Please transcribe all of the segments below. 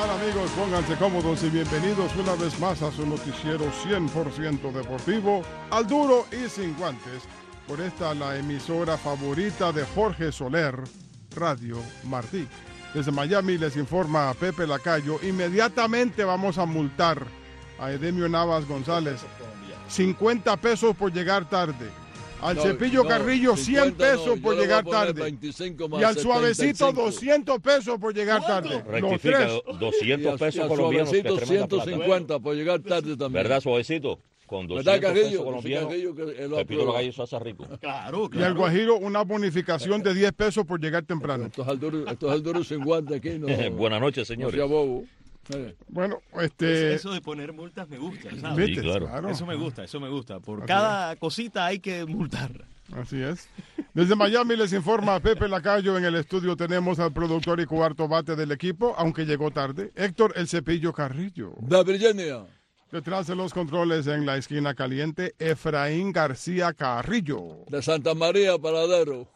tal, amigos? Pónganse cómodos y bienvenidos una vez más a su noticiero 100% deportivo, Al Duro y Sin Guantes, por esta la emisora favorita de Jorge Soler, Radio Martí. Desde Miami les informa Pepe Lacayo. Inmediatamente vamos a multar a Edemio Navas González 50 pesos por llegar tarde. Al Cepillo Carrillo 100 pesos por llegar tarde. Y al Suavecito 200 pesos por llegar tarde. Rectifica, 200 pesos colombianos. Suavecito 150 por llegar tarde también. ¿Verdad, Suavecito? Con 200 pesos colombianos, Pepito Lacayo se hace rico. Claro. Y al Guajiro una bonificación de 10 pesos por llegar temprano. Esto es al duro sin guante aquí. No, Buenas noches, señores. No sea bobo. Bueno, Eso de poner multas me gusta, ¿sabes? Sí, claro. Eso me gusta. Por cada cosita hay que multar. Así es. Desde Miami les informa Pepe Lacayo. En el estudio tenemos al productor y cuarto bate del equipo, aunque llegó tarde, Héctor El Cepillo Carrillo. De Virginia. Detrás de los controles en la esquina caliente, Efraín García Carrillo. De Santa María, Paradero.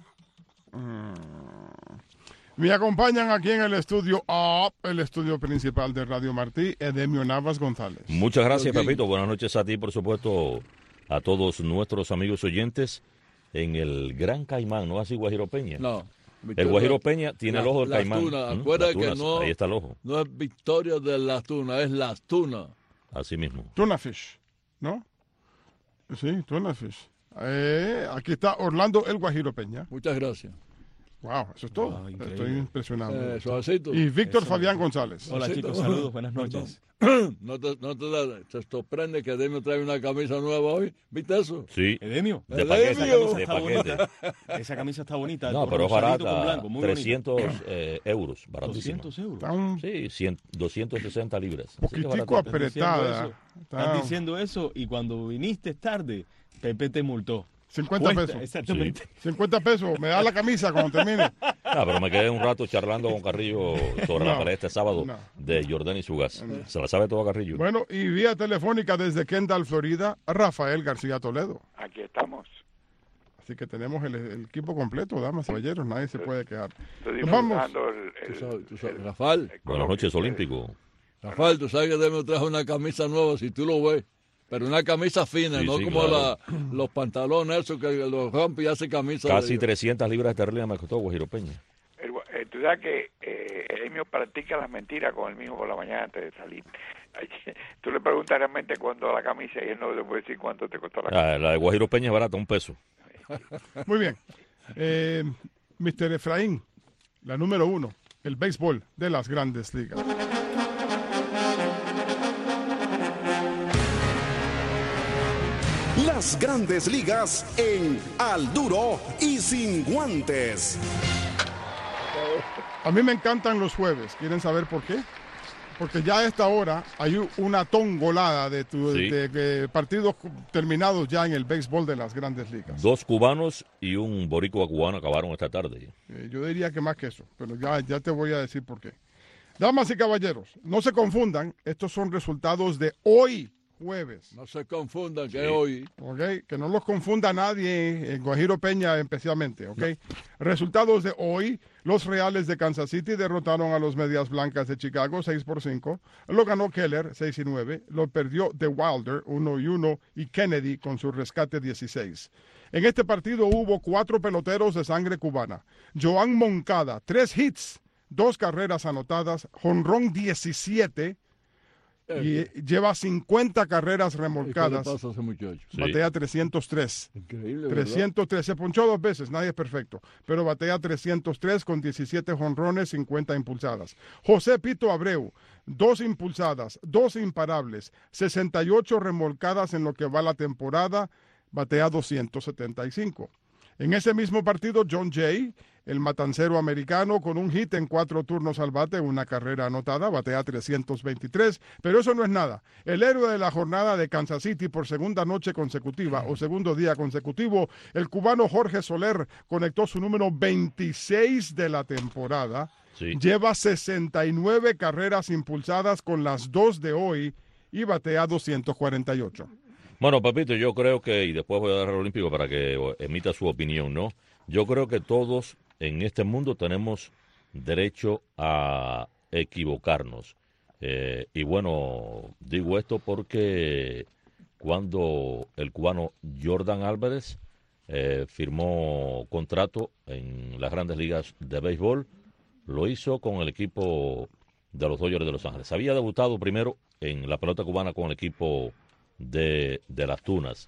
Me acompañan aquí en el estudio el estudio principal de Radio Martí, Edemio Navas González. Muchas gracias, Pepito. Buenas noches a ti, por supuesto, a todos nuestros amigos oyentes en el Gran Caimán, ¿no así, Guajiro Peña? No. El Guajiro Peña tiene el ojo del Caimán. Tuna. Acuérdate que no, ahí está el ojo. No es Victoria de las Tunas, es las Tunas. Así mismo. Tuna Fish, ¿no? Sí, Tuna Fish. Aquí está Orlando El Guajiro Peña. Muchas gracias. Wow, eso es todo. Wow, estoy impresionado. Suavecito. Y Víctor Fabián González. Hola chicos, saludos, buenas noches. No te sorprende que Edemio trae una camisa nueva hoy. ¿Viste eso? Sí. Edemio. De paquete. Edemio. De paquete. Esa camisa está bonita. No, pero es rosadito barata. con blanco, muy 300 euros. Baratísimo. 200 euros. Está un Sí, 260 libras. Así que poquitico barato. apretada. Estás diciendo eso y cuando viniste tarde, Pepe te multó. 50 pesos. Exactamente. 50 pesos. Me da la camisa cuando termine. Pero me quedé un rato charlando con Carrillo sobre la pelea este sábado de Jordán y Sugas. Se la sabe todo Carrillo. Bueno, y vía telefónica desde Kendall, Florida, Rafael García Toledo. Aquí estamos. Así que tenemos el equipo completo, damas y caballeros. Nadie se puede quejar. Estoy Nos vamos. disfrutando Tú sabes, Rafael, Buenas noches, Olímpico. Rafael, tú sabes que Edemio trajo una camisa nueva, si tú lo ves. Pero una camisa fina, Sí, no sí, como claro. los pantalones esos que los rompe y hace camisa. Casi 300 libras esterlinas me costó Guajiro Peña. Tú sabes que Edemio practica las mentiras con él mismo por la mañana antes de salir. Tú le preguntas realmente cuándo la camisa y él no te puede decir cuánto te costó la camisa. La de Guajiro Peña es barata, $1. Muy bien. Mr. Efraín, la número 1, el béisbol de las Grandes Ligas. Las Grandes Ligas en Al Duro y Sin Guantes. A mí me encantan los jueves. ¿Quieren saber por qué? Porque ya a esta hora hay una tongolada de partidos terminados ya en el béisbol de las Grandes Ligas. 2 cubanos y un boricua cubano acabaron esta tarde. Yo diría que más que eso, pero ya te voy a decir por qué. Damas y caballeros, no se confundan, estos son resultados de hoy, jueves. No se confundan que hoy. Okay, que no los confunda nadie, en Guajiro Peña especialmente, ¿ok? Resultados de hoy, los Reales de Kansas City derrotaron a los Medias Blancas de Chicago 6-5, lo ganó Keller 6-9, lo perdió The Wilder 1-1 y Kennedy con su rescate 16. En este partido hubo 4 peloteros de sangre cubana. Joan Moncada, 3 hits, 2 carreras anotadas, jonrón 17, y lleva 50 carreras remolcadas. ¿Qué le pasa a ese muchacho? Batea 303. Increíble, 303. Se ponchó 2 veces, nadie es perfecto. Pero batea 303 con 17 jonrones, 50 impulsadas. José Pito Abreu, 2 impulsadas, 2 imparables, 68 remolcadas en lo que va la temporada, batea 275. En ese mismo partido, John Jay, el matancero americano, con un hit en 4 turnos al bate, una carrera anotada, batea 323, pero eso no es nada. El héroe de la jornada de Kansas City por segunda noche consecutiva o segundo día consecutivo, el cubano Jorge Soler, conectó su número 26 de la temporada. Sí. Lleva 69 carreras impulsadas con las 2 de hoy y batea 248. Bueno, Papito, yo creo que, y después voy a dar al Olímpico para que emita su opinión, ¿no? Yo creo que todos en este mundo tenemos derecho a equivocarnos. Y bueno, digo esto porque cuando el cubano Jordan Álvarez firmó contrato en las Grandes Ligas de Béisbol, lo hizo con el equipo de los Dodgers de Los Ángeles. Había debutado primero en la pelota cubana con el equipo de las Tunas.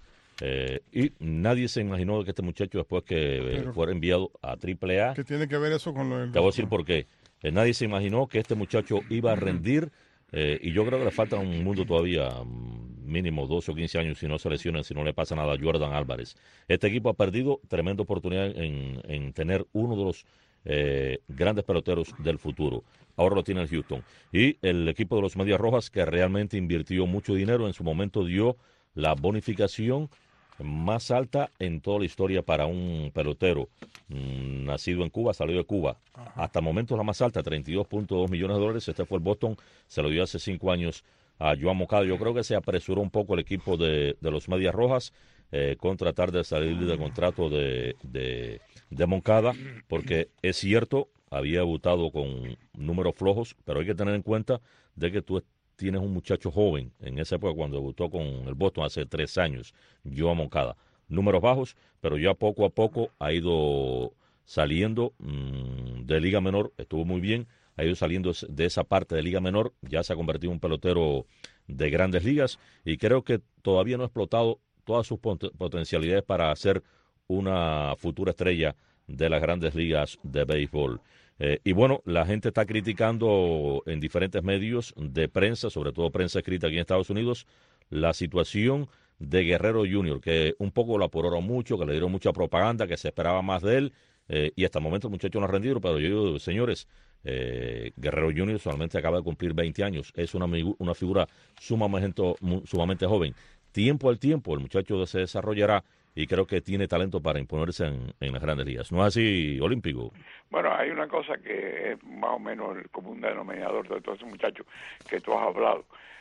Y nadie se imaginó que este muchacho, después que fuera enviado a AAA... ¿Qué tiene que ver eso con lo del... Te voy a decir por qué. Nadie se imaginó que este muchacho iba a rendir, y yo creo que le falta un mundo todavía, mínimo 12 o 15 años, si no se lesionan, si no le pasa nada a Jordan Álvarez. Este equipo ha perdido tremenda oportunidad en tener uno de los grandes peloteros del futuro. Ahora lo tiene el Houston. Y el equipo de los Medias Rojas, que realmente invirtió mucho dinero, en su momento dio la bonificación más alta en toda la historia para un pelotero nacido en Cuba, salió de Cuba. Hasta el momento la más alta, $32.2 millones. Este fue el Boston, se lo dio hace 5 años a Joan Moncada. Yo creo que se apresuró un poco el equipo de los Medias Rojas con tratar de salir del contrato de Moncada, porque es cierto, había debutado con números flojos, pero hay que tener en cuenta de que tú tienes un muchacho joven, en esa época cuando debutó con el Boston hace 3 años, Joan Moncada. Números bajos, pero ya poco a poco ha ido saliendo de Liga Menor, estuvo muy bien, ha ido saliendo de esa parte de Liga Menor, ya se ha convertido en un pelotero de Grandes Ligas, y creo que todavía no ha explotado todas sus potencialidades para ser una futura estrella de las Grandes Ligas de béisbol. Y bueno, la gente está criticando en diferentes medios de prensa, sobre todo prensa escrita aquí en Estados Unidos, la situación de Guerrero Jr., que un poco lo apuraron mucho, que le dieron mucha propaganda, que se esperaba más de él, y hasta el momento el muchacho no ha rendido, pero yo digo, señores, Guerrero Jr. solamente acaba de cumplir 20 años, es una figura sumamente joven. Tiempo al tiempo el muchacho se desarrollará, y creo que tiene talento para imponerse en las Grandes Ligas. ¿No es así, Olímpico? Bueno, hay una cosa que es más o menos el común denominador de todos esos muchachos que tú has hablado.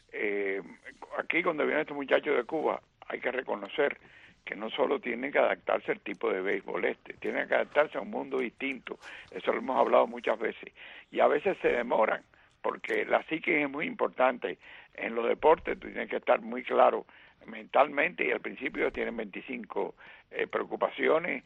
Aquí cuando vienen estos muchachos de Cuba, hay que reconocer que no solo tienen que adaptarse al tipo de béisbol tienen que adaptarse a un mundo distinto. Eso lo hemos hablado muchas veces. Y a veces se demoran, porque la psique es muy importante. En los deportes tú tienes que estar muy claro mentalmente, y al principio tienen 25 preocupaciones,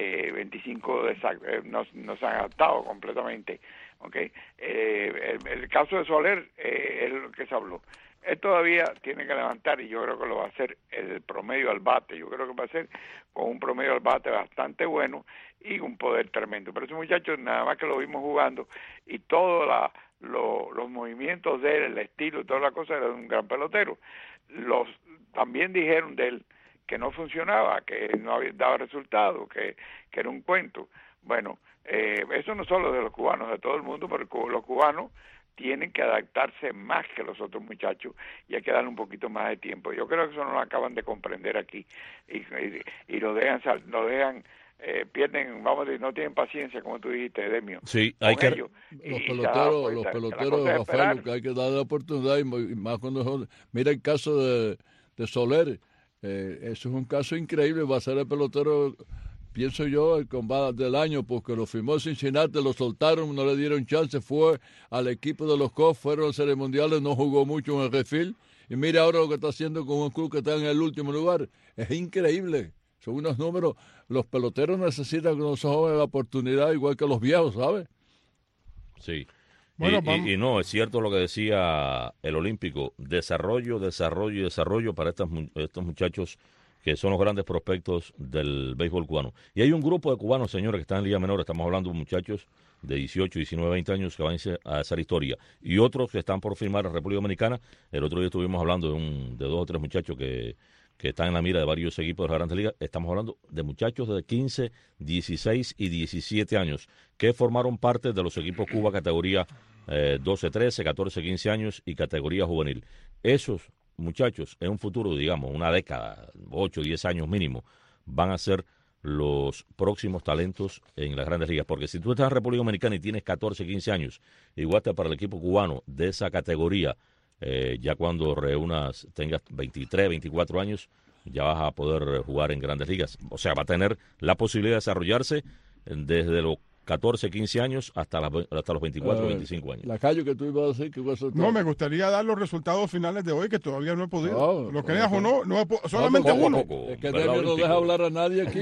25 no se han adaptado completamente, ¿okay? El caso de Soler es lo que se habló. Él todavía tiene que levantar, y yo creo que lo va a hacer el promedio al bate. Yo creo que va a ser con un promedio al bate bastante bueno y un poder tremendo. Pero ese muchacho, nada más que lo vimos jugando, y todos los movimientos de él, el estilo y toda la cosa, era un gran pelotero. También dijeron de él que no funcionaba, que no había dado resultados, que era un cuento. Bueno, eso no solo de los cubanos, de todo el mundo, pero los cubanos tienen que adaptarse más que los otros muchachos, y hay que darle un poquito más de tiempo. Yo creo que eso no lo acaban de comprender aquí, y lo dejan pierden, vamos a decir, no tienen paciencia, como tú dijiste, Demio. Sí, hay que... Los peloteros, Rafael, que hay que darle la oportunidad, y más cuando son... Mira el caso de Soler, eso es un caso increíble, va a ser el pelotero, pienso yo, el combate del año, porque lo firmó Cincinnati, lo soltaron, no le dieron chance, fue al equipo de los Cubs, fueron a series mundiales, no jugó mucho en el refill, y mira ahora lo que está haciendo con un club que está en el último lugar. Es increíble, son unos números. Los peloteros necesitan con los jóvenes la oportunidad, igual que los viejos, ¿sabes? Sí. Bueno, y no, es cierto lo que decía el Olímpico, desarrollo para estos muchachos que son los grandes prospectos del béisbol cubano. Y hay un grupo de cubanos, señores, que están en Liga Menor, estamos hablando de muchachos de 18, 19, 20 años que van a hacer historia, y otros que están por firmar en República Dominicana. El otro día estuvimos hablando de 2 o 3 muchachos que están en la mira de varios equipos de las Grandes Ligas. Estamos hablando de muchachos de 15, 16 y 17 años que formaron parte de los equipos Cuba categoría 12, 13, 14, 15 años y categoría juvenil. Esos muchachos en un futuro, digamos, una década, 8, 10 años mínimo, van a ser los próximos talentos en las Grandes Ligas. Porque si tú estás en República Dominicana y tienes 14, 15 años, igual que para el equipo cubano de esa categoría, ya cuando tengas 23, 24 años, ya vas a poder jugar en Grandes Ligas. O sea, va a tener la posibilidad de desarrollarse desde los 14, 15 años hasta los 24, 25 años. Lacayo, que tú ibas a decir que No, me gustaría dar los resultados finales de hoy, que todavía no he podido. Lo creas o no, solamente uno. Es que Demio no deja hablar a nadie aquí.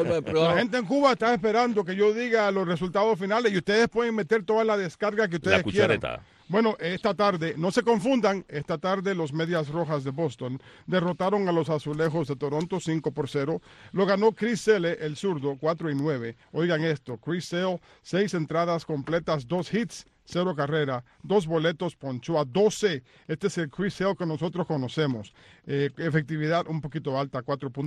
La gente en Cuba está esperando que yo diga los resultados finales y ustedes pueden meter toda la descarga que ustedes quieran. Bueno, esta tarde, no se confundan, esta tarde los Medias Rojas de Boston derrotaron a los Azulejos de Toronto 5-0. Lo ganó Chris Sale, el zurdo, 4-9. Oigan esto, Chris Sale, 6 entradas completas, 2 hits, 0 carrera, 2 boletos, ponchó a 12. Este es el Chris Sale que nosotros conocemos. Efectividad un poquito alta,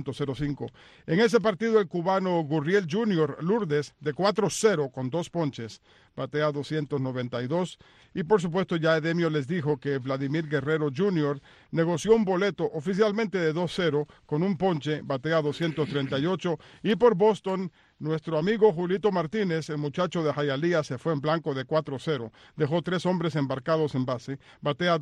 4.05. En ese partido el cubano Gurriel Jr. Lourdes, de 4-0 con 2 ponches, batea 292. Y por supuesto ya Edemio les dijo que Vladimir Guerrero Jr. negoció un boleto oficialmente de 2-0 con un ponche, batea 238. Y por Boston, nuestro amigo Julito Martínez, el muchacho de Hialeah, se fue en blanco de 4-0. Dejó 3 hombres embarcados en base, batea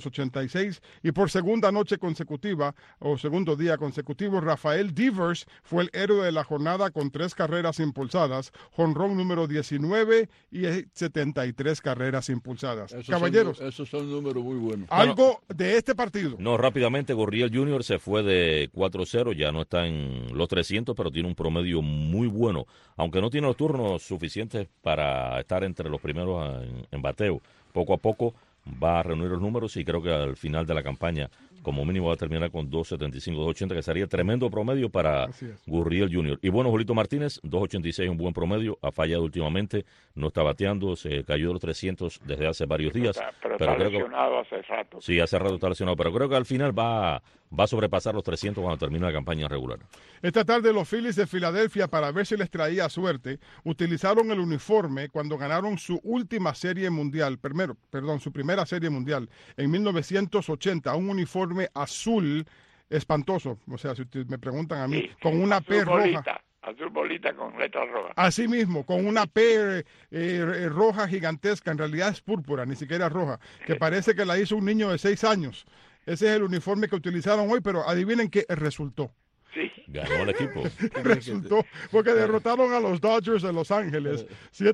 286. Y por segunda noche consecutiva, o segundo día consecutivo, Rafael Devers fue el héroe de la jornada con 3 carreras impulsadas, jonrón número 19 y 73 carreras impulsadas. Caballeros, esos son números muy buenos. Algo de este partido. No, rápidamente, Gurriel Jr. se fue de 4-0, ya no está en los 300, pero tiene un promedio muy bueno, aunque no tiene los turnos suficientes para estar entre los primeros en bateo. Poco a poco va a reunir los números y creo que al final de la campaña, como mínimo, va a terminar con 2.75, 2.80, que sería tremendo promedio para Gurriel Jr. Y bueno, Julito Martínez, 2.86, un buen promedio, ha fallado últimamente, no está bateando, se cayó de los 300 desde hace varios días. Pero está lesionado hace rato. Sí, hace rato está lesionado, pero creo que al final va a sobrepasar los 300 cuando termine la campaña regular. Esta tarde los Phillies de Filadelfia, para ver si les traía suerte, utilizaron el uniforme cuando ganaron su última serie mundial, su primera serie mundial en 1980, un uniforme azul espantoso, o sea, si me preguntan a mí, con una P roja. Azul bolita con letras rojas. Así mismo, con una P roja gigantesca, en realidad es púrpura, ni siquiera roja, que parece que la hizo un niño de 6 años. Ese es el uniforme que utilizaron hoy, pero adivinen qué resultó. Sí. Ganó el equipo. Resultó, porque derrotaron a los Dodgers de Los Ángeles,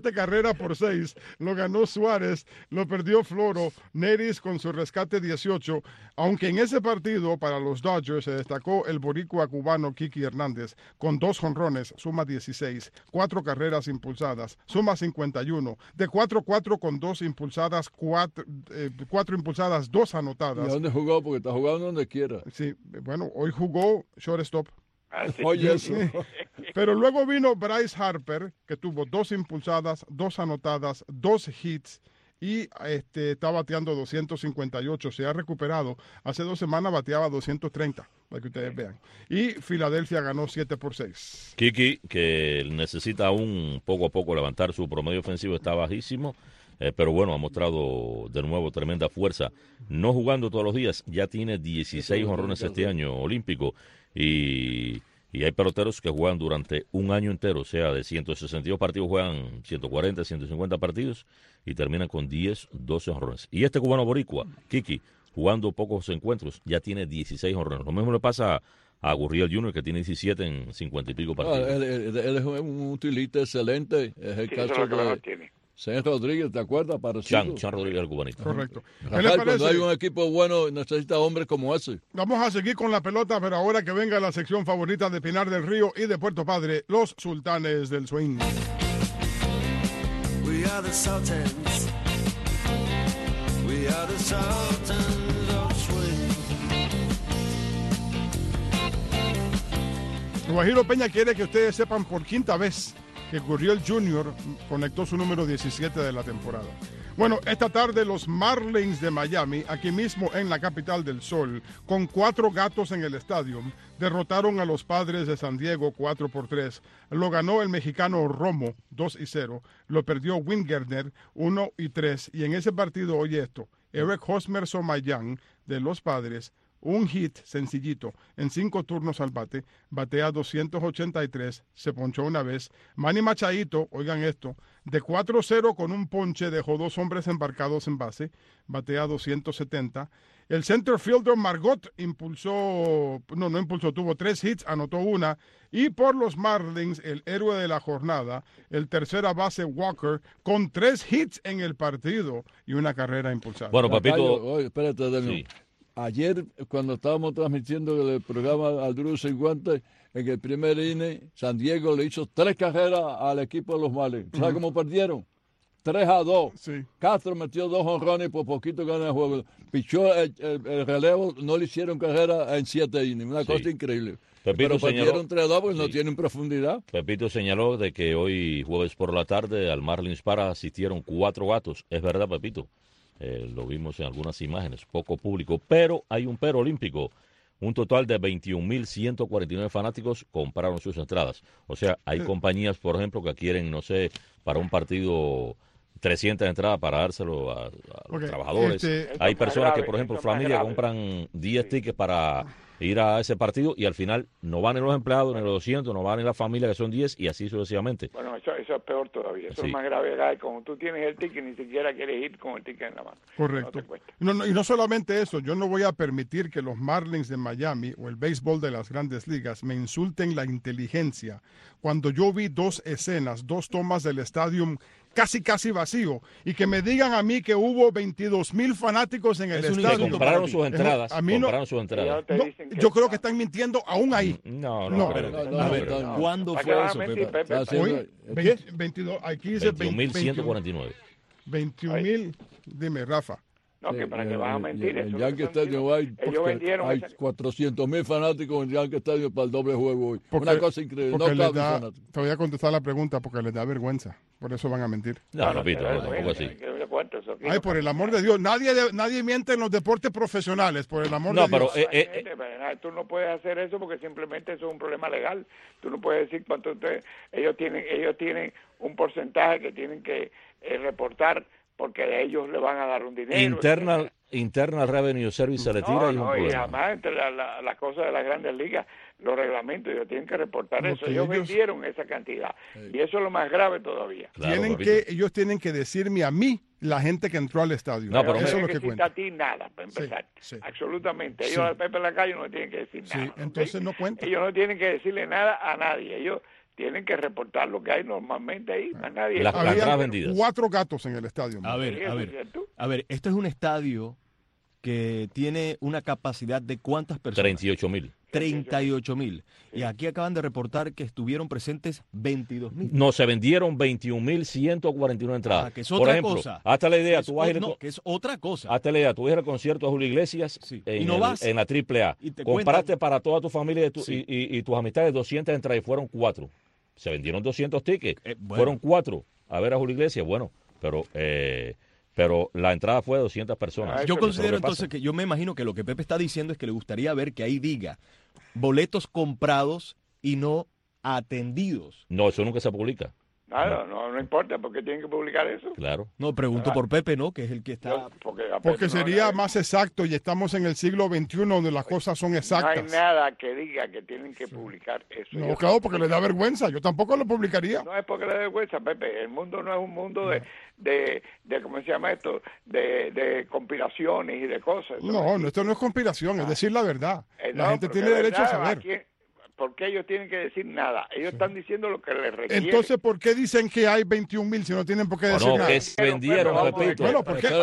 7-6, lo ganó Suárez, lo perdió Floro, Neris con su rescate 18, aunque en ese partido para los Dodgers se destacó el boricua cubano Kiki Hernández, con 2 jonrones, suma 16, 4 carreras impulsadas, suma 51, de 4-4 con 2 impulsadas, 4 impulsadas, 2 anotadas. ¿Y dónde jugó? Porque está jugando donde quiera. Sí, bueno, hoy jugó shortstop. Oye, eso. Pero luego vino Bryce Harper, que tuvo 2 impulsadas, 2 anotadas, 2 hits y está bateando 258. Se ha recuperado. Hace 2 semanas bateaba 230, para que ustedes vean. Y Filadelfia ganó 7-6. Kiki, que necesita aún poco a poco levantar su promedio ofensivo, está bajísimo. Pero bueno, ha mostrado de nuevo tremenda fuerza. No jugando todos los días, ya tiene 16 jonrones este año olímpico. Y hay peloteros que juegan durante un año entero, o sea, de 162 partidos juegan 140, 150 partidos y terminan con 10, 12 jonrones. Y este cubano boricua, Kiki, jugando pocos encuentros, ya tiene 16 jonrones. Lo mismo le pasa a Gurriel Jr., que tiene 17 en 50 y pico partidos. Él es un utilista excelente. Es el caso de Sean Rodríguez, ¿te acuerdas? Chan Rodríguez, el cubanito. Correcto. Rafael, cuando hay un equipo bueno, necesita hombres como ese. Vamos a seguir con la pelota, pero ahora que venga la sección favorita de Pinar del Río y de Puerto Padre, los Sultanes del Swing. We are the Sultans. We are the Sultans of Swing. Guajiro Peña quiere que ustedes sepan por quinta vez que Gurriel Jr. conectó su número 17 de la temporada. Bueno, esta tarde los Marlins de Miami, aquí mismo en la capital del sol, con 4 gatos en el estadio, derrotaron a los Padres de San Diego 4-3. Lo ganó el mexicano Romo 2-0, lo perdió Wingardner 1-3, y en ese partido, oye esto, Eric Hosmer Somayán de los Padres un hit sencillito en 5 turnos al bate, batea 283, se ponchó una vez. Manny Machadito, oigan esto, de 4-0 con un ponche dejó 2 hombres embarcados en base, batea 270. El center fielder Margot tuvo 3 hits, anotó una. Y por los Marlins, el héroe de la jornada, el tercera base Walker, con 3 hits en el partido y una carrera impulsada. Bueno, papito. Oye, espérate, Daniel. Sí. Ayer, cuando estábamos transmitiendo el programa Al Duro 50, en el primer inning, San Diego le hizo 3 carreras al equipo de los Marlins. ¿Sabes cómo perdieron? 3-2. Sí. Castro metió 2 jonrones y por poquito gana el juego. Pichó el relevo, no le hicieron carrera en 7 innings. Una cosa increíble. Pepito Pero perdieron 3-2 porque no tienen profundidad. Pepito señaló de que hoy, jueves por la tarde, al Marlins Park asistieron 4 gatos. Es verdad, Pepito. Lo vimos en algunas imágenes, poco público, pero hay un pero olímpico. Un total de 21.149 fanáticos compraron sus entradas. O sea, hay compañías, por ejemplo, que quieren, no sé, para un partido 300 entradas para dárselo a los trabajadores. Hay personas que, por ejemplo, familia compran 10 tickets para ir a ese partido y al final no van ni los empleados, ni los 200, no van ni la familia, que son 10, y así sucesivamente. Bueno, eso es peor todavía. Eso es más grave. Como tú tienes el ticket, ni siquiera quieres ir con el ticket en la mano. Correcto. Y no solamente eso, yo no voy a permitir que los Marlins de Miami o el béisbol de las grandes ligas me insulten la inteligencia cuando yo vi 2 escenas, 2 tomas del estadio casi vacío, y que me digan a mí que hubo 22,000 fanáticos en el estadio. Que compraron sus entradas. A mí compraron sus entradas. Yo creo que están mintiendo aún ahí. No. A ver, ¿cuándo fue eso, Pepe? Hoy, 22, aquí dice 21.149. 21,000. Dime, Rafa. No, que para que vas a mentir. En Yankee Stadium hay 400,000 fanáticos en Yankee Stadium para el doble juego hoy. Una cosa increíble. Te voy a contestar la pregunta porque les da vergüenza. Por eso van a mentir. No, Pepito, tampoco así. Ay, por el amor de Dios. Nadie miente en los deportes profesionales, por el amor de Dios. Tú no puedes hacer eso porque simplemente eso es un problema legal. Tú no puedes decir cuánto ellos tienen un porcentaje que tienen que reportar, porque de ellos le van a dar un dinero. Internal Revenue Service se le tira y un problema. Y además, entre las cosas de las grandes ligas, los reglamentos, ellos tienen que reportar eso. Ellos vendieron esa cantidad. Y eso es lo más grave todavía. Claro, ellos tienen que decirme a mí, la gente que entró al estadio. No, pero eso es lo que cuenta. A ti nada, para empezar. Sí. Absolutamente. Ellos al Pepe Lacayo no tienen que decir nada. Entonces no cuenta. Ellos no tienen que decirle nada a nadie. Ellos tienen que reportar lo que hay normalmente ahí. A nadie. Había 4 gatos en el estadio. A ver, esto es un estadio que tiene una capacidad de ¿cuántas personas? 38,000. 38,000. Y aquí acaban de reportar que estuvieron presentes 22,000. No, se vendieron 21.149 entradas. Que es otra Por ejemplo, cosa. hasta la idea, que es otra cosa. Hasta la idea, tú vas al concierto de Julio Iglesias en la AAA. Compraste para toda tu familia y tus amistades 200 entradas y fueron 4. Se vendieron 200 tickets, fueron 4 a ver a Julio Iglesias. Bueno, pero la entrada fue de 200 personas. Yo considero entonces yo me imagino que lo que Pepe está diciendo es que le gustaría ver que ahí diga boletos comprados y no atendidos. No, eso nunca se publica. Nada, no importa, porque tienen que publicar eso. Claro. No, pregunto por Pepe, ¿no? Que es el que está... Porque sería más exacto y estamos en el siglo XXI donde las cosas son exactas. No hay nada que diga que tienen que publicar eso. No, claro, porque le da vergüenza. Yo tampoco lo publicaría. No es porque le da vergüenza, Pepe. El mundo no es un mundo de ¿cómo se llama esto? De conspiraciones y de cosas. No, esto no es conspiración, es decir la verdad. La gente tiene derecho a saber. ¿Por qué ellos tienen que decir nada? Ellos están diciendo lo que les requiere. Entonces, ¿por qué dicen que hay 21,000 si no tienen por qué decir nada? No, que se vendieron, repito. Bueno, ¿por qué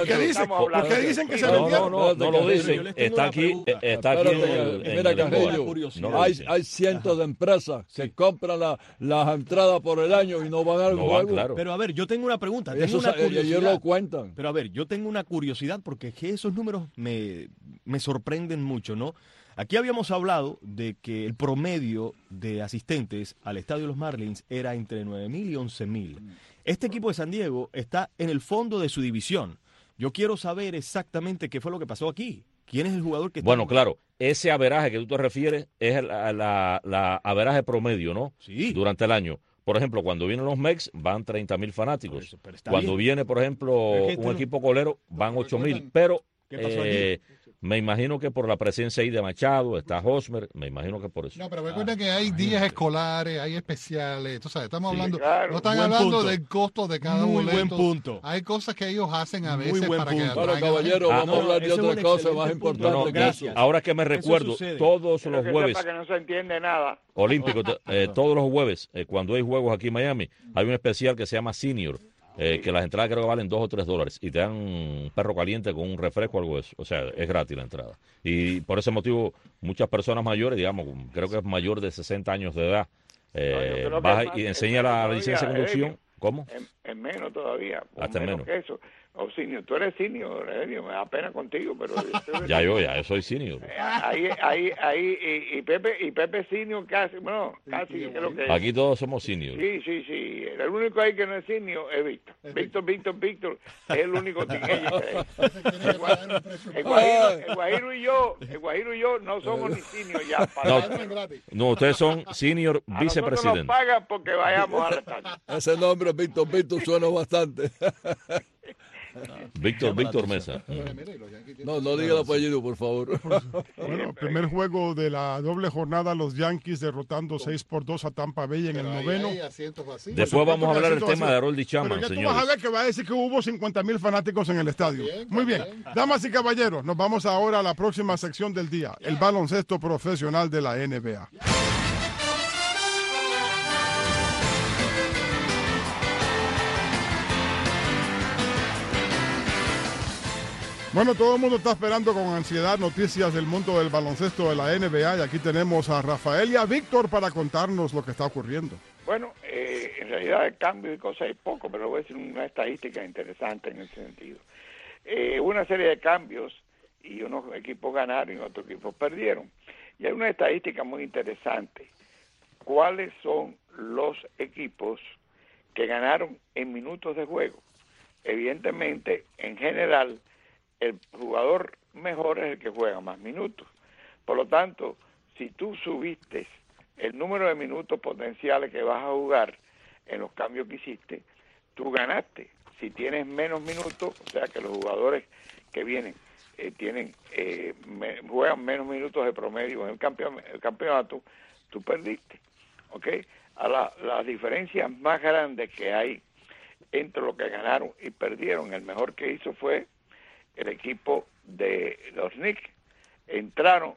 dicen que se vendieron? No lo dicen. Está aquí Mira, Carrillo, hay cientos de empresas que compran las entradas por el año y no van al juego. Claro. Pero a ver, yo tengo una pregunta. Ellos lo cuentan. Pero a ver, yo tengo una curiosidad porque es que esos números me sorprenden mucho, ¿no? Aquí habíamos hablado de que el promedio de asistentes al estadio de los Marlins era entre 9,000 y 11,000. Este equipo de San Diego está en el fondo de su división. Yo quiero saber exactamente qué fue lo que pasó aquí. ¿Quién es el jugador que está? Bueno, claro, ese averaje que tú te refieres es la averaje promedio, ¿no? Sí. Durante el año. Por ejemplo, cuando vienen los Mex, van 30,000 fanáticos. Cuando viene, por ejemplo, un equipo colero, van 8,000. Pero ¿qué pasó allí? Me imagino que por la presencia ahí de Machado, está Hosmer, me imagino que por eso. No, pero recuerden que hay días escolares, hay especiales, tú sabes, estamos hablando, claro. no están Buen hablando punto. del costo de cada Muy boleto. buen punto. Hay cosas que ellos hacen a Muy veces buen para que punto. Bueno, atraigan a la caballero, gente. vamos a hablar de eso es otra un cosa excelente más punto. importante No, que gracias. ahora que me Eso recuerdo, sucede. todos Quiero los que jueves, sepa que no se entiende nada. olímpicos, todos los jueves, cuando hay juegos aquí en Miami, hay un especial que se llama Senior, que las entradas creo que valen $2 o $3 y te dan un perro caliente con un refresco o algo de eso. O sea, es gratis la entrada. Y por ese motivo, muchas personas mayores, digamos, creo que es mayor de 60 años de edad, creo que vas es más, y es enseña menos la todavía, licencia de conducción. Evelio. ¿Cómo? En menos todavía, o Hasta menos menos. que eso. O senior, tú eres senior, Evelio, me da pena contigo, pero Ya yo soy senior. y Pepe senior casi, bueno, casi creo que Aquí todos somos senior. sí, el único ahí que no es senior es Víctor es el único teenager que hay. El Guajiro y yo no somos ni senior ya. No, ustedes son senior A nosotros nos vicepresidente. pagan porque vayamos al estadio. ese nombre, Víctor suena bastante. Víctor Mesa. No diga el apellido, por favor. Bueno, primer juego de la doble jornada, los Yankees derrotando 6-2 a Tampa Bay en el noveno. Después vamos a hablar del tema de Harold Pero Chapman, ya tú vas a señores. ver que va a decir que hubo 50,000 fanáticos en el estadio. Muy bien. Damas y caballeros, nos vamos ahora a la próxima sección del día, el baloncesto profesional de la NBA. Bueno, todo el mundo está esperando con ansiedad noticias del mundo del baloncesto de la NBA y aquí tenemos a Rafael y a Víctor para contarnos lo que está ocurriendo. Bueno, en realidad el cambio y cosas hay poco, pero voy a decir una estadística interesante en ese sentido. Una serie de cambios y unos equipos ganaron y otros equipos perdieron. Y hay una estadística muy interesante. ¿Cuáles son los equipos que ganaron en minutos de juego? Evidentemente, en general, el jugador mejor es el que juega más minutos. Por lo tanto, si tú subiste el número de minutos potenciales que vas a jugar en los cambios que hiciste, tú ganaste. Si tienes menos minutos, o sea que los jugadores que vienen juegan menos minutos de promedio en el campeonato, tú perdiste. ¿Ok? Las diferencias más grandes que hay entre lo que ganaron y perdieron, el mejor que hizo fue el equipo de los Knicks. Entraron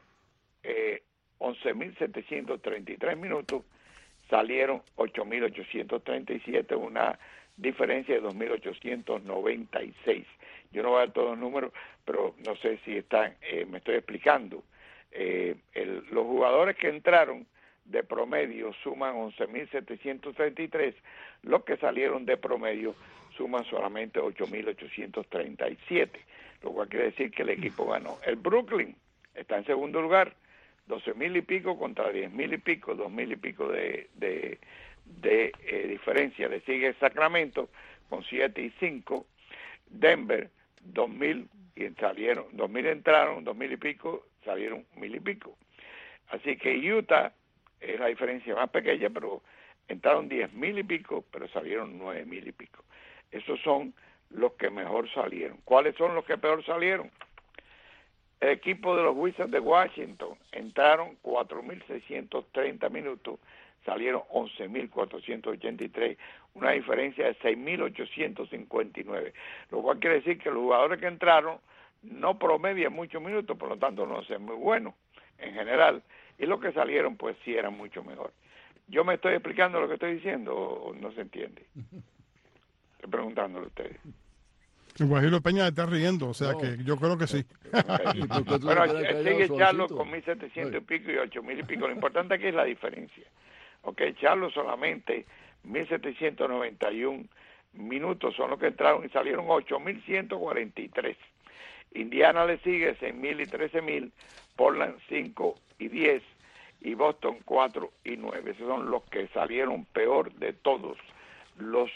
11.733 minutos, salieron 8.837, una diferencia de 2.896. Yo no voy a dar todos los números, pero no sé si están, me estoy explicando. Los jugadores que entraron de promedio suman 11.733, los que salieron de promedio suman solamente 8.837, lo cual quiere decir que el equipo ganó. El Brooklyn está en segundo lugar, 12,000 y pico contra 10,000 y pico, 2,000 y pico de diferencia. Le sigue Sacramento con 7 y 5, Denver 2,000 y salieron, 2,000 entraron, 2,000 y pico, salieron 1,000 y pico. Así que Utah es la diferencia más pequeña, pero entraron 10,000 y pico, pero salieron 9,000 y pico. Esos son los que mejor salieron. ¿Cuáles son los que peor salieron? El equipo de los Wizards de Washington entraron 4.630 minutos, salieron 11.483, una diferencia de 6.859, lo cual quiere decir que los jugadores que entraron no promedian muchos minutos, por lo tanto no son muy buenos en general, y los que salieron pues sí eran mucho mejor. ¿Yo me estoy explicando lo que estoy diciendo o no se entiende? Estoy preguntándole a ustedes. El Guajiro Peña está riendo, o sea que yo creo que sí. Bueno, sigue Charlo con 1.700 y pico y 8,000 y pico. Lo importante aquí es la diferencia. Ok, Charlo solamente 1.791 minutos son los que entraron y salieron 8.143. Indiana le sigue 6,000 y 13,000, Portland 5 y 10 y Boston 4 y 9. Esos son los que salieron peor de todos los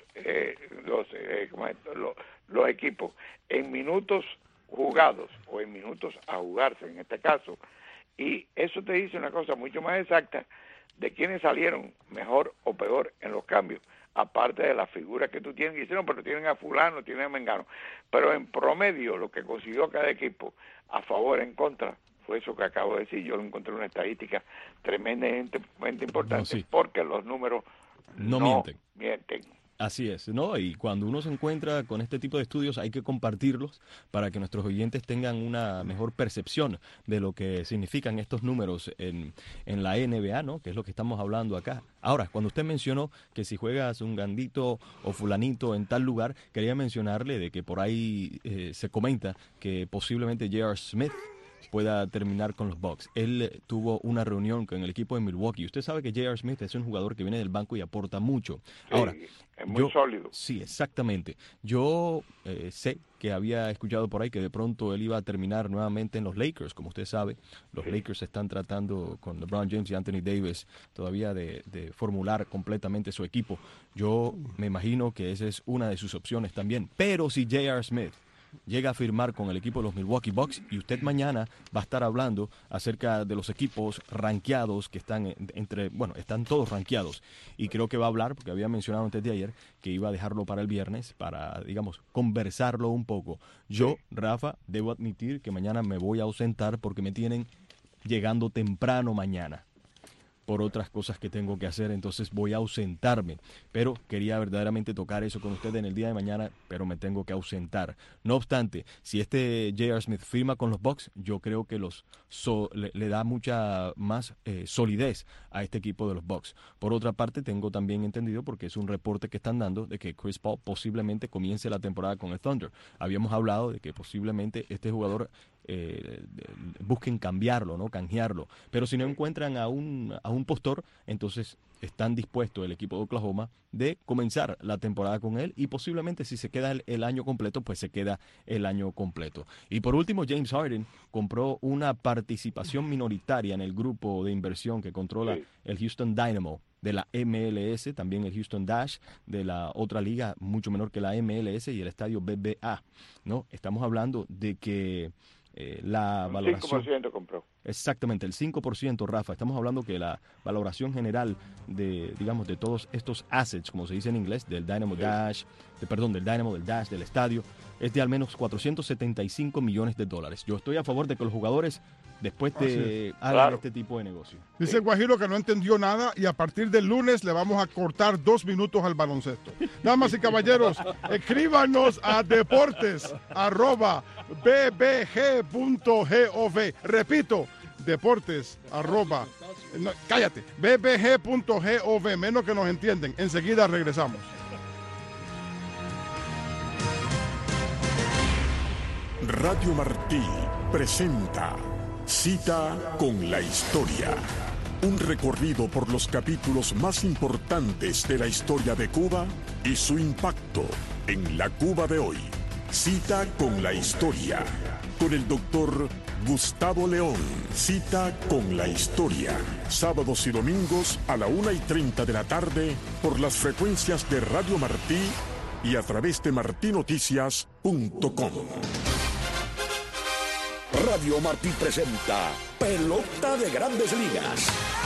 equipos en minutos jugados o en minutos a jugarse en este caso, y eso te dice una cosa mucho más exacta de quiénes salieron mejor o peor en los cambios. aparte de las figuras que tú tienes, y dicen, no, pero tienen a fulano, tienen a mengano, pero en promedio lo que consiguió cada equipo a favor, en contra, fue eso que acabo de decir. Yo encontré una estadística tremendamente importante, porque los números no mienten. Así es, ¿no? Y cuando uno se encuentra con este tipo de estudios hay que compartirlos para que nuestros oyentes tengan una mejor percepción de lo que significan estos números en la NBA, ¿no? Que es lo que estamos hablando acá. Ahora, cuando usted mencionó que si juegas un Gandito o fulanito en tal lugar, quería mencionarle de que por ahí se comenta que posiblemente J.R. Smith pueda terminar con los Bucks. Él tuvo una reunión con el equipo de Milwaukee. Usted sabe que J.R. Smith es un jugador que viene del banco y aporta mucho. Ahora, es muy sólido. Sí, exactamente. Yo sé que había escuchado por ahí que de pronto él iba a terminar nuevamente en los Lakers. Como usted sabe, los Lakers están tratando con LeBron James y Anthony Davis todavía de formular completamente su equipo. Yo me imagino que esa es una de sus opciones también. Pero si J.R. Smith llega a firmar con el equipo de los Milwaukee Bucks, y usted mañana va a estar hablando acerca de los equipos rankeados que están están todos rankeados, y creo que va a hablar, porque había mencionado antes de ayer que iba a dejarlo para el viernes para, digamos, conversarlo un poco. Yo, Rafa, debo admitir que mañana me voy a ausentar porque me tienen llegando temprano mañana por otras cosas que tengo que hacer, entonces voy a ausentarme, pero quería verdaderamente tocar eso con usted en el día de mañana, pero me tengo que ausentar. No obstante, si este J.R. Smith firma con los Bucks, yo creo que le da mucha más solidez a este equipo de los Bucks. Por otra parte, tengo también entendido, porque es un reporte que están dando, de que Chris Paul posiblemente comience la temporada con el Thunder. Habíamos hablado de que posiblemente este jugador busquen cambiarlo, ¿no? Canjearlo, pero si no encuentran a un postor, entonces están dispuestos el equipo de Oklahoma de comenzar la temporada con él, y posiblemente si se queda el año completo, pues se queda el año completo. Y por último, James Harden compró una participación minoritaria en el grupo de inversión que controla el Houston Dynamo de la MLS, también el Houston Dash de la otra liga mucho menor que la MLS, y el estadio BBA, ¿no? Estamos hablando de que la valoración... 5% compró. Exactamente, el 5%, Rafa. Estamos hablando que la valoración general de, digamos, de todos estos assets, como se dice en inglés, del Dynamo Dash, del Dynamo, del Dash, del estadio, es de al menos $475 millones. Yo estoy a favor de que los jugadores después hagan este tipo de negocio. Dice Guajiro que no entendió nada, y a partir del lunes le vamos a cortar 2 minutos al baloncesto. Damas y caballeros, escríbanos a deportes@bbg.gov. Repito, bbg.gov. Menos que nos entienden. Enseguida regresamos. Radio Martí presenta Cita con la Historia. Un recorrido por los capítulos más importantes de la historia de Cuba y su impacto en la Cuba de hoy. Cita con la Historia. Con el doctor Gustavo León. Cita con la Historia. Sábados y domingos a la 1:30 de la tarde por las frecuencias de Radio Martí y a través de martinoticias.com. Radio Martí presenta Pelota de Grandes Ligas.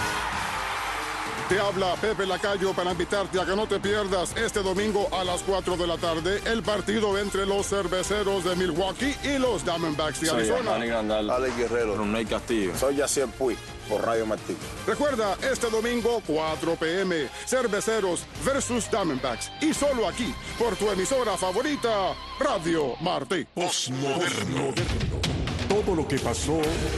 Te habla Pepe Lacayo para invitarte a que no te pierdas este domingo a las 4 de la tarde el partido entre los Cerveceros de Milwaukee y los Diamondbacks de Arizona. Soy Grandal, Alex Guerrero, Ronald Castillo. Soy Yacier Puig por Radio Martí. Recuerda, este domingo 4 p.m. Cerveceros versus Diamondbacks, y solo aquí por tu emisora favorita, Radio Martí. Postmoderno. Todo lo que pasó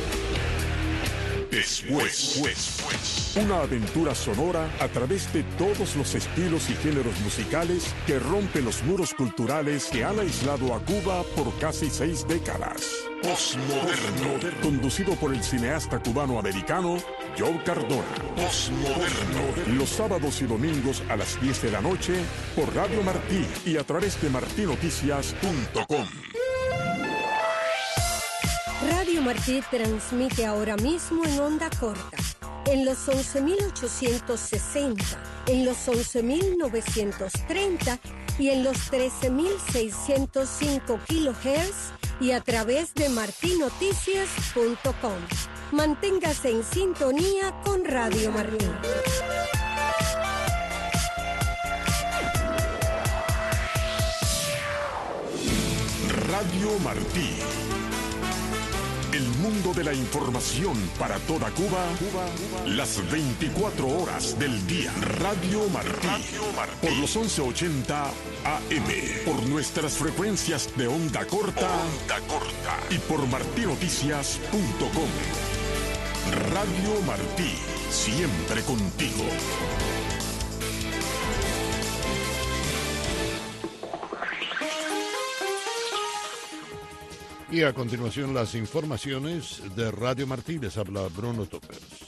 después. Una aventura sonora a través de todos los estilos y géneros musicales que rompe los muros culturales que han aislado a Cuba por casi 6 décadas. Postmoderno. Conducido por el cineasta cubano-americano Joe Cardona. Postmoderno. Los sábados y domingos a las 10 de la noche por Radio Martí y a través de martinoticias.com. Radio Martí transmite ahora mismo en onda corta, en los 11.860, en los 11.930 y en los 13.605 kHz, y a través de martinoticias.com. Manténgase en sintonía con Radio Martí. Radio Martí. El mundo de la información para toda Cuba, las 24 horas del día. Radio Martí. Por los 1180 AM. Por nuestras frecuencias de onda corta. Y por martinoticias.com. Radio Martí. Siempre contigo. Y a continuación las informaciones de Radio Martí. Les habla Bruno Topers.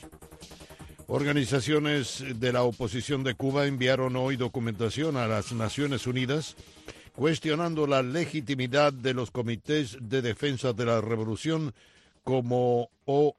Organizaciones de la oposición de Cuba enviaron hoy documentación a las Naciones Unidas cuestionando la legitimidad de los comités de defensa de la revolución como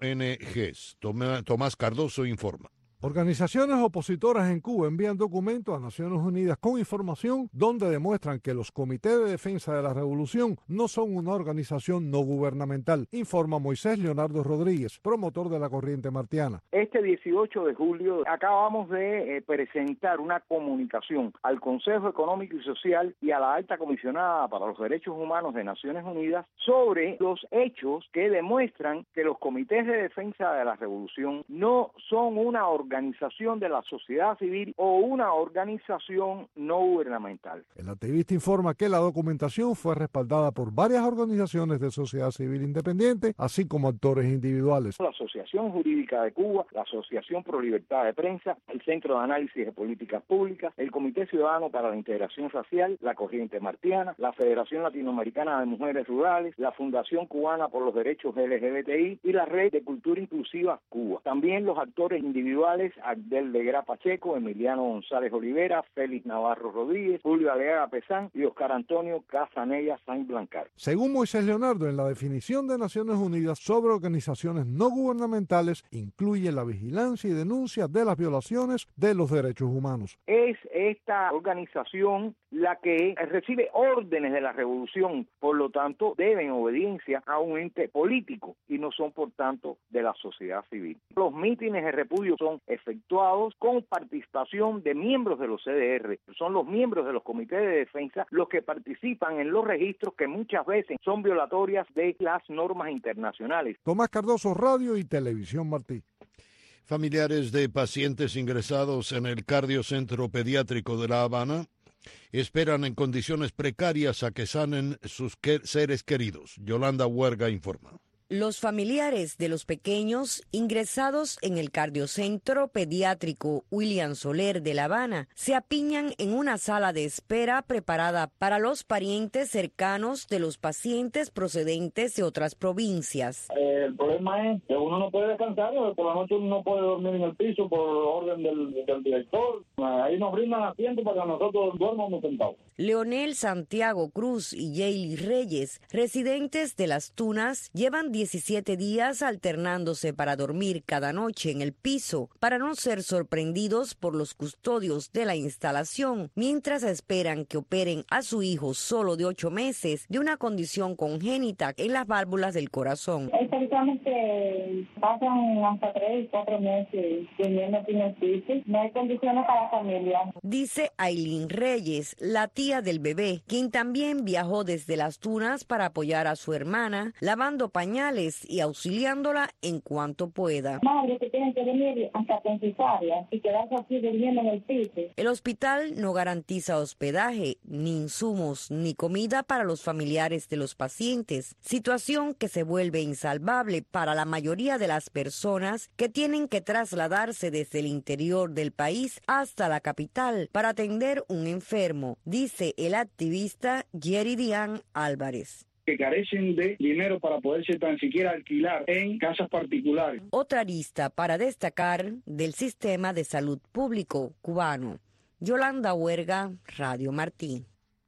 ONGs. Tomás Cardoso informa. Organizaciones opositoras en Cuba envían documentos a Naciones Unidas con información donde demuestran que los comités de defensa de la revolución no son una organización no gubernamental, informa Moisés Leonardo Rodríguez, promotor de la corriente martiana. Este 18 de julio acabamos de presentar una comunicación al Consejo Económico y Social y a la Alta Comisionada para los Derechos Humanos de Naciones Unidas sobre los hechos que demuestran que los comités de defensa de la revolución no son una organización de la sociedad civil o una organización no gubernamental. El activista informa que la documentación fue respaldada por varias organizaciones de sociedad civil independiente, así como actores individuales. La Asociación Jurídica de Cuba, la Asociación Pro Libertad de Prensa, el Centro de Análisis de Políticas Públicas, el Comité Ciudadano para la Integración Racial, la Corriente Martiana, la Federación Latinoamericana de Mujeres Rurales, la Fundación Cubana por los Derechos LGBTI y la Red de Cultura Inclusiva Cuba. También los actores individuales Abdel Legrá Pacheco, Emiliano González Olivera, Félix Navarro Rodríguez, Julio Aleaga Pesán y Oscar Antonio Casanella Sainz Blancar. Según Moisés Leonardo, en la definición de Naciones Unidas sobre organizaciones no gubernamentales, incluye la vigilancia y denuncia de las violaciones de los derechos humanos. Es esta organización la que recibe órdenes de la revolución, por lo tanto deben obediencia a un ente político y no son por tanto de la sociedad civil. Los mítines de repudio son efectuados con participación de miembros de los CDR. Son los miembros de los comités de defensa los que participan en los registros que muchas veces son violatorias de las normas internacionales. Tomás Cardoso, Radio y Televisión Martí. Familiares de pacientes ingresados en el Cardiocentro Pediátrico de La Habana esperan en condiciones precarias a que sanen sus seres queridos. Yolanda Huerga informa. Los familiares de los pequeños ingresados en el Cardiocentro Pediátrico William Soler de La Habana se apiñan en una sala de espera preparada para los parientes cercanos de los pacientes procedentes de otras provincias. El problema es que uno no puede descansar, por la noche uno no puede dormir en el piso por orden del director. Ahí nos brindan asiento para que nosotros duermamos sentados. Leonel Santiago Cruz y Yayli Reyes, residentes de Las Tunas, llevan 17 días alternándose para dormir cada noche en el piso para no ser sorprendidos por los custodios de la instalación, mientras esperan que operen a su hijo solo de 8 meses de una condición congénita en las válvulas del corazón. Especialmente pasan hasta 3 y 4 meses durmiendo en el piso. No hay condiciones para la familia. Dice Ailín Reyes, la tía del bebé, quien también viajó desde Las Tunas para apoyar a su hermana, lavando pañales y auxiliándola en cuanto pueda. Madre que tienen que venir hasta cesárea y quedarse aquí durmiendo en el piso. El hospital no garantiza hospedaje, ni insumos, ni comida para los familiares de los pacientes, situación que se vuelve insalvable para la mayoría de las personas que tienen que trasladarse desde el interior del país hasta la capital para atender un enfermo, dice el activista Yeridian Álvarez. Que carecen de dinero para poderse tan siquiera alquilar en casas particulares. Otra lista para destacar del sistema de salud público cubano. Yolanda Huerga, Radio Martí.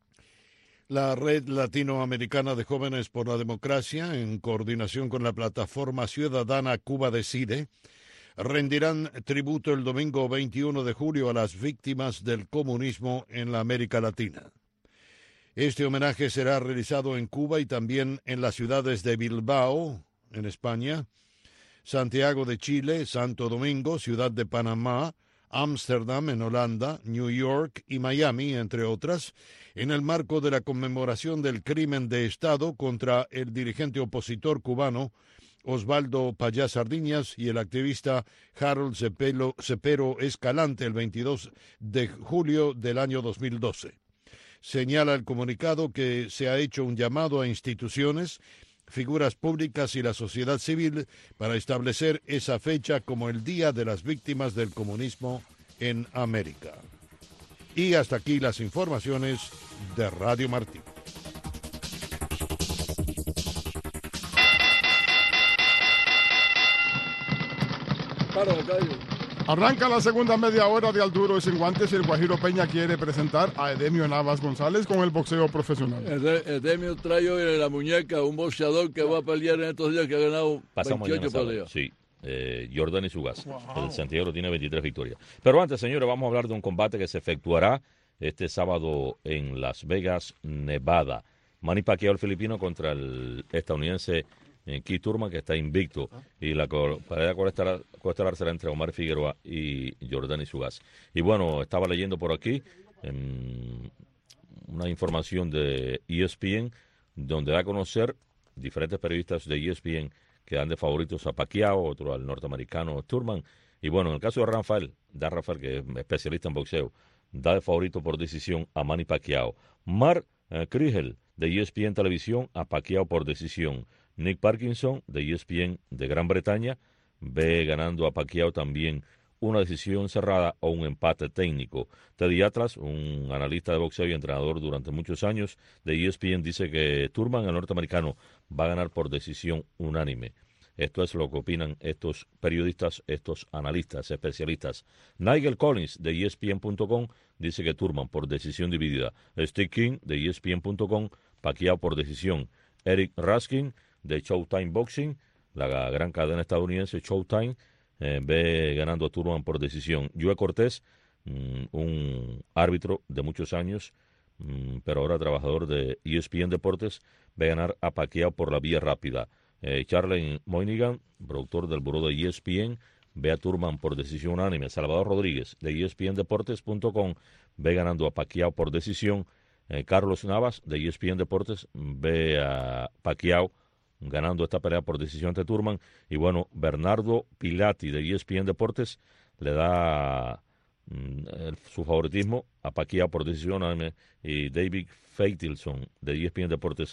La Red Latinoamericana de Jóvenes por la Democracia, en coordinación con la plataforma ciudadana Cuba Decide, rendirán tributo el domingo 21 de julio a las víctimas del comunismo en la América Latina. Este homenaje será realizado en Cuba y también en las ciudades de Bilbao, en España, Santiago de Chile, Santo Domingo, Ciudad de Panamá, Ámsterdam en Holanda, New York y Miami, entre otras, en el marco de la conmemoración del crimen de Estado contra el dirigente opositor cubano Osvaldo Payá Sardiñas y el activista Harold Cepero Escalante el 22 de julio del año 2012. Señala el comunicado que se ha hecho un llamado a instituciones, figuras públicas y la sociedad civil para establecer esa fecha como el Día de las Víctimas del Comunismo en América. Y hasta aquí las informaciones de Radio Martí. Arranca la segunda media hora de Al Duro y Sin Guantes y el Guajiro Peña quiere presentar a Edemio Navas González con el boxeo profesional. Edemio trae hoy en la muñeca un boxeador que va a pelear en estos días que ha ganado 28 peleas. Sí, Jordani Zugás. Wow. El Santiago tiene 23 victorias. Pero antes, señores, vamos a hablar de un combate que se efectuará este sábado en Las Vegas, Nevada. Manny Pacquiao, el filipino, contra el estadounidense Keith Thurman, que está invicto, y la pelea coestelar será entre Omar Figueroa y Jordani Zugás. Y bueno, estaba leyendo por aquí una información de ESPN, donde da a conocer diferentes periodistas de ESPN que dan de favoritos a Pacquiao, otro al norteamericano Thurman. Y bueno, en el caso de Rafael, que es especialista en boxeo, da de favorito por decisión a Manny Pacquiao. Mark Krigel, de ESPN Televisión, a Pacquiao por decisión. Nick Parkinson, de ESPN de Gran Bretaña, ve ganando a Pacquiao también una decisión cerrada o un empate técnico. Teddy Atlas, un analista de boxeo y entrenador durante muchos años de ESPN, dice que Thurman, el norteamericano, va a ganar por decisión unánime. Esto es lo que opinan estos periodistas, estos analistas, especialistas. Nigel Collins, de ESPN.com, dice que Thurman por decisión dividida. Steve King, de ESPN.com, Pacquiao por decisión. Eric Raskin, de Showtime Boxing, la gran cadena estadounidense Showtime, ve ganando a Thurman por decisión. Joe Cortés, un árbitro de muchos años, pero ahora trabajador de ESPN Deportes, ve ganar a Pacquiao por la vía rápida. Charles Moynihan, productor del buró de ESPN, ve a Thurman por decisión unánime. Salvador Rodríguez, de ESPNDeportes.com, ve ganando a Pacquiao por decisión. Carlos Navas, de ESPN Deportes, ve a Pacquiao ganando esta pelea por decisión ante Thurman. Y bueno, Bernardo Pilati, de ESPN Deportes, le da su favoritismo a Pacquiao por decisión unánime. Y David Faitelson, de ESPN Deportes,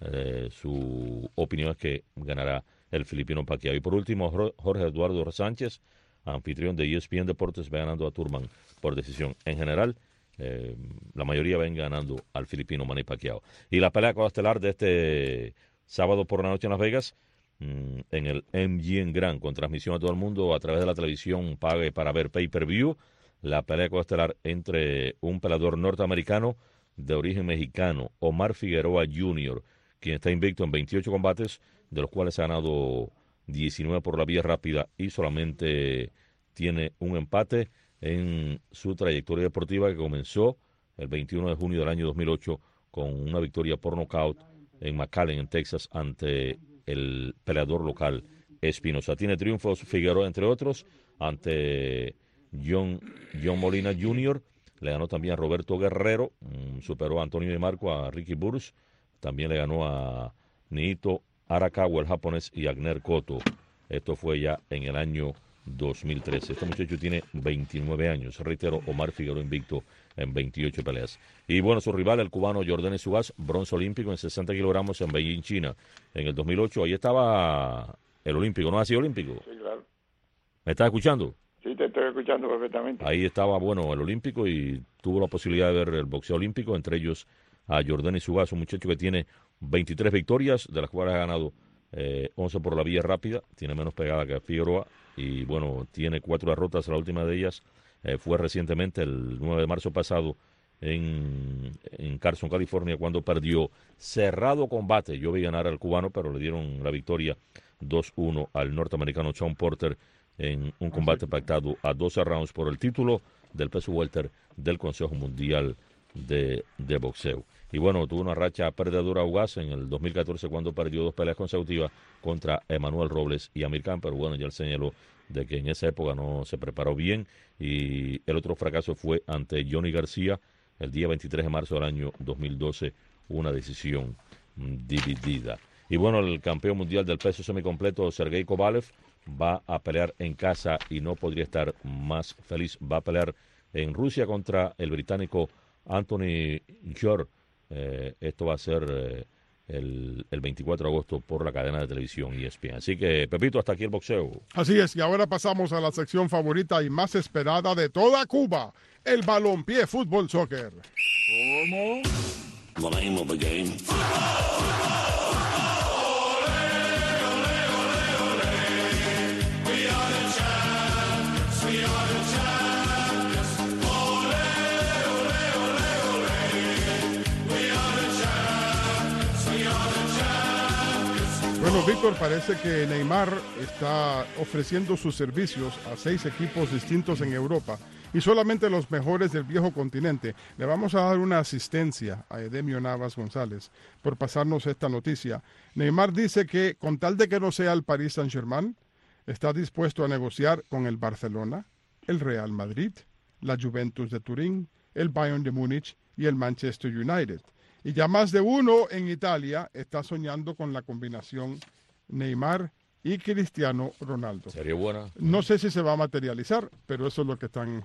su opinión es que ganará el filipino Pacquiao. Y por último, Jorge Eduardo Sánchez, anfitrión de ESPN Deportes, ve ganando a Thurman por decisión. En general, la mayoría ven ganando al filipino Manny Pacquiao. Y la pelea coestelar de este sábado por la noche en Las Vegas, en el MGM Grand, con transmisión a todo el mundo a través de la televisión, pague para ver pay-per-view, la pelea coestelar entre un peleador norteamericano de origen mexicano, Omar Figueroa Jr., quien está invicto en 28 combates, de los cuales ha ganado 19 por la vía rápida y solamente tiene un empate en su trayectoria deportiva, que comenzó el 21 de junio del año 2008 con una victoria por nocaut en McAllen, en Texas, ante el peleador local Espinosa. Tiene triunfos Figueroa, entre otros, ante John Molina Jr., le ganó también a Roberto Guerrero, superó a Antonio de Marco, a Ricky Burns, también le ganó a Niito Arakawa, el japonés, y Agner Cotto. Esto fue ya en el año 2013. Este muchacho tiene 29 años. Reitero, Omar Figueroa invicto en 28 peleas. Y bueno, su rival, el cubano Jordani Zugás, bronce olímpico en 60 kilogramos en Beijing, China, en el 2008. Ahí estaba el olímpico, ¿no ha sido olímpico? Sí, claro. ¿Me estás escuchando? Sí, te estoy escuchando perfectamente. Ahí estaba, bueno, el olímpico, y tuvo la posibilidad de ver el boxeo olímpico, entre ellos a Jordani Zugás, un muchacho que tiene 23 victorias, de las cuales ha ganado 11 por la vía rápida, tiene menos pegada que Figueroa, y bueno, tiene 4 derrotas. La última de ellas fue recientemente, el 9 de marzo pasado, en Carson, California, cuando perdió cerrado combate. Yo vi ganar al cubano, pero le dieron la victoria 2-1 al norteamericano Sean Porter en un combate pactado a 12 rounds por el título del peso welter del Consejo Mundial de Boxeo. Y bueno, tuvo una racha perdedora audaz en el 2014 cuando perdió 2 peleas consecutivas contra Emanuel Robles y Amir Khan, pero bueno, ya él señaló de que en esa época no se preparó bien. Y el otro fracaso fue ante Johnny García el día 23 de marzo del año 2012, una decisión dividida. Y bueno, el campeón mundial del peso semicompleto, Sergey Kovalev, va a pelear en casa y no podría estar más feliz. Va a pelear en Rusia contra el británico Anthony Joshua. Esto va a ser el 24 de agosto por la cadena de televisión ESPN. Así que, Pepito, hasta aquí el boxeo. Así es, y ahora pasamos a la sección favorita y más esperada de toda Cuba, el balompié fútbol soccer. ¿Cómo? The name of the game. Bueno, Víctor, parece que Neymar está ofreciendo sus servicios a 6 equipos distintos en Europa y solamente los mejores del viejo continente. Le vamos a dar una asistencia a Edemio Navas González por pasarnos esta noticia. Neymar dice que, con tal de que no sea el Paris Saint-Germain, está dispuesto a negociar con el Barcelona, el Real Madrid, la Juventus de Turín, el Bayern de Múnich y el Manchester United. Y ya más de uno en Italia está soñando con la combinación Neymar y Cristiano Ronaldo. Sería buena. No sé si se va a materializar, pero eso es lo que están...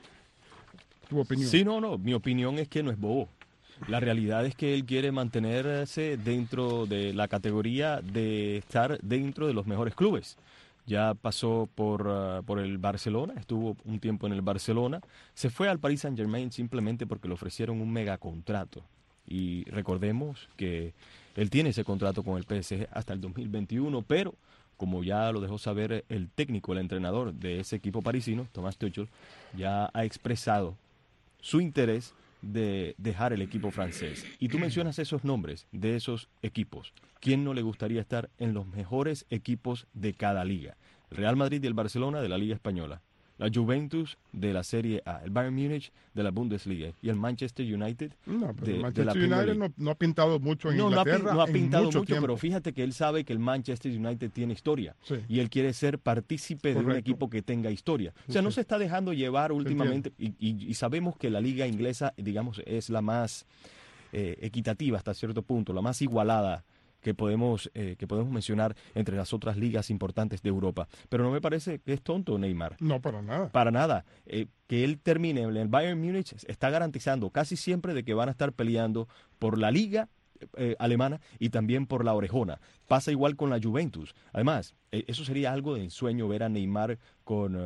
¿Tu opinión? Sí, no. Mi opinión es que no es bobo. La realidad es que él quiere mantenerse dentro de la categoría de estar dentro de los mejores clubes. Ya pasó por el Barcelona, estuvo un tiempo en el Barcelona, se fue al Paris Saint-Germain simplemente porque le ofrecieron un megacontrato. Y recordemos que él tiene ese contrato con el PSG hasta el 2021, pero como ya lo dejó saber el técnico, el entrenador de ese equipo parisino, Thomas Tuchel, ya ha expresado su interés de dejar el equipo francés. Y tú mencionas esos nombres de esos equipos. ¿Quién no le gustaría estar en los mejores equipos de cada liga? El Real Madrid y el Barcelona de la Liga Española, la Juventus de la Serie A, el Bayern Múnich de la Bundesliga y el Manchester United el Manchester United no ha pintado mucho en Inglaterra. No ha pintado mucho, tiempo. pero fíjate que él sabe que el Manchester United tiene historia y él quiere ser partícipe de un equipo que tenga historia. O sea, no se está dejando llevar últimamente y sabemos que la liga inglesa, digamos, es la más equitativa hasta cierto punto, la más igualada que podemos mencionar entre las otras ligas importantes de Europa. Pero no me parece que es tonto Neymar. No, para nada. Para nada. Que él termine en el Bayern Múnich está garantizando casi siempre de que van a estar peleando por la liga alemana y también por la orejona. Pasa igual con la Juventus. Además, eso sería algo de ensueño ver a Neymar con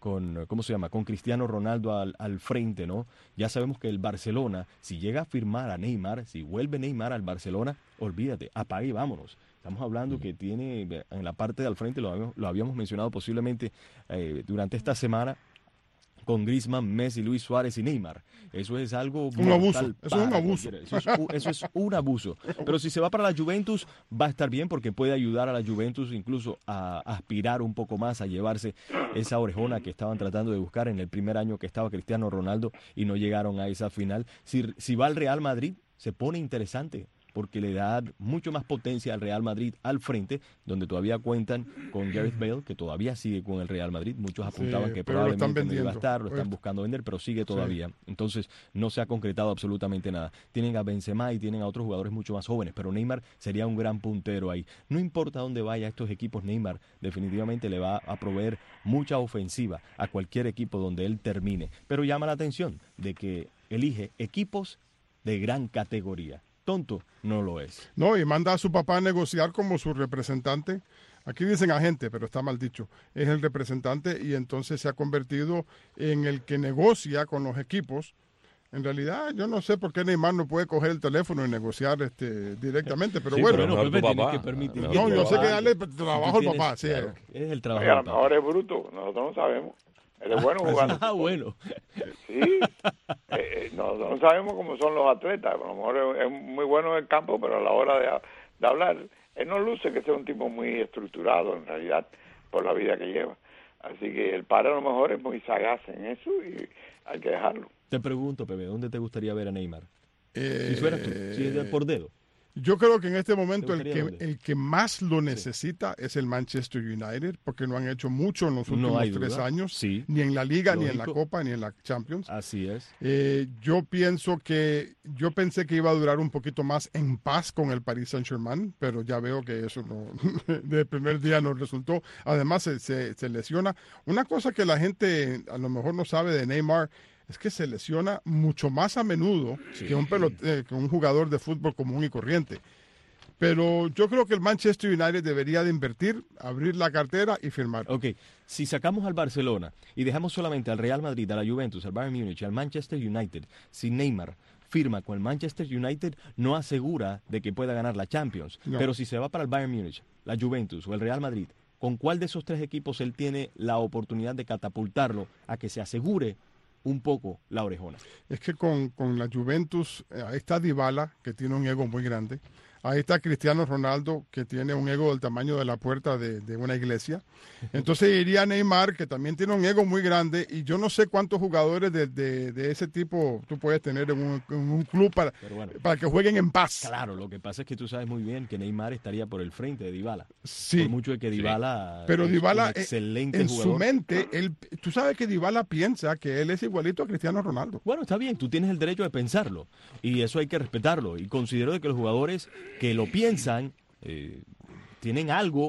Cristiano Ronaldo al frente, ¿no? Ya sabemos que el Barcelona, si llega a firmar a Neymar, si vuelve Neymar al Barcelona, olvídate, apague y vámonos. Estamos hablando que tiene en la parte de al frente, lo habíamos mencionado posiblemente durante esta semana, con Griezmann, Messi, Luis Suárez y Neymar. Eso es algo un abuso. Eso es un abuso. Eso es un abuso. Pero si se va para la Juventus, va a estar bien porque puede ayudar a la Juventus incluso a aspirar un poco más, a llevarse esa orejona que estaban tratando de buscar en el primer año que estaba Cristiano Ronaldo y no llegaron a esa final. Si va al Real Madrid, se pone interesante, porque le da mucho más potencia al Real Madrid al frente, donde todavía cuentan con Gareth Bale, que todavía sigue con el Real Madrid. Muchos apuntaban que probablemente no iba a estar, lo están buscando vender, pero sigue todavía. Entonces, no se ha concretado absolutamente nada. Tienen a Benzema y tienen a otros jugadores mucho más jóvenes, pero Neymar sería un gran puntero ahí. No importa dónde vaya estos equipos, Neymar definitivamente le va a proveer mucha ofensiva a cualquier equipo donde él termine. Pero llama la atención de que elige equipos de gran categoría. Tonto no lo es. No, y manda a su papá a negociar como su representante. Aquí dicen agente, pero está mal dicho. Es el representante y entonces se ha convertido en el que negocia con los equipos. En realidad, yo no sé por qué Neymar no puede coger el teléfono y negociar directamente, pero bueno. Pero no, yo sé que darle trabajo al papá. Sí, claro, es el trabajo. Oye, a lo mejor es bruto, nosotros no sabemos. Él es bueno jugando. Bueno. Sí, no sabemos cómo son los atletas. A lo mejor es muy bueno en el campo, pero a la hora de hablar, él no luce que sea un tipo muy estructurado en realidad por la vida que lleva. Así que el padre a lo mejor es muy sagaz en eso y hay que dejarlo. Te pregunto, Pepe, ¿dónde te gustaría ver a Neymar? Si fueras tú, si es por dedo. Yo creo que en este momento el que más lo necesita es el Manchester United, porque no han hecho mucho en los últimos 3 años, ni en la Liga, ni en la Copa, ni en la Champions. Así es. Yo pensé que iba a durar un poquito más en paz con el Paris Saint-Germain, pero ya veo que eso no, del primer día no resultó. Además se lesiona. Una cosa que la gente a lo mejor no sabe de Neymar es que se lesiona mucho más a menudo que un jugador de fútbol común y corriente. Pero yo creo que el Manchester United debería de invertir, abrir la cartera y firmar. Ok, si sacamos al Barcelona y dejamos solamente al Real Madrid, a la Juventus, al Bayern Múnich, al Manchester United, si Neymar firma con el Manchester United, no asegura de que pueda ganar la Champions. No. Pero si se va para el Bayern Múnich, la Juventus o el Real Madrid, ¿con cuál de esos 3 equipos él tiene la oportunidad de catapultarlo a que se asegure un poco la orejona? Es que con la Juventus, ahí está Dybala, que tiene un ego muy grande. Ahí está Cristiano Ronaldo, que tiene un ego del tamaño de la puerta de una iglesia. Entonces iría Neymar, que también tiene un ego muy grande. Y yo no sé cuántos jugadores de ese tipo tú puedes tener en un club para que jueguen en paz. Claro, lo que pasa es que tú sabes muy bien que Neymar estaría por el frente de Dybala. Sí. Por mucho de que Dybala pero es Dybala, un excelente en jugador. su mente, tú sabes que Dybala piensa que él es igualito a Cristiano Ronaldo. Bueno, está bien, tú tienes el derecho de pensarlo. Y eso hay que respetarlo. Y considero de que los jugadores que lo piensan, tienen algo.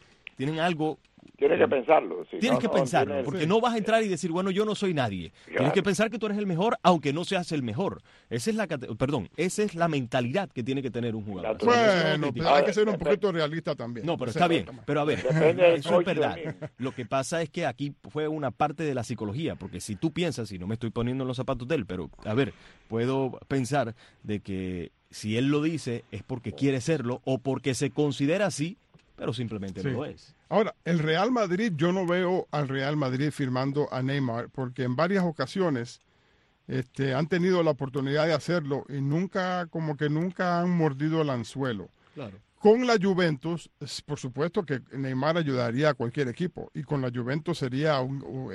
Tienes que pensarlo. Tienes que pensarlo, porque no vas a entrar y decir, bueno, yo no soy nadie. Claro. Tienes que pensar que tú eres el mejor, aunque no seas el mejor. Esa es la mentalidad que tiene que tener un jugador. Bueno, pero hay que ser un poquito realista también. No, pero está bien. Pero a ver, eso es verdad. Lo que pasa es que aquí fue una parte de la psicología, porque si tú piensas, y no me estoy poniendo en los zapatos de él, pero a ver, puedo pensar de que si él lo dice es porque quiere serlo o porque se considera así, pero simplemente no lo es. Ahora, el Real Madrid, yo no veo al Real Madrid firmando a Neymar, porque en varias ocasiones han tenido la oportunidad de hacerlo y nunca han mordido el anzuelo. Claro. Con la Juventus, por supuesto que Neymar ayudaría a cualquier equipo, y con la Juventus sería un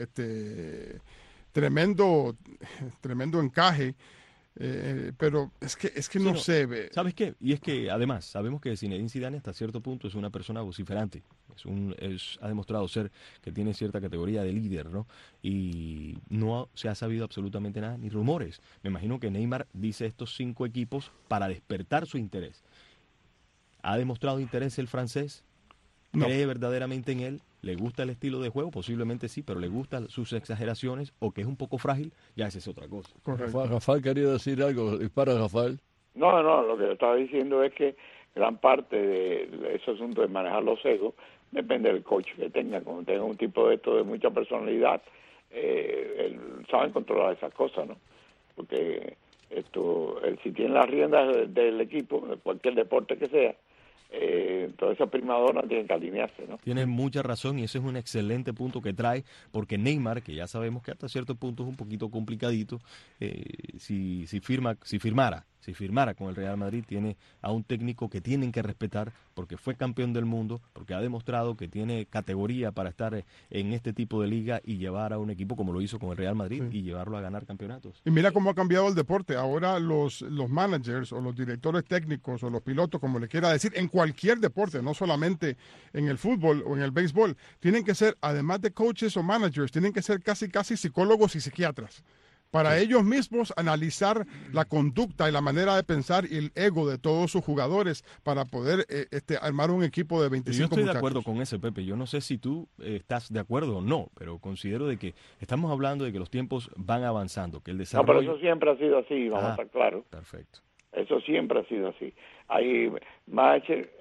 tremendo encaje. Pero es que no se ve. ¿Sabes qué? Y es que además sabemos que Zinedine Zidane hasta cierto punto es una persona vociferante. Ha demostrado ser que tiene cierta categoría de líder, ¿no? Y no se ha sabido absolutamente nada, ni rumores. Me imagino que Neymar dice estos 5 equipos para despertar su interés. ¿Ha demostrado interés el francés? No. ¿Cree verdaderamente en él? ¿Le gusta el estilo de juego? Posiblemente sí, pero ¿le gustan sus exageraciones o que es un poco frágil? Ya esa es otra cosa. Rafael quería decir algo. Dispara, Rafael. No, lo que yo estaba diciendo es que gran parte de ese asunto de manejar los egos depende del coach que tenga. Como tenga un tipo de mucha personalidad, saben controlar esas cosas, ¿no? Porque si tiene las riendas del equipo, de cualquier deporte que sea, toda esa primadona tiene que alinearse, ¿no? Tienes mucha razón y ese es un excelente punto que trae, porque Neymar, que ya sabemos que hasta cierto punto es un poquito complicadito, si firmara con el Real Madrid, tiene a un técnico que tienen que respetar porque fue campeón del mundo, porque ha demostrado que tiene categoría para estar en este tipo de liga y llevar a un equipo como lo hizo con el Real Madrid y llevarlo a ganar campeonatos. Y mira cómo ha cambiado el deporte. Ahora los managers o los directores técnicos o los pilotos, como le quiera decir, en cualquier deporte, no solamente en el fútbol o en el béisbol, tienen que ser, además de coaches o managers, tienen que ser casi psicólogos y psiquiatras, para ellos mismos analizar la conducta y la manera de pensar y el ego de todos sus jugadores para poder armar un equipo de 25 Yo estoy muchachos. de acuerdo con ese, Pepe. Yo no sé si tú estás de acuerdo o no, pero considero de que estamos hablando de que los tiempos van avanzando, que el desarrollo... No, pero eso siempre ha sido así, vamos a estar claros. Perfecto. Eso siempre ha sido así. Hay más,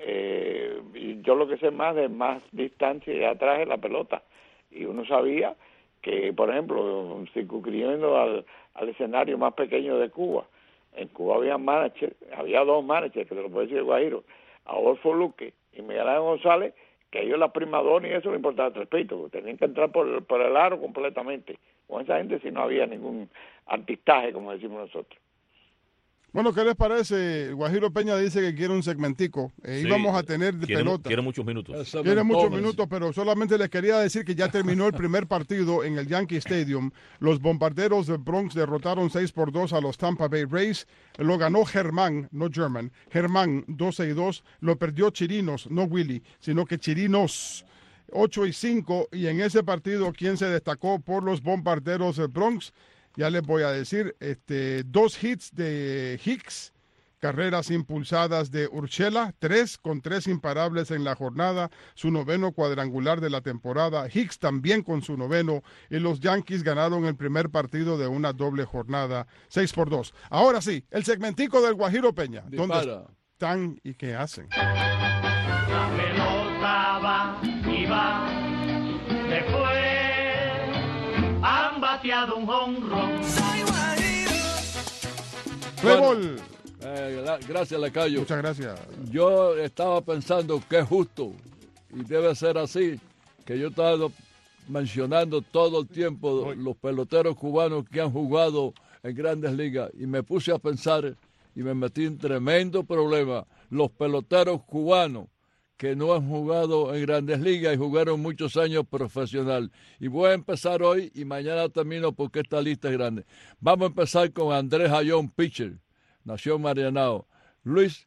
yo lo que sé más de más distancia y atrás de la pelota. Y uno sabía que, por ejemplo, circunscribiendo al escenario más pequeño de Cuba, en Cuba había 2 managers, que te lo puede decir el Guajiro, Adolfo Luque y Miguel Ángel González, que ellos la primadona y eso no importaba 3 pitos, porque tenían que entrar por el aro completamente. Con esa gente si no había ningún artistaje, como decimos nosotros. Bueno, ¿qué les parece? Guajiro Peña dice que quiere un segmentico. Sí, íbamos a tener de pelota. Quiere muchos minutos. Quiere muchos minutos, pero solamente les quería decir que ya terminó el primer partido en el Yankee Stadium. Los Bombarderos del Bronx derrotaron 6-2 a los Tampa Bay Rays. Lo ganó Germán, no German. Germán 12-2. Lo perdió Chirinos, no Willy, sino que Chirinos 8-5. Y en ese partido, ¿quién se destacó por los Bombarderos del Bronx? Ya les voy a decir, 2 hits de Hicks, carreras impulsadas de Urshela, 3 con 3 imparables en la jornada, su 9º cuadrangular de la temporada, Hicks también con su 9º, y los Yankees ganaron el primer partido de una doble jornada, 6-2. Ahora sí, el segmentico del Guajiro Peña. ¿Dónde están y qué hacen? La pelota va y va, después han bateado un jonrón. Bueno, gracias, Lacayo. Muchas gracias. Yo estaba pensando que es justo, y debe ser así, que yo estaba mencionando todo el tiempo los peloteros cubanos que han jugado en Grandes Ligas, y me puse a pensar y me metí en tremendo problema. Los peloteros cubanos que no han jugado en Grandes Ligas y jugaron muchos años profesional. Y voy a empezar hoy y mañana termino porque esta lista es grande. Vamos a empezar con Andrés Ayón, pitcher, nació en Marianao. Luis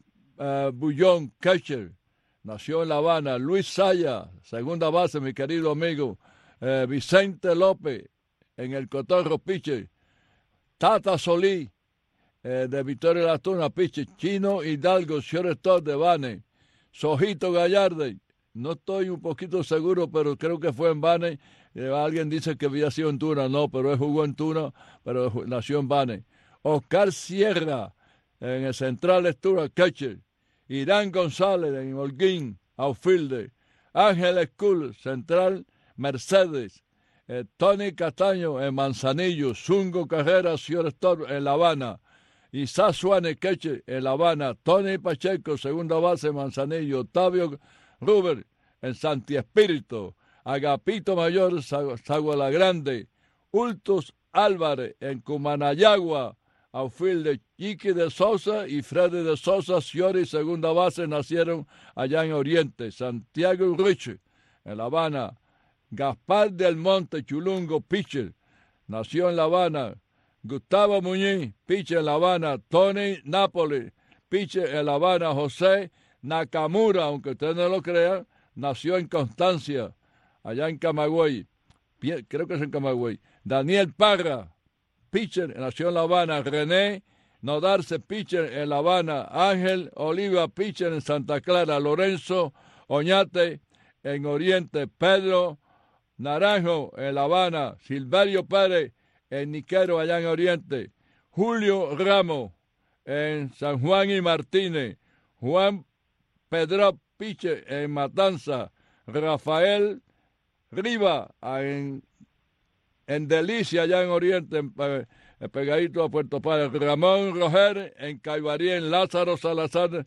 Bullón, catcher, nació en La Habana. Luis Saya, segunda base, mi querido amigo. Vicente López, en el Cotorro, pitcher. Tata Solí, de Victoria Las Tunas, pitcher. Chino Hidalgo, shortstop de Bane. Sojito Gallarde, no estoy un poquito seguro, pero creo que fue en Bane. Alguien dice que había sido en Tuna, no, pero él jugó en Tuna, pero nació en Bane. Oscar Sierra, en el Central Tuna, catcher. Irán González, en Holguín, outfielder. Ángel School, Central, Mercedes. Tony Castaño, en Manzanillo. Zungo Carrera, shortstop, en La Habana. Isaac Suárez, catcher, en La Habana. Tony Pacheco, segunda base, Manzanillo. Octavio Ruber, en Santi Espíritu. Agapito Mayor, Sagua Grande. Ultus Álvarez, en Cumanayagua. Outfielder Chiqui de Sosa y Freddy de Sosa, Sciori, segunda base, nacieron allá en Oriente. Santiago Rich, en La Habana. Gaspar del Monte Chulungo, pitcher, nació en La Habana. Gustavo Muñiz, pitcher en La Habana. Tony Nápoles, pitcher en La Habana. José Nakamura, aunque usted no lo crea, nació en Constancia, allá en Camagüey. Creo que es en Camagüey. Daniel Parra, pitcher, nació en La Habana. René Nodarse, pitcher en La Habana. Ángel Oliva, pitcher en Santa Clara. Lorenzo Oñate, en Oriente. Pedro Naranjo, en La Habana. Silverio Pérez, en Niquero, allá en Oriente. Julio Ramos, en San Juan y Martínez. Juan Pedro, pitcher, en Matanza. Rafael Riva, en Delicia, allá en Oriente, pegadito a Puerto Padre. Ramón Roger, en Caibarien. Lázaro Salazar,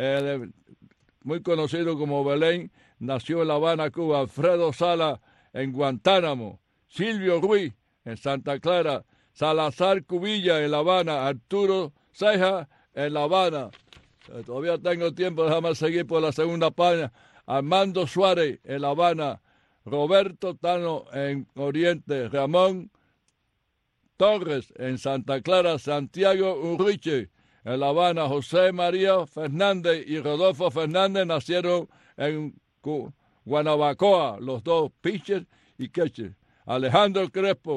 muy conocido como Belén, nació en La Habana, Cuba. Alfredo Sala, en Guantánamo. Silvio Ruiz, en Santa Clara. Salazar Cubilla, en La Habana. Arturo Ceja, en La Habana. Todavía tengo tiempo, déjame seguir por la segunda página. Armando Suárez, en La Habana. Roberto Tano, en Oriente. Ramón Torres, en Santa Clara. Santiago Urriche, en La Habana. José María Fernández y Rodolfo Fernández nacieron en Guanabacoa, los dos pitchers y catchers. Alejandro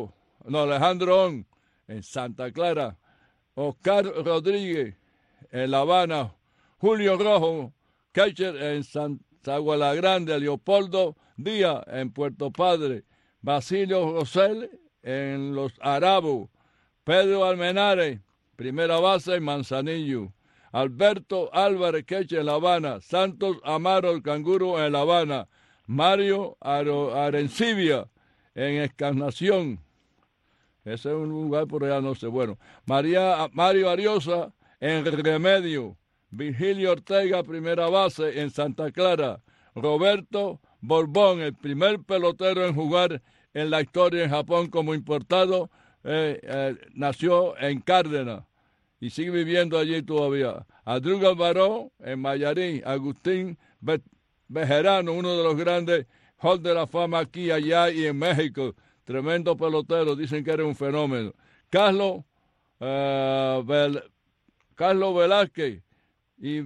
On, en Santa Clara. Oscar Rodríguez, en La Habana. Julio Rojo, catcher, en Sagua Grande. Leopoldo Díaz, en Puerto Padre. Basilio Rosell, en Los Arabos. Pedro Almenares, primera base, en Manzanillo. Alberto Álvarez, catcher, en La Habana. Santos Amaro, el Canguro, en La Habana. Mario Arencibia, en Encarnación. Ese es un lugar por allá, no sé. Bueno, Mario Ariosa, en Remedio. Virgilio Ortega, primera base, en Santa Clara. Roberto Borbón, el primer pelotero en jugar en la historia en Japón como importado, nació en Cárdenas. y sigue viviendo allí todavía. Adruga Baró en Mayarín, Agustín Bejerano, uno de los grandes Hall de la Fama aquí, allá y en México. Tremendo pelotero, dicen que era un fenómeno. Carlos Velázquez y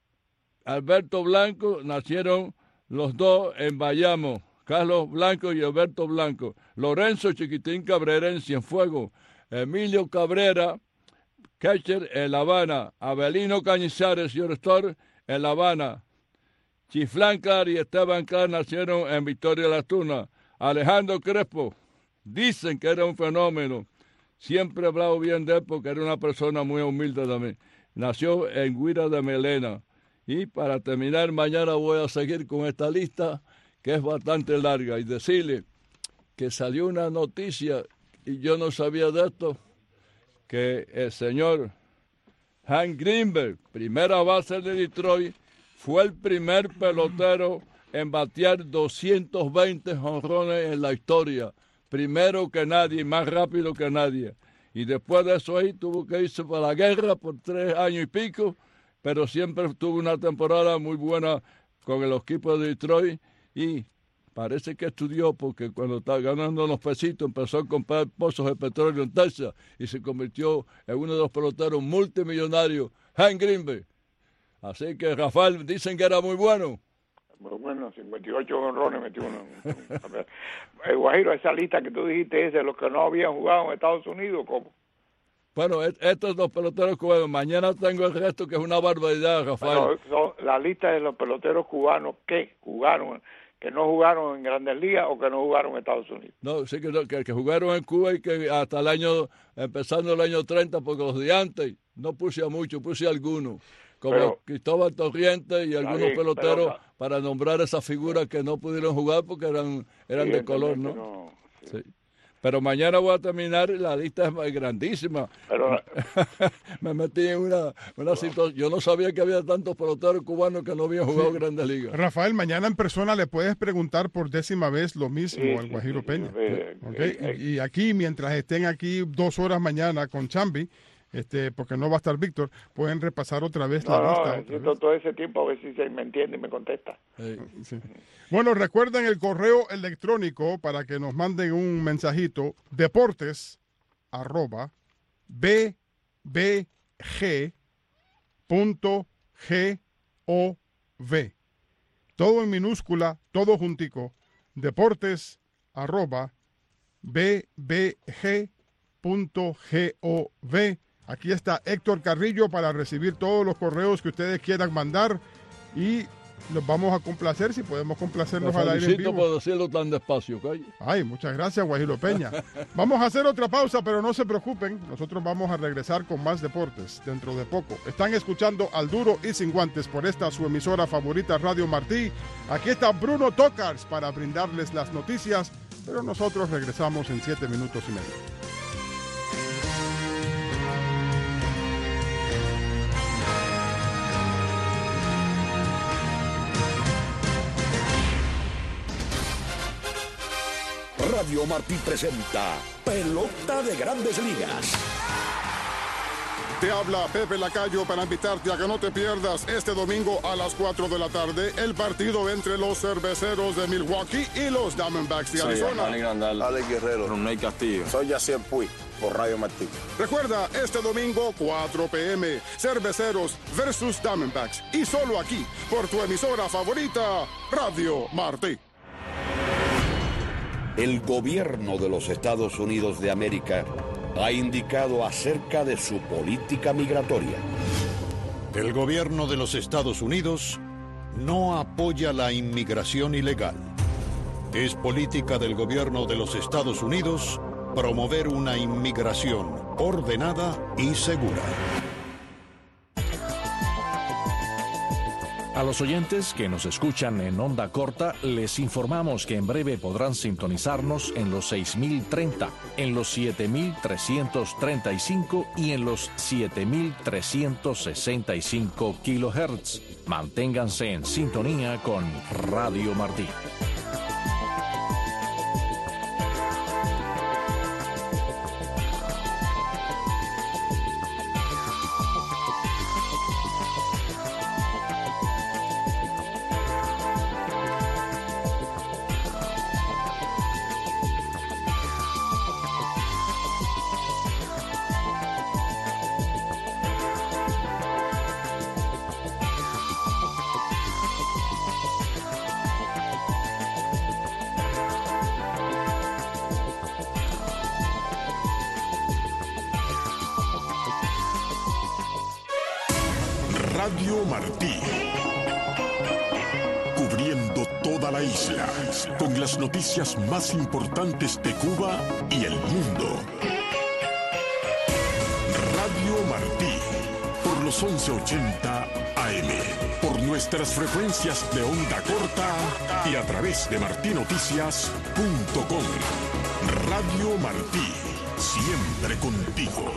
Alberto Blanco nacieron los dos en Bayamo. Carlos Blanco y Alberto Blanco. Lorenzo Chiquitín Cabrera en Cienfuegos. Emilio Cabrera, catcher en La Habana. Abelino Cañizares y Orestor en La Habana. Chiflán Clar y Esteban Clar nacieron en Victoria Las Tunas. Alejandro Crespo, dicen que era un fenómeno. Siempre he hablado bien de él porque era una persona muy humilde también. Nació en Guira de Melena. Y para terminar, mañana voy a seguir con esta lista que es bastante larga y decirle que salió una noticia y yo no sabía de esto, que el señor Hank Greenberg, primera base de Detroit, fue el primer pelotero en batear 220 jonrones en la historia. Primero que nadie, más rápido que nadie. Y después de eso ahí tuvo que irse para la guerra por 3 años y pico, pero siempre tuvo una temporada muy buena con el equipo de Detroit y parece que estudió porque cuando estaba ganando los pesitos empezó a comprar pozos de petróleo en Texas y se convirtió en uno de los peloteros multimillonarios, Hank Greenberg. Así que Rafael, dicen que era muy bueno. Muy bueno, 58 honrones metió uno. Guajiro, esa lista que tú dijiste es de los que no habían jugado en Estados Unidos, ¿cómo? Bueno, estos dos peloteros cubanos. Mañana tengo el resto, que es una barbaridad, Rafael. Pero la lista de los peloteros cubanos que jugaron, que no jugaron en Grandes Ligas o que no jugaron en Estados Unidos. No, sí que jugaron en Cuba y que hasta el año, empezando el año 30, porque los de antes no puse a muchos, puse a algunos. Como Cristóbal Torrientes y algunos peloteros para nombrar esas figuras que no pudieron jugar porque eran de color, ¿no? Sí. Pero mañana voy a terminar, la lista es grandísima. Pero me metí en una situación. Yo no sabía que había tantos peloteros cubanos que no habían jugado Grandes Ligas. Rafael, mañana en persona le puedes preguntar por 10ª vez lo mismo al Guajiro Peña. Y aquí, mientras estén aquí 2 horas mañana con Chambi, porque no va a estar Víctor, pueden repasar otra vez la lista. Todo ese tiempo a ver si se me entiende y me contesta. Sí. Bueno, recuerden el correo electrónico para que nos manden un mensajito, deportes@bbg.gov. Todo en minúscula, todo juntico, deportes@bbg.gov. Aquí está Héctor Carrillo para recibir todos los correos que ustedes quieran mandar y los vamos a complacer si podemos complacerlos al aire en vivo. Por decirlo tan despacio, ¿okay? Ay, muchas gracias, Guajiro Peña. Vamos a hacer otra pausa, pero no se preocupen. Nosotros vamos a regresar con más deportes dentro de poco. Están escuchando Al Duro y Sin Guantes por esta su emisora favorita, Radio Martí. Aquí está Bruno Tocars para brindarles las noticias, pero nosotros regresamos en 7 minutos y medio. Radio Martí presenta Pelota de Grandes Ligas. Te habla Pepe Lacayo para invitarte a que no te pierdas este domingo a las 4 de la tarde el partido entre los Cerveceros de Milwaukee y los Diamondbacks de Arizona. Soy Grandal, Alex Guerrero, Ronald Castillo. Soy Yacier Puig por Radio Martí. Recuerda, este domingo 4 p.m. Cerveceros versus Diamondbacks y solo aquí por tu emisora favorita, Radio Martí. El gobierno de los Estados Unidos de América ha indicado acerca de su política migratoria. El gobierno de los Estados Unidos no apoya la inmigración ilegal. Es política del gobierno de los Estados Unidos promover una inmigración ordenada y segura. A los oyentes que nos escuchan en onda corta, les informamos que en breve podrán sintonizarnos en los 6030, en los 7335 y en los 7365 kilohertz. Manténganse en sintonía con Radio Martí. Radio Martí. Cubriendo toda la isla con las noticias más importantes de Cuba y el mundo. Radio Martí, por los 1180 AM, por nuestras frecuencias de onda corta y a través de martinoticias.com. Radio Martí, siempre contigo.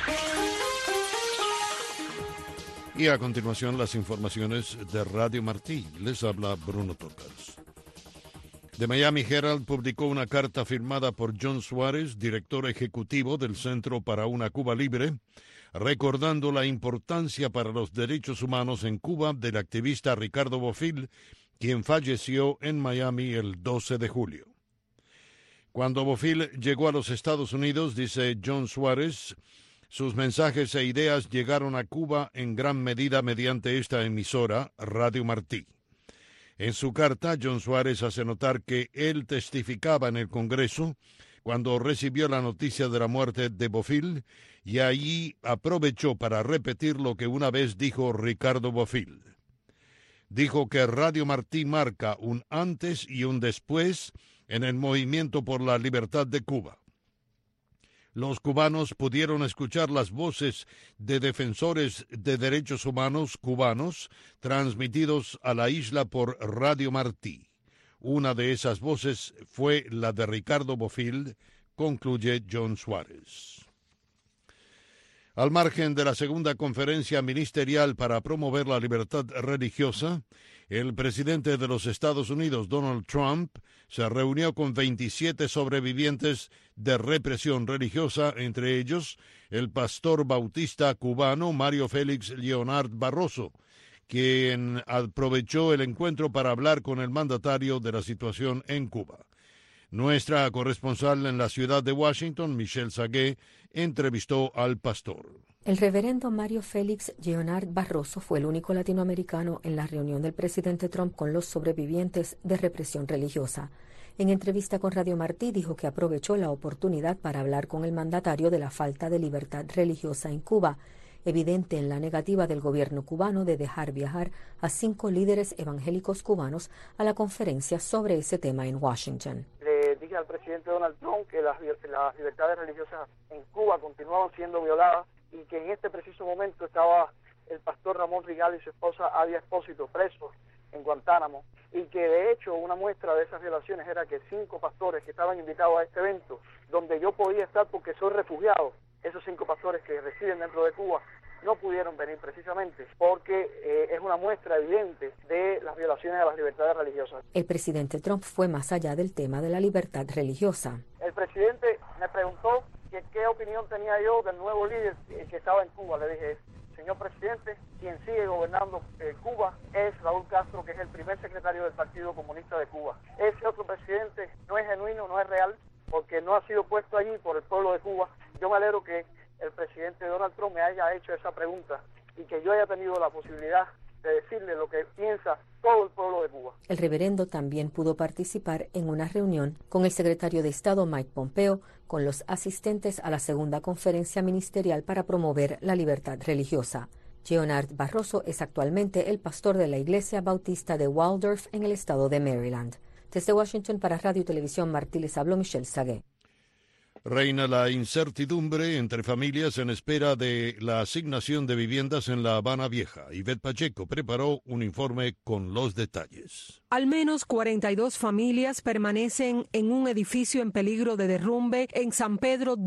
Y a continuación las informaciones de Radio Martí. Les habla Bruno Tocas. The Miami Herald publicó una carta firmada por John Suárez, director ejecutivo del Centro para una Cuba Libre, recordando la importancia para los derechos humanos en Cuba del activista Ricardo Bofill, quien falleció en Miami el 12 de julio. Cuando Bofill llegó a los Estados Unidos, dice John Suárez, sus mensajes e ideas llegaron a Cuba en gran medida mediante esta emisora, Radio Martí. En su carta, John Suárez hace notar que él testificaba en el Congreso cuando recibió la noticia de la muerte de Bofill y allí aprovechó para repetir lo que una vez dijo Ricardo Bofill. Dijo que Radio Martí marca un antes y un después en el movimiento por la libertad de Cuba. Los cubanos pudieron escuchar las voces de defensores de derechos humanos cubanos transmitidos a la isla por Radio Martí. Una de esas voces fue la de Ricardo Bofill, concluye John Suárez. Al margen de la segunda conferencia ministerial para promover la libertad religiosa, el presidente de los Estados Unidos, Donald Trump, se reunió con 27 sobrevivientes de represión religiosa, entre ellos el pastor bautista cubano Mario Félix Leonard Barroso, quien aprovechó el encuentro para hablar con el mandatario de la situación en Cuba. Nuestra corresponsal en la ciudad de Washington, Michelle Sagué, entrevistó al pastor. El reverendo Mario Félix Leonard Barroso fue el único latinoamericano en la reunión del presidente Trump con los sobrevivientes de represión religiosa. En entrevista con Radio Martí dijo que aprovechó la oportunidad para hablar con el mandatario de la falta de libertad religiosa en Cuba, evidente en la negativa del gobierno cubano de dejar viajar a 5 líderes evangélicos cubanos a la conferencia sobre ese tema en Washington. Le dije al presidente Donald Trump que las libertades religiosas en Cuba continuaban siendo violadas y que en este preciso momento estaba el pastor Ramón Rigal y su esposa Adia Espósito presos en Guantánamo, y que de hecho una muestra de esas violaciones era que 5 pastores que estaban invitados a este evento, donde yo podía estar porque soy refugiado, esos 5 pastores que residen dentro de Cuba no pudieron venir precisamente porque es una muestra evidente de las violaciones a las libertades religiosas. El presidente Trump fue más allá del tema de la libertad religiosa. El presidente me preguntó que qué opinión tenía yo del nuevo líder que estaba en Cuba. Le dije, señor presidente, quien sigue gobernando Cuba es Raúl Castro, que es el primer secretario del Partido Comunista de Cuba. Ese otro presidente no es genuino, no es real, porque no ha sido puesto allí por el pueblo de Cuba. Yo me alegro que el presidente Donald Trump me haya hecho esa pregunta y que yo haya tenido la posibilidad de decirle lo que piensa todo el pueblo de Cuba. El reverendo también pudo participar en una reunión con el secretario de Estado Mike Pompeo, con los asistentes a la segunda conferencia ministerial para promover la libertad religiosa. Leonard Barroso es actualmente el pastor de la Iglesia Bautista de Waldorf en el estado de Maryland. Desde Washington para Radio y Televisión Martí les habló Michelle Sagué. Reina la incertidumbre entre familias en espera de la asignación de viviendas en La Habana Vieja. Ivette Pacheco preparó un informe con los detalles. Al menos 42 familias permanecen en un edificio en peligro de derrumbe en San Pedro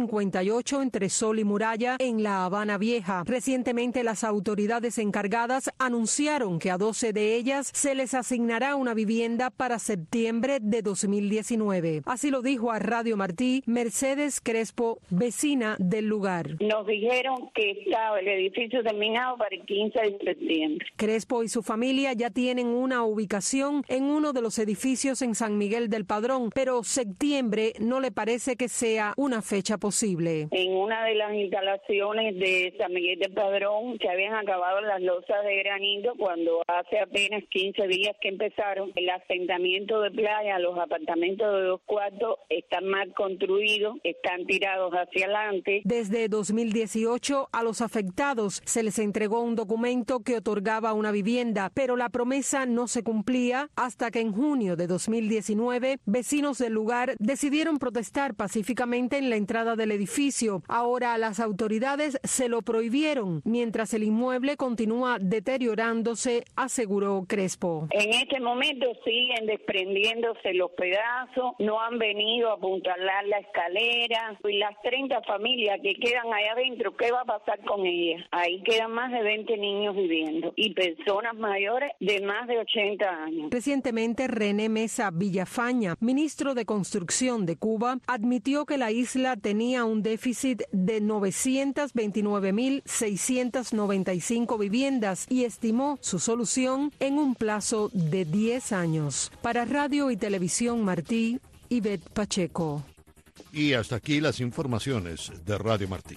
258 entre Sol y Muralla en La Habana Vieja. Recientemente las autoridades encargadas anunciaron que a 12 de ellas se les asignará una vivienda para septiembre de 2019. Así lo dijo a Radio Martí Mercedes Crespo, vecina del lugar. Nos dijeron que estaba el edificio terminado para el 15 de septiembre. Crespo y su familia ya tienen una ubicación instalación en uno de los edificios en San Miguel del Padrón, pero septiembre no le parece que sea una fecha posible. En una de las instalaciones de San Miguel del Padrón se habían acabado las losas de granito cuando hace apenas 15 días que empezaron. El asentamiento de playa, los apartamentos de 2 cuartos están mal construidos, están tirados hacia adelante. Desde 2018 a los afectados se les entregó un documento que otorgaba una vivienda, pero la promesa no se cumplía hasta que en junio de 2019 vecinos del lugar decidieron protestar pacíficamente en la entrada del edificio. Ahora las autoridades se lo prohibieron mientras el inmueble continúa deteriorándose, aseguró Crespo. En este momento siguen desprendiéndose los pedazos, no han venido a apuntalar la escalera y las 30 familias que quedan allá adentro, ¿qué va a pasar con ellas? Ahí quedan más de 20 niños viviendo y personas mayores de más de 80 años. Recientemente, René Mesa Villafaña, ministro de Construcción de Cuba, admitió que la isla tenía un déficit de 929.695 viviendas y estimó su solución en un plazo de 10 años. Para Radio y Televisión Martí, Ivette Pacheco. Y hasta aquí las informaciones de Radio Martí.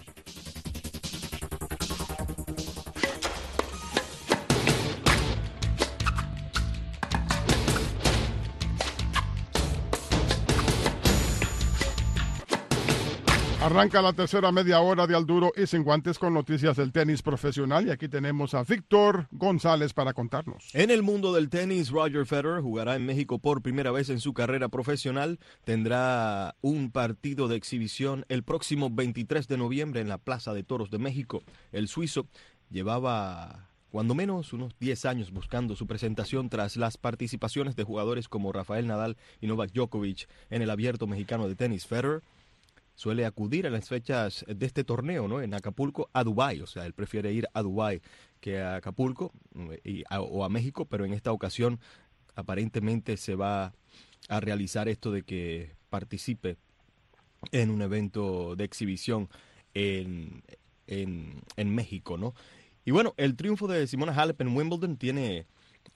Arranca la tercera media hora de Al Duro y Sin Guantes con noticias del tenis profesional y aquí tenemos a Víctor González para contarnos. En el mundo del tenis, Roger Federer jugará en México por primera vez en su carrera profesional. Tendrá un partido de exhibición el próximo 23 de noviembre en la Plaza de Toros de México. El suizo llevaba cuando menos unos 10 años buscando su presentación tras las participaciones de jugadores como Rafael Nadal y Novak Djokovic en el Abierto Mexicano de Tenis. Federer suele acudir a las fechas de este torneo, ¿no? En Acapulco a Dubái, o sea, él prefiere ir a Dubái que a Acapulco o a México, pero en esta ocasión aparentemente se va a realizar esto de que participe en un evento de exhibición en México, ¿no? Y bueno, el triunfo de Simona Halep en Wimbledon tiene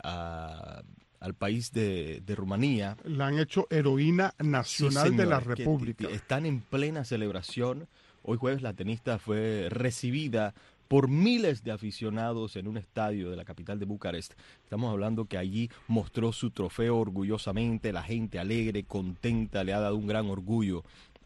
al país de Rumanía. La han hecho heroína nacional de la República. Están en plena celebración. Hoy jueves la tenista fue recibida por miles de aficionados en un estadio de la capital de Bucarest. Estamos hablando que allí mostró su trofeo orgullosamente, la gente alegre, contenta, le ha dado un gran orgullo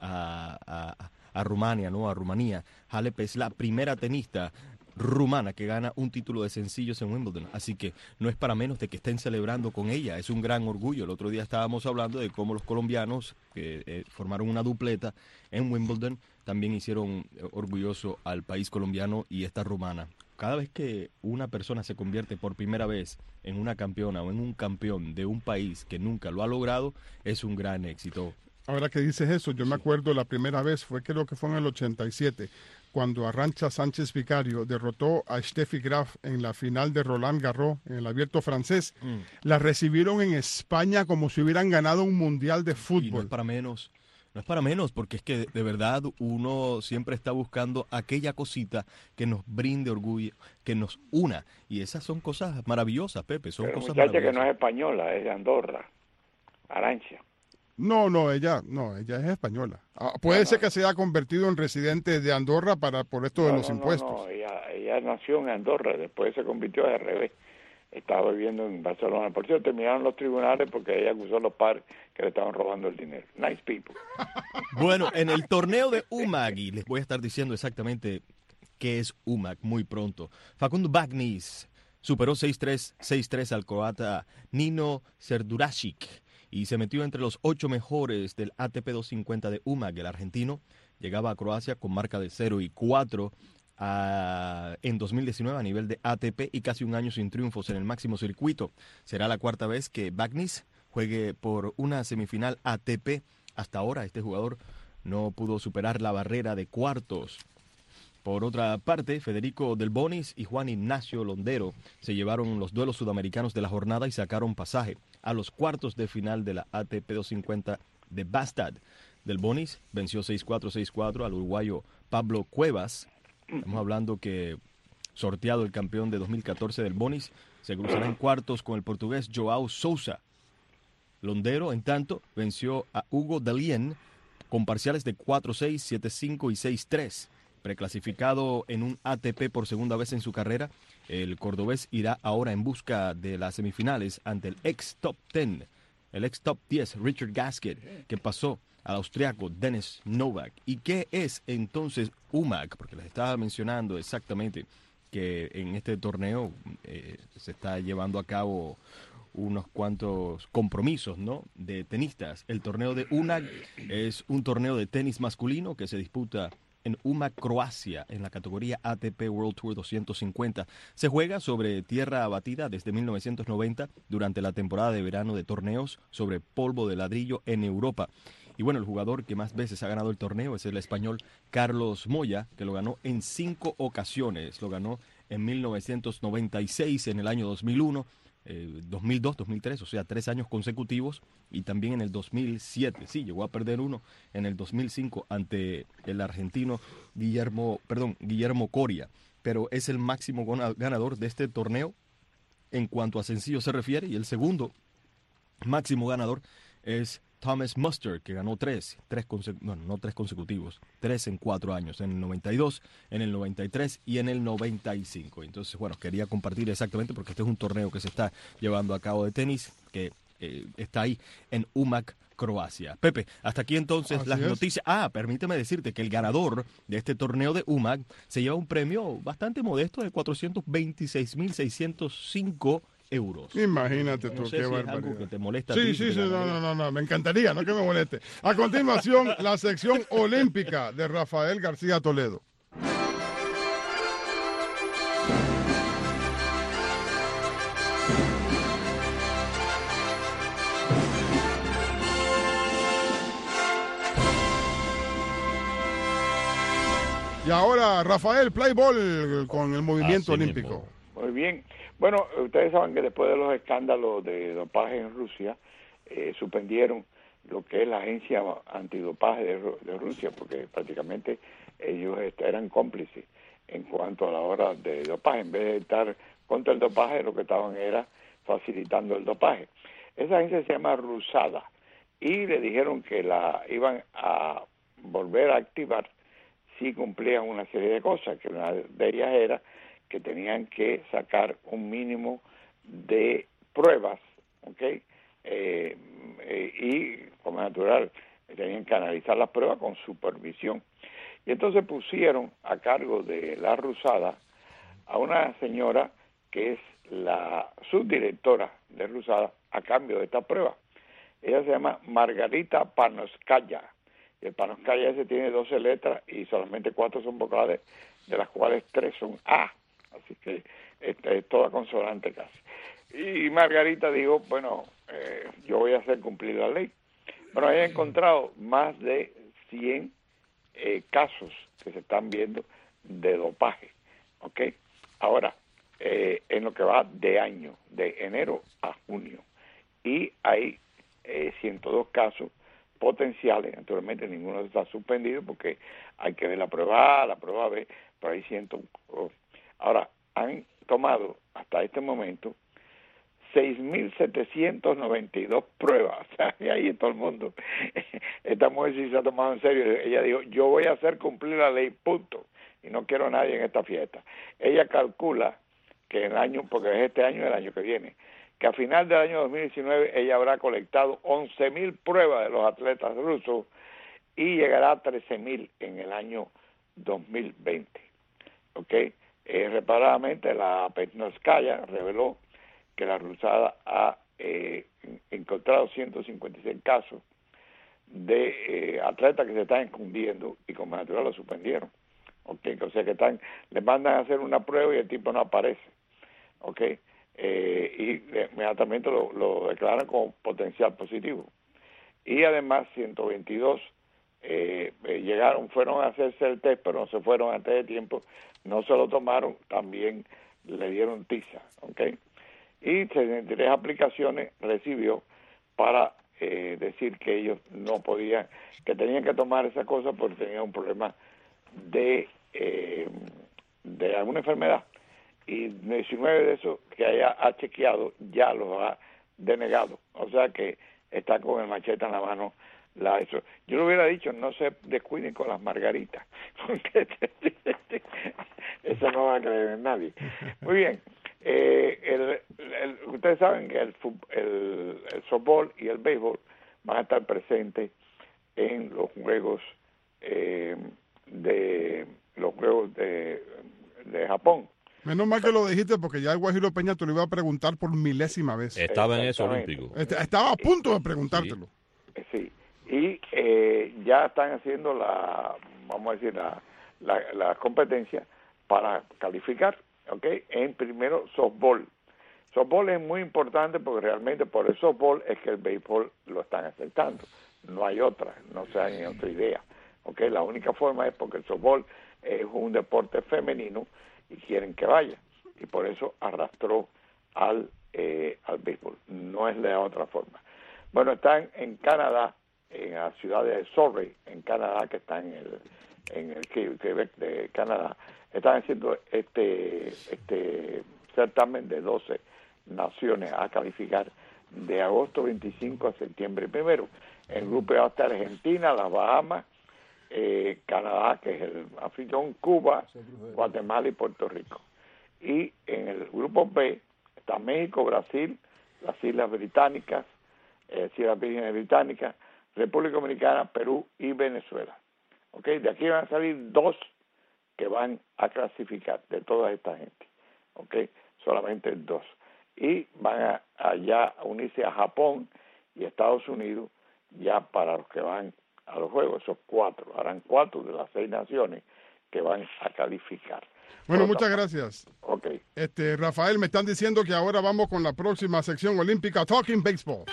a Rumania, ¿no? A Rumanía. Halep es la primera tenista rumana que gana un título de sencillos en Wimbledon, así que no es para menos de que estén celebrando con ella, es un gran orgullo. El otro día estábamos hablando de cómo los colombianos que formaron una dupleta en Wimbledon también hicieron orgulloso al país colombiano y esta rumana. Cada vez que una persona se convierte por primera vez en una campeona o en un campeón de un país que nunca lo ha logrado, es un gran éxito. Ahora que dices eso, yo me acuerdo la primera vez, creo que fue en el 87, cuando Arantxa Sánchez Vicario derrotó a Steffi Graf en la final de Roland Garros, en el Abierto francés. La recibieron en España como si hubieran ganado un mundial de fútbol. Y no es para menos, porque es que de verdad uno siempre está buscando aquella cosita que nos brinde orgullo, que nos una. Y esas son cosas maravillosas, Pepe, son cosas maravillosas. Muchacha que no es española, es de Andorra, Arantxa. No, ella es española. Puede ser que se haya convertido en residente de Andorra por esto de los impuestos. No, ella nació en Andorra, después se convirtió al revés. Estaba viviendo en Barcelona. Por cierto, terminaron los tribunales porque ella acusó a los padres que le estaban robando el dinero. Nice people. Bueno, en el torneo de UMAG, y les voy a estar diciendo exactamente qué es UMAG muy pronto. Facundo Bagnis superó 6-3 al croata Nino Serdurašić y se metió entre los 8 mejores del ATP 250 de UMAG. El argentino llegaba a Croacia con marca de 0-4 en 2019 a nivel de ATP y casi un año sin triunfos en el máximo circuito. Será la cuarta vez que Bagnis juegue por una semifinal ATP. Hasta ahora este jugador no pudo superar la barrera de cuartos. Por otra parte, Federico Del Bonis y Juan Ignacio Londero se llevaron los duelos sudamericanos de la jornada y sacaron pasaje a los cuartos de final de la ATP 250 de Bastad. Del Bonis venció 6-4, 6-4 al uruguayo Pablo Cuevas. Estamos hablando que sorteado el campeón de 2014 del Bonis, se cruzará en cuartos con el portugués João Sousa. Londero, en tanto, venció a Hugo Dellien con parciales de 4-6, 7-5 y 6-3. Preclasificado en un ATP por segunda vez en su carrera, el cordobés irá ahora en busca de las semifinales ante el ex top 10 Richard Gasquet, que pasó al austriaco Denis Novak. ¿Y qué es entonces UMAC? Porque les estaba mencionando exactamente que en este torneo se está llevando a cabo unos cuantos compromisos, ¿no?, de tenistas. El torneo de UNAC es un torneo de tenis masculino que se disputa en UMAC, Croacia, en la categoría ATP World Tour 250. Se juega sobre tierra batida desde 1990 durante la temporada de verano de torneos sobre polvo de ladrillo en Europa. Y bueno, el jugador que más veces ha ganado el torneo es el español Carlos Moya, que lo ganó en 5 ocasiones. Lo ganó en 1996, en el año 2001, 2002, 2003, o sea, 3 años consecutivos, y también en el 2007, sí, llegó a perder uno en el 2005 ante el argentino Guillermo Coria, pero es el máximo ganador de este torneo en cuanto a sencillo se refiere, y el segundo máximo ganador es Thomas Muster, que ganó 3 consecutivos, 3 en 4 años, en el 92, en el 93 y en el 95. Entonces, bueno, quería compartir exactamente porque este es un torneo que se está llevando a cabo de tenis, que está ahí en UMAC, Croacia. Pepe, hasta aquí entonces las noticias. Permíteme decirte que el ganador de este torneo de UMAC se lleva un premio bastante modesto de 426.605 euros. Imagínate no tú, sé qué si barbaridad. es algo que te molesta. Sí, no, me encantaría, no que me moleste. A continuación, la sección olímpica de Rafael García Toledo. Y ahora, Rafael, play ball con el movimiento olímpico. Muy bien. Bueno, ustedes saben que después de los escándalos de dopaje en Rusia, suspendieron lo que es la agencia antidopaje de Rusia, porque prácticamente ellos eran cómplices en cuanto a la hora de dopaje. En vez de estar contra el dopaje, lo que estaban era facilitando el dopaje. Esa agencia se llama Rusada, y le dijeron que la iban a volver a activar si cumplían una serie de cosas, que una de ellas era que tenían que sacar un mínimo de pruebas, ¿ok? Y, como es natural, tenían que analizar las pruebas con supervisión. Y entonces pusieron a cargo de la Rusada a una señora que es la subdirectora de Rusada a cambio de esta prueba. Ella se llama Margarita Panovskaya. El Panovskaya ese tiene 12 letras y solamente 4 son vocales, de las cuales 3 son A. Así que es toda consonante casi. Y Margarita dijo, bueno, yo voy a hacer cumplir la ley. Bueno, he encontrado más de 100 casos que se están viendo de dopaje, ¿ok? Ahora, en lo que va de año, de enero a junio, y hay 102 casos potenciales. Naturalmente ninguno está suspendido porque hay que ver la prueba A, la prueba B, pero hay 102. Ahora, han tomado hasta este momento 6.792 pruebas. O sea, y ahí todo el mundo. Esta mujer sí se ha tomado en serio. Ella dijo, yo voy a hacer cumplir la ley, punto. Y no quiero a nadie en esta fiesta. Ella calcula que el año, porque es este año y el año que viene, que a final del año 2019 ella habrá colectado 11.000 pruebas de los atletas rusos y llegará a 13.000 en el año 2020. ¿Ok? Reparadamente, la Panovskaya reveló que la Rusada ha encontrado 156 casos de atletas que se están escondiendo y como natural lo suspendieron. ¿Okay? O sea que les mandan a hacer una prueba y el tipo no aparece. ¿Okay? Y inmediatamente lo declaran como potencial positivo. Y además 122 fueron a hacerse el test, pero no se fueron antes de tiempo, no se lo tomaron, también le dieron tiza, ¿ok? Y 63 aplicaciones recibió para decir que ellos no podían, que tenían que tomar esa cosa porque tenían un problema de alguna enfermedad y 19 de esos que ha chequeado ya los ha denegado. O sea que está con el machete en la mano. Yo le hubiera dicho, no se descuiden con las margaritas. Eso no va a creer en nadie. Muy bien. Ustedes saben que el softball y el béisbol van a estar presentes en los juegos de Japón. Menos mal que lo dijiste, porque ya el Guajiro Peña te lo iba a preguntar por milésima vez. Estaba en eso olímpico. Estaba a punto de preguntártelo. Sí. Y ya están haciendo la competencia para calificar, ¿ok? En primero softball. Softball es muy importante porque realmente por el softball es que el béisbol lo están aceptando. No hay otra, no se hay otra idea, ¿ok? La única forma es porque el softball es un deporte femenino y quieren que vaya, y por eso arrastró al béisbol. No es la otra forma. Bueno, están en Canadá, en la ciudad de Surrey, en Canadá, que está en el Quebec de Canadá. Están haciendo este certamen de 12 naciones a calificar de agosto 25 a septiembre 1. El grupo va a estar Argentina, las Bahamas, Canadá, que es el anfitrión, Cuba, Guatemala y Puerto Rico. Y en el grupo B está México, Brasil, las Islas Británicas, Islas Vírgenes Británicas, República Dominicana, Perú y Venezuela. ¿Ok? De aquí van a salir 2 que van a clasificar de toda esta gente. ¿Ok? Solamente 2. Y van a unirse a Japón y Estados Unidos ya para los que van a los juegos. Esos 4. Harán 4 de las 6 naciones que van a calificar. Bueno, muchas gracias. Ok. Rafael, me están diciendo que ahora vamos con la próxima sección olímpica, Talking Baseball.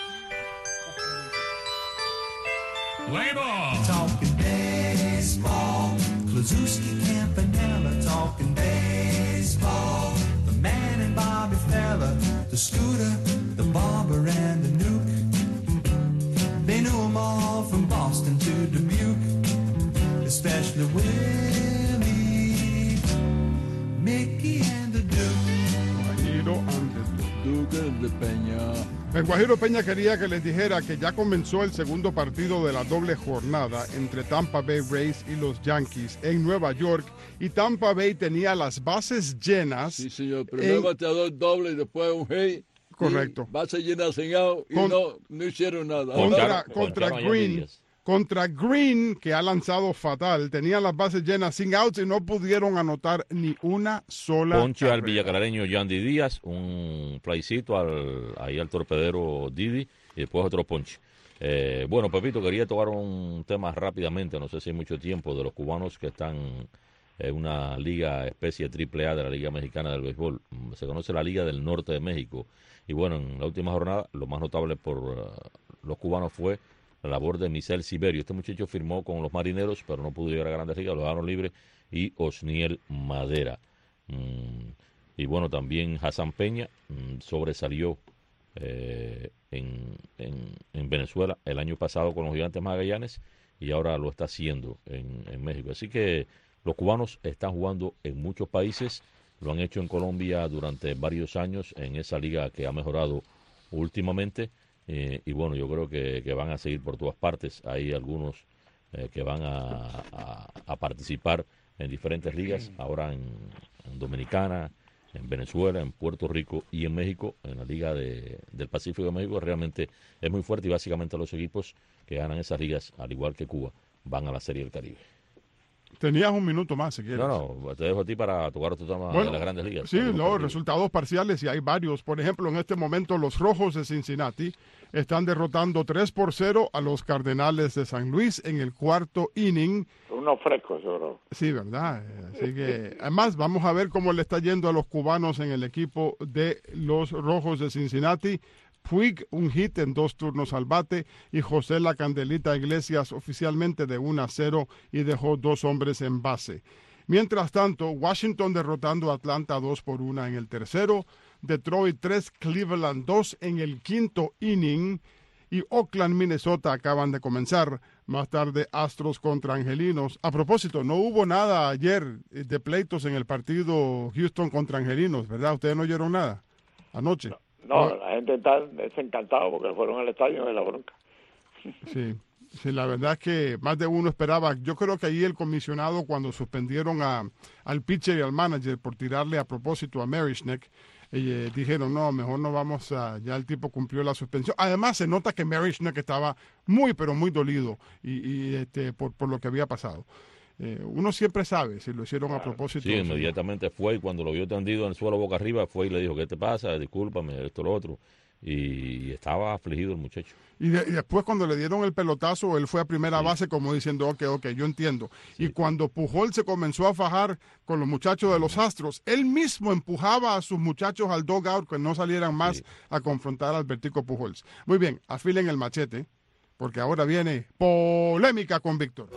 Play ball. Talking baseball. Kluszewski, Campanella, talking baseball. The man and Bobby Fella, the Scooter, the Barber and the Nuke. They knew them all from Boston to Dubuque, especially Willie, Mickey and the Guajiro and the Duque de Peña. El Guajiro Peña quería que les dijera que ya comenzó el segundo partido de la doble jornada entre Tampa Bay Rays y los Yankees en Nueva York, y Tampa Bay tenía las bases llenas. Sí, señor. Primero bateador doble y después un hit. Correcto. Base llena sin out y no hicieron nada. Contra Green, que ha lanzado fatal, tenían las bases llenas sin outs y no pudieron anotar ni una sola ponche carrera. Al villacarareño Yandy Díaz, un playcito ahí al torpedero Didi, y después otro ponche. Bueno, Pepito, quería tocar un tema rápidamente, no sé si hay mucho tiempo, de los cubanos que están en una liga especie AAA de la Liga Mexicana del Béisbol. Se conoce la Liga del Norte de México. Y bueno, en la última jornada, lo más notable por los cubanos fue la labor de Misael Siberio. Este muchacho firmó con los Marineros, pero no pudo llegar a Grandes Ligas, lo dejaron libre, y Osniel Madera. Y bueno, también Hassan Peña sobresalió en Venezuela el año pasado con los Gigantes Magallanes, y ahora lo está haciendo en México. Así que los cubanos están jugando en muchos países, lo han hecho en Colombia durante varios años, en esa liga que ha mejorado últimamente. Y bueno, yo creo que van a seguir por todas partes. Hay algunos que van a participar en diferentes ligas, ahora en Dominicana, en Venezuela, en Puerto Rico y en México. En la Liga del Pacífico de México realmente es muy fuerte, y básicamente los equipos que ganan esas ligas, al igual que Cuba, van a la Serie del Caribe. Tenías un minuto más, si quieres. No, te dejo a ti para tocar otro tema de las Grandes Ligas. Sí, resultados parciales, y hay varios. Por ejemplo, en este momento los Rojos de Cincinnati están derrotando 3-0 a los Cardenales de San Luis en el cuarto inning. Unos frescos, bro. Sí, ¿verdad? Así que, además, vamos a ver cómo le está yendo a los cubanos en el equipo de los Rojos de Cincinnati. Puig, un hit en 2 turnos al bate, y José La Candelita Iglesias oficialmente de 1-0 y dejó 2 hombres en base. Mientras tanto, Washington derrotando a Atlanta 2-1 en el tercero, Detroit 3, Cleveland 2 en el quinto inning, y Oakland, Minnesota acaban de comenzar. Más tarde, Astros contra Angelinos. A propósito, no hubo nada ayer de pleitos en el partido Houston contra Angelinos, ¿verdad? ¿Ustedes no oyeron nada anoche? No, la gente está desencantada porque fueron al estadio de la bronca. Sí, la verdad es que más de uno esperaba. Yo creo que ahí el comisionado, cuando suspendieron al pitcher y al manager por tirarle a propósito a Marishneck, dijeron, no, mejor no vamos a... Ya el tipo cumplió la suspensión. Además, se nota que Marishneck estaba muy, pero muy dolido por lo que había pasado. Uno siempre sabe si lo hicieron a propósito. Sí, inmediatamente fue, y cuando lo vio tendido en el suelo boca arriba, fue y le dijo, ¿qué te pasa? Discúlpame, esto, lo otro. Y estaba afligido el muchacho. Y después cuando le dieron el pelotazo, él fue a primera base como diciendo, ok, yo entiendo. Sí. Y cuando Pujol se comenzó a fajar con los muchachos de los Astros, él mismo empujaba a sus muchachos al dugout que no salieran más a confrontar a Albertico Pujols. Muy bien, afilen el machete, porque ahora viene polémica con Víctor.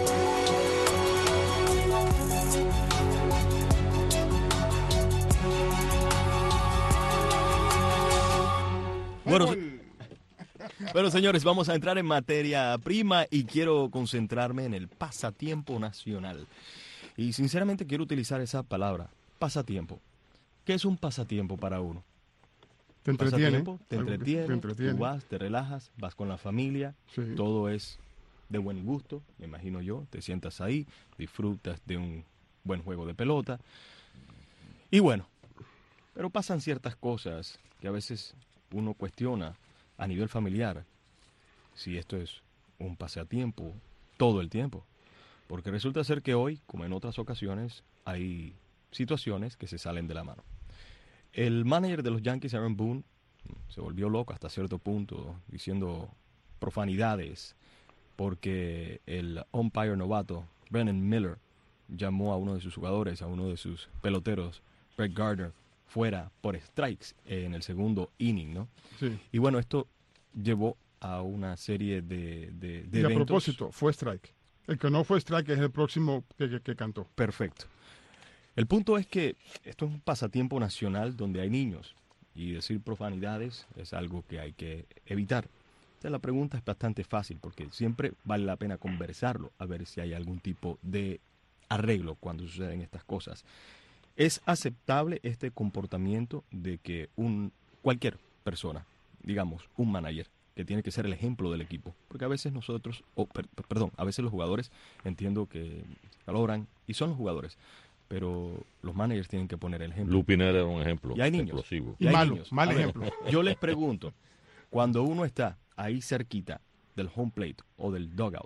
Bueno, señores, vamos a entrar en materia prima y quiero concentrarme en el pasatiempo nacional. Y sinceramente quiero utilizar esa palabra, pasatiempo. ¿Qué es un pasatiempo para uno? Te entretiene. Te entretiene, tú vas, te relajas, vas con la familia, todo es de buen gusto, me imagino yo, te sientas ahí, disfrutas de un buen juego de pelota. Y bueno, pero pasan ciertas cosas que a veces uno cuestiona a nivel familiar si esto es un pasatiempo todo el tiempo, porque resulta ser que hoy, como en otras ocasiones, hay situaciones que se salen de la mano. El manager de los Yankees, Aaron Boone, se volvió loco hasta cierto punto, diciendo profanidades, porque el umpire novato, Brennan Miller, llamó a uno de sus jugadores, a uno de sus peloteros, Brett Gardner, fuera por strikes en el segundo inning, ¿no? Sí. Y bueno, esto llevó a una serie de y eventos. A propósito, fue strike. El que no fue strike es el próximo que cantó. Perfecto. El punto es que esto es un pasatiempo nacional donde hay niños y decir profanidades es algo que hay que evitar. Entonces, la pregunta es bastante fácil porque siempre vale la pena conversarlo a ver si hay algún tipo de arreglo cuando suceden estas cosas. ¿Es aceptable este comportamiento de que cualquier persona, digamos, un manager, que tiene que ser el ejemplo del equipo? Porque a veces nosotros, a veces los jugadores, entiendo que valoran, y son los jugadores, pero los managers tienen que poner el ejemplo. Lupiner era un ejemplo y hay niños, explosivo. Y hay Malo, niños. mal ejemplo. Yo les pregunto, cuando uno está ahí cerquita del home plate o del dugout,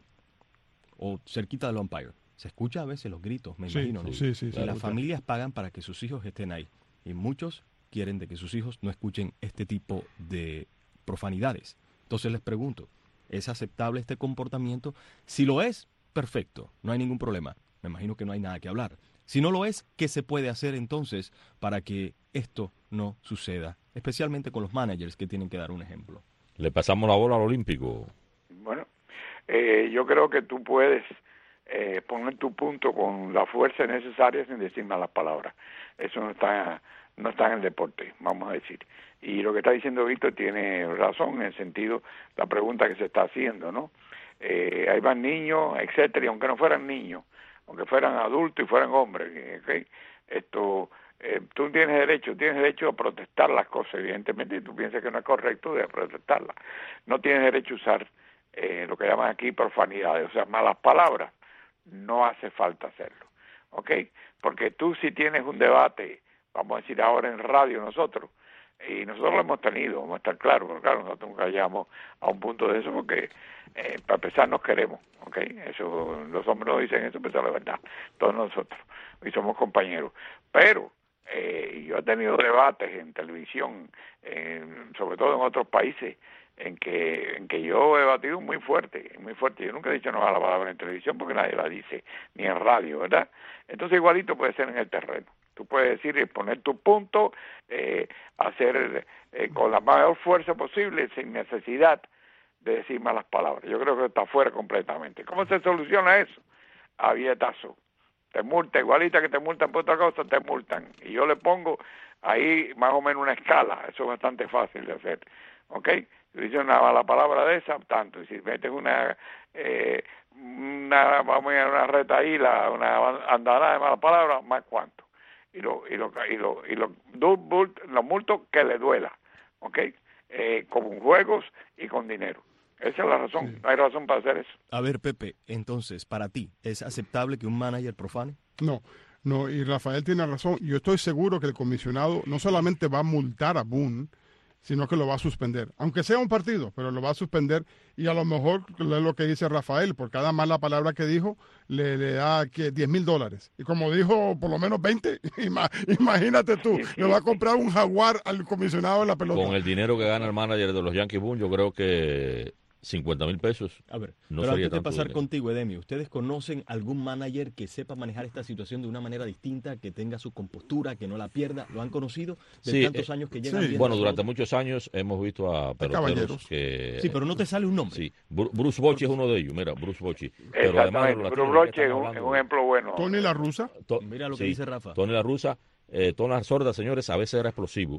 o cerquita del umpire, se escucha a veces los gritos, me imagino, ¿no? Sí, y las familias pagan para que sus hijos estén ahí. Y muchos quieren de que sus hijos no escuchen este tipo de profanidades. Entonces les pregunto, ¿es aceptable este comportamiento? Si lo es, perfecto, no hay ningún problema. Me imagino que no hay nada que hablar. Si no lo es, ¿qué se puede hacer entonces para que esto no suceda? Especialmente con los managers que tienen que dar un ejemplo. Le pasamos la bola al Olímpico. Bueno, yo creo que tú puedes poner tu punto con la fuerza necesaria sin decir malas palabras. Eso no está en el deporte, vamos a decir. Y lo que está diciendo Víctor tiene razón en el sentido, la pregunta que se está haciendo, ¿no? Hay más niños, etcétera, y aunque no fueran niños, aunque fueran adultos y fueran hombres, ¿okay? Tú tienes derecho a protestar las cosas, evidentemente, y tú piensas que no es correcto, de protestarlas. No tienes derecho a usar lo que llaman aquí profanidades, o sea, malas palabras. No hace falta hacerlo, ¿ok? Porque tú si tienes un debate, vamos a decir ahora en radio nosotros, y nosotros lo hemos tenido, vamos a estar claros, pero claro, nosotros nunca llegamos a un punto de eso porque para empezar nos queremos, ¿ok? Eso, los hombres no dicen eso, pero es la verdad, todos nosotros, y somos compañeros. Pero yo he tenido debates en televisión, sobre todo en otros países, en que yo he debatido muy fuerte. Yo nunca he dicho no a la palabra en televisión porque nadie la dice, ni en radio, ¿verdad? Entonces igualito puede ser en el terreno. Tú puedes decir, exponer tu punto, hacer con la mayor fuerza posible, sin necesidad de decir malas palabras. Yo creo que está fuera completamente. ¿Cómo se soluciona eso? A billetazos. Te multa, igualita que te multan por otra cosa, te multan. Y yo le pongo ahí más o menos una escala. Eso es bastante fácil de hacer. ¿Ok? dices una mala palabra de esa, tanto. Y si metes una vamos a ir a una retaíla, una andanada de malas palabras, más cuánto. Y los multos que le duela, ¿ok? Con juegos y con dinero. Esa es la razón, sí. No hay razón para hacer eso. A ver, Pepe, entonces, para ti, ¿es aceptable que un manager profane? No, y Rafael tiene razón. Yo estoy seguro que el comisionado no solamente va a multar a Boone, sino que lo va a suspender. Aunque sea un partido, pero lo va a suspender. Y a lo mejor es lo que dice Rafael, por cada mala palabra que dijo, le da $10,000. Y como dijo por lo menos 20, imagínate tú, le va a comprar un Jaguar al comisionado de la pelota. Con el dinero que gana el manager de los Yankees Boone, yo creo que $50,000. A ver, no pero sería antes de pasar dinero. Contigo, Edemio, ¿ustedes conocen algún manager que sepa manejar esta situación de una manera distinta, que tenga su compostura, que no la pierda? ¿Lo han conocido de tantos años que llegan? Sí. Bueno, durante muchos años hemos visto a peloteros que... Sí, pero no te sale un nombre. Sí, Bruce Bochy es uno de ellos, mira, Bruce Bochy. Pero además, Bruce Bochy es un ejemplo bueno. Tony La Russa. Mira lo que dice Rafa. Tony La Russa, Tony La Sorda, señores, a veces era explosivo.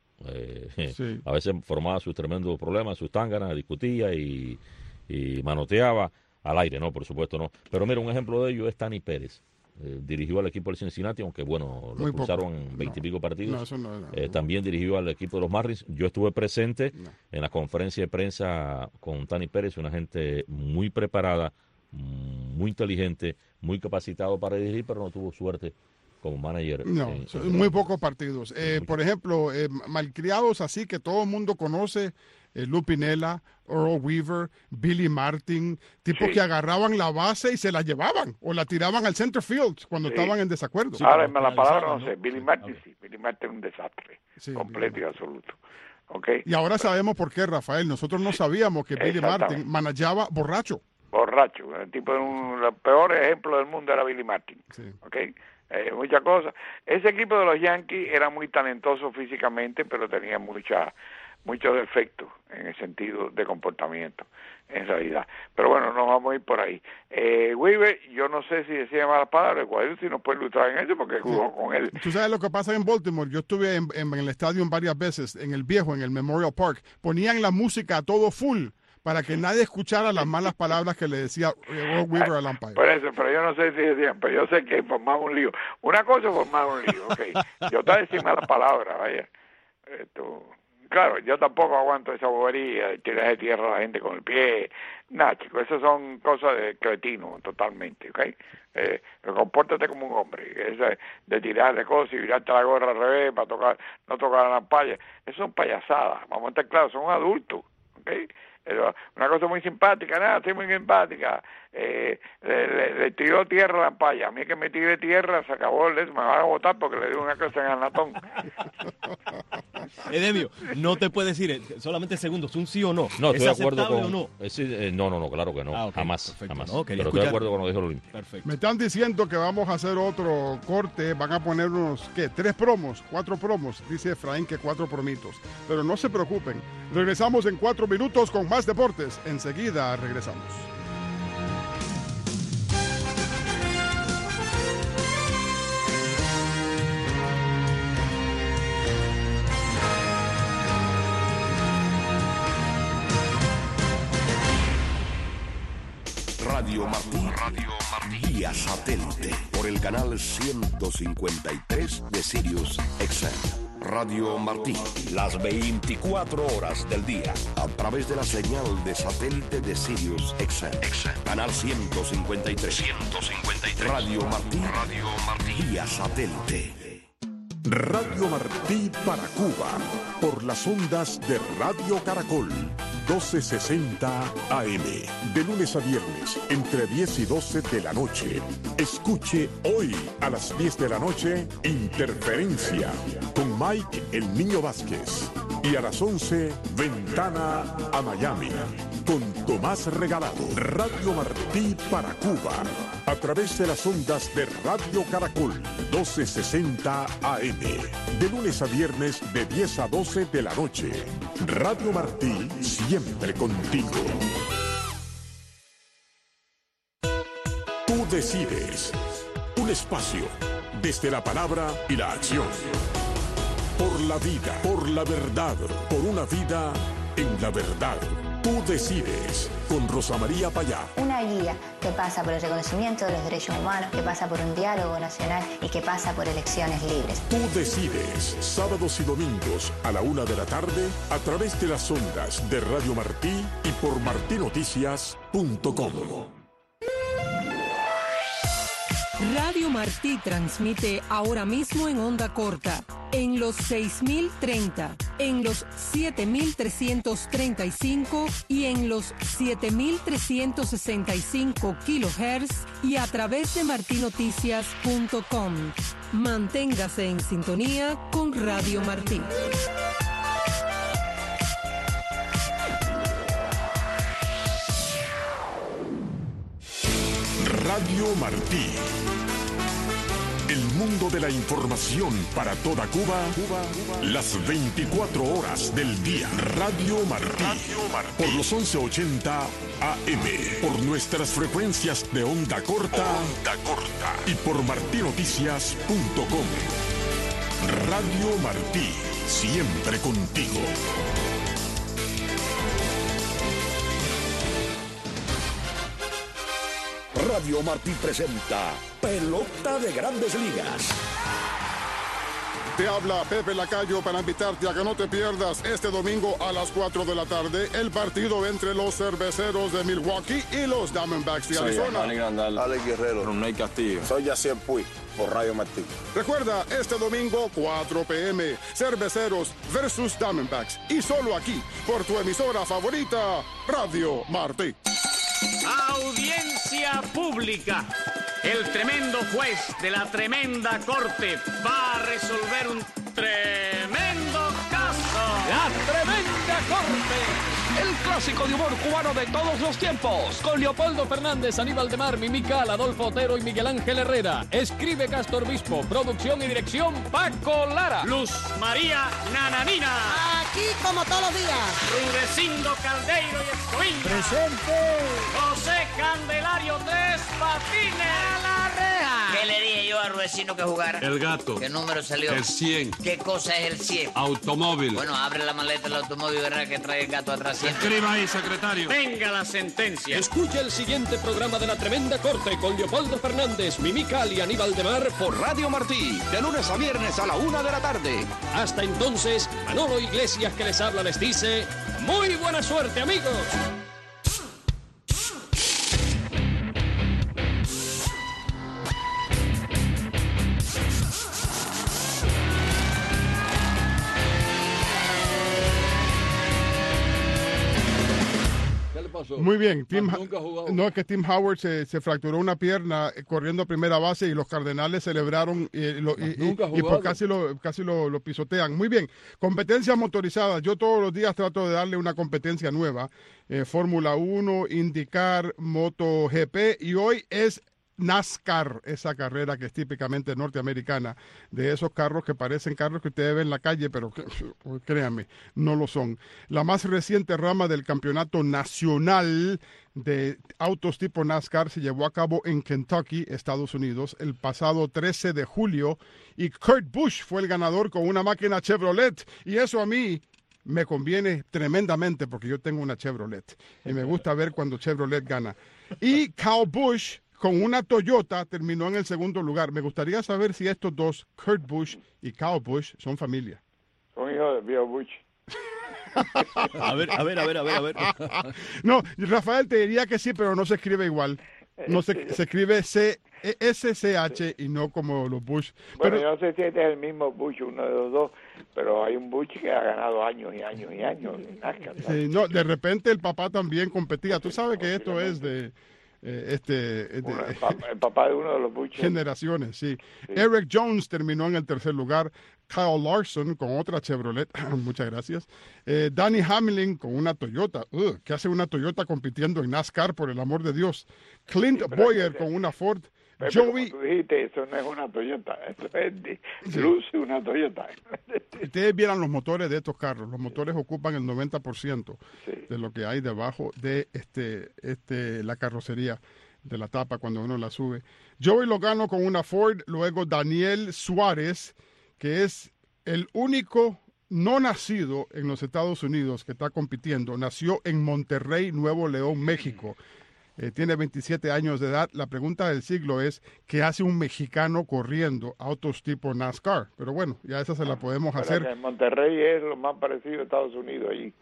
Sí. A veces formaba sus tremendos problemas, sus tánganas, discutía y manoteaba al aire, no, por supuesto no. Pero mira, un ejemplo de ello es Tani Pérez. Dirigió al equipo del Cincinnati, aunque bueno, lo expulsaron 20 y pico partidos. También dirigió al equipo de los Marlins. Yo estuve presente en la conferencia de prensa con Tani Pérez, una gente muy preparada, muy inteligente, muy capacitado para dirigir, pero no tuvo suerte como manager. Muy pocos partidos. Por ejemplo, malcriados así que todo el mundo conoce, Lou Piniella, Earl Weaver, Billy Martin, tipos que agarraban la base y se la llevaban o la tiraban al center field cuando estaban en desacuerdo. Ahora, en la palabra no sé, Billy Martin sí, Billy Martin es un desastre, completo y absoluto. Okay. Y ahora sabemos por qué, Rafael. Nosotros no sabíamos que Billy Martin manejaba borracho. El tipo de los peores ejemplos del mundo era Billy Martin. Okay. Muchas cosas. Ese equipo de los Yankees era muy talentoso físicamente, pero tenía muchos defectos en el sentido de comportamiento, en realidad. Pero bueno, no vamos a ir por ahí. Weaver, yo no sé si decía malas palabras, si nos puede ilustrar en eso, porque jugó con él. Tú sabes lo que pasa en Baltimore. Yo estuve en el estadio varias veces, en el viejo, en el Memorial Park. Ponían la música a todo full, para que nadie escuchara las malas palabras que le decía Earl Weaver al umpire. Por eso, pero yo no sé si decían, pero yo sé que formaba un lío. Una cosa es formar un lío, ok. Yo te decía malas palabras, vaya. Claro, yo tampoco aguanto esa bobería de tirar de tierra a la gente con el pie. Nada, chicos, esas son cosas de cretino totalmente, ¿ok? Compórtate como un hombre. Eso de tirarle cosas y virarte la gorra al revés para no tocar la palla. Eso son payasadas, vamos a estar claros, son adultos, ¿ok? Una cosa muy simpática, estoy muy simpática. Le tiró tierra a la palla. A mí que me tire tierra, se acabó me van a botar porque le dio una cosa en el natón. Edemio, no te puedes decir solamente segundos, un sí o no. No, estoy ¿Es de acuerdo con... o no? No, claro que no. Okay, jamás. No, pero estoy de acuerdo con lo que dijo Lolín. Perfecto. Me están diciendo que vamos a hacer otro corte. Van a poner unos, 3 promos, 4 promos. Dice Efraín que 4 promitos. Pero no se preocupen. Regresamos en 4 minutos con más deportes. Enseguida regresamos. Radio Martí vía satélite por el canal 153 de Sirius XM. Radio Martí, las 24 horas del día, a través de la señal de satélite de Sirius XM. Canal 153. Radio Martí vía satélite. Radio Martí para Cuba, por las ondas de Radio Caracol, 1260 AM, de lunes a viernes, entre 10 y 12 de la noche. Escuche hoy a las 10 de la noche, Interferencia, con Mike El Niño Vázquez. Y a las 11, Ventana a Miami, con Tomás Regalado. Radio Martí para Cuba, a través de las ondas de Radio Caracol, 1260 AM, de lunes a viernes, de 10 a 12 de la noche. Radio Martí, siempre contigo. Tú decides. Un espacio desde la palabra y la acción. Por la vida, por la verdad, por una vida en La Verdad. Tú decides, con Rosa María Payá. Una guía que pasa por el reconocimiento de los derechos humanos, que pasa por un diálogo nacional y que pasa por elecciones libres. Tú decides, sábados y domingos a la 1 de la tarde a través de las ondas de Radio Martí y por martinoticias.com. Radio Martí transmite ahora mismo en onda corta, en los 6030, en los 7335 y en los 7365 kilohertz y a través de martinoticias.com. Manténgase en sintonía con Radio Martí. Radio Martí. El mundo de la información para toda Cuba, las 24 horas del día. Radio Martí. Por los 1180 AM. Por nuestras frecuencias de onda corta. Y por martinoticias.com. Radio Martí. Siempre contigo. Radio Martí presenta Pelota de Grandes Ligas. Te habla Pepe Lacayo para invitarte a que no te pierdas este domingo a las 4 de la tarde el partido entre los Cerveceros de Milwaukee y los Diamondbacks de Arizona. Soy Grandal, Alex Guerrero, Ronald Castillo. Soy Yacier Puig, por Radio Martí. Recuerda, este domingo 4 p.m. Cerveceros versus Diamondbacks. Y solo aquí, por tu emisora favorita, Radio Martí. Audiencia pública. El tremendo juez de la tremenda corte va a resolver un tremendo caso. La tremenda corte. El clásico de humor cubano de todos los tiempos. Con Leopoldo Fernández, Aníbal de Mar, Mimical, Adolfo Otero y Miguel Ángel Herrera. Escribe Castor Obispo. Producción y dirección Paco Lara. Luz María Nananina. Aquí como todos los días. Rudecindo Caldeiro y Escoviña. Presente. José Candelario Tres Patines. A la reja. ¿Qué le dije yo a Rudecindo que jugara? El gato. ¿Qué número salió? El 100. ¿Qué cosa es el 100? Automóvil. Bueno, abre la maleta del automóvil y verá que trae el gato atrás. Escriba ahí, secretario. Venga la sentencia. Escucha el siguiente programa de La Tremenda Corte con Leopoldo Fernández, Mimical y Aníbal de Mar por Radio Martí, de lunes a viernes a la 1 de la tarde. Hasta entonces, Manolo Iglesias que les habla les dice, ¡muy buena suerte, amigos! Muy bien, no, es que Tim Howard se fracturó una pierna corriendo a primera base y los Cardenales celebraron y pues casi lo pisotean. Muy bien, competencias motorizadas. Yo todos los días trato de darle una competencia nueva. Fórmula 1, IndyCar, MotoGP y hoy es NASCAR, esa carrera que es típicamente norteamericana, de esos carros que parecen carros que ustedes ven en la calle, pero créanme, no lo son. La más reciente rama del campeonato nacional de autos tipo NASCAR se llevó a cabo en Kentucky, Estados Unidos, el pasado 13 de julio, y Kurt Busch fue el ganador con una máquina Chevrolet, y eso a mí me conviene tremendamente porque yo tengo una Chevrolet, y me gusta ver cuando Chevrolet gana. Y Kyle Busch con una Toyota terminó en el segundo lugar. Me gustaría saber si estos dos, Kurt Busch y Kyle Busch, son familia. Son hijos de Bill Busch. A ver. No, Rafael te diría que sí, pero no se escribe igual. No se escribe SCH y no como los Bush. Bueno, yo no sé si este es el mismo Bush, uno de los dos, pero hay un Bush que ha ganado años y años y años. Sí, no, de repente el papá también competía. Tú sabes que esto es de... el papá de uno de los Bush. Generaciones, sí. Eric Jones terminó en el tercer lugar. Kyle Larson con otra Chevrolet. Muchas gracias. Danny Hamlin con una Toyota. ¿Qué hace una Toyota compitiendo en NASCAR, por el amor de Dios? Clint Boyer con una Ford. Pepe, Joey, como tú dijiste, eso no es una Toyota, eso es luce una Toyota. Ustedes vieran los motores de estos carros, los motores ocupan el 90% de lo que hay debajo de la carrocería de la tapa cuando uno la sube. Joey Logano con una Ford, luego Daniel Suárez, que es el único no nacido en los Estados Unidos que está compitiendo, nació en Monterrey, Nuevo León, México. Tiene 27 años de edad. La pregunta del siglo es, ¿qué hace un mexicano corriendo autos tipo NASCAR? Pero bueno, ya esa se la podemos hacer. En Monterrey es lo más parecido a Estados Unidos allí.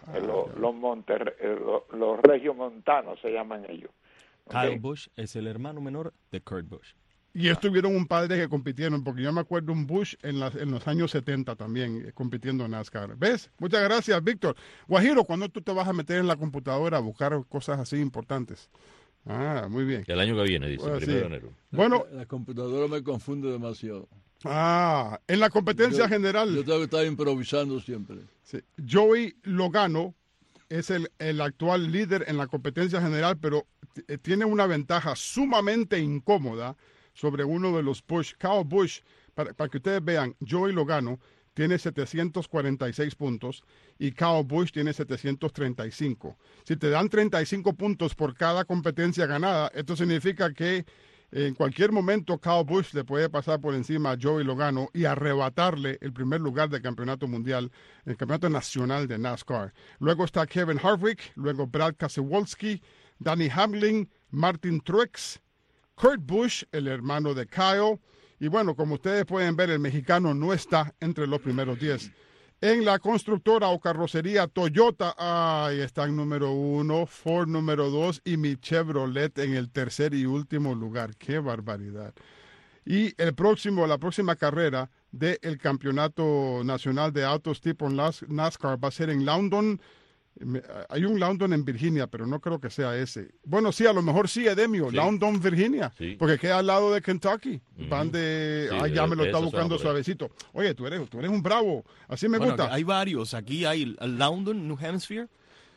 Los regiomontanos se llaman ellos. Kyle Busch es el hermano menor de Kurt Busch. Y estuvieron un par de que compitieron, porque yo me acuerdo un Bush en los años 70 también, compitiendo en NASCAR. ¿Ves? Muchas gracias, Víctor. Guajiro, ¿cuándo tú te vas a meter en la computadora a buscar cosas así importantes? Ah, muy bien. El año que viene, dice, Bueno, 1 sí. de enero. Bueno, La computadora me confunde demasiado. en la competencia general. Yo tengo que estar improvisando siempre. Sí. Joey Logano es el actual líder en la competencia general, pero tiene una ventaja sumamente incómoda sobre uno de los Busch. Kyle Busch, para que ustedes vean, Joey Logano tiene 746 puntos y Kyle Busch tiene 735. Si te dan 35 puntos por cada competencia ganada, esto significa que en cualquier momento Kyle Busch le puede pasar por encima a Joey Logano y arrebatarle el primer lugar del campeonato mundial, el campeonato nacional de NASCAR. Luego está Kevin Harvick, luego Brad Keselowski, Danny Hamlin, Martin Truex, Kurt Busch, el hermano de Kyle. Y bueno, como ustedes pueden ver, el mexicano no está entre los primeros 10. En la constructora o carrocería, Toyota, ahí están número 1, Ford número 2 y mi Chevrolet en el tercer y último lugar. ¡Qué barbaridad! Y la próxima carrera del Campeonato Nacional de Autos tipo NASCAR va a ser en Loudon. Hay un Loudon en Virginia, pero no creo que sea ese. Bueno, sí, a lo mejor sí, Edemio, sí. Loudon, Virginia, sí. Porque queda al lado de Kentucky. Van de... Sí, ya me lo está buscando suavecito. Oye, tú eres un bravo, así me gusta. Hay varios, aquí hay Loudon, New Hampshire,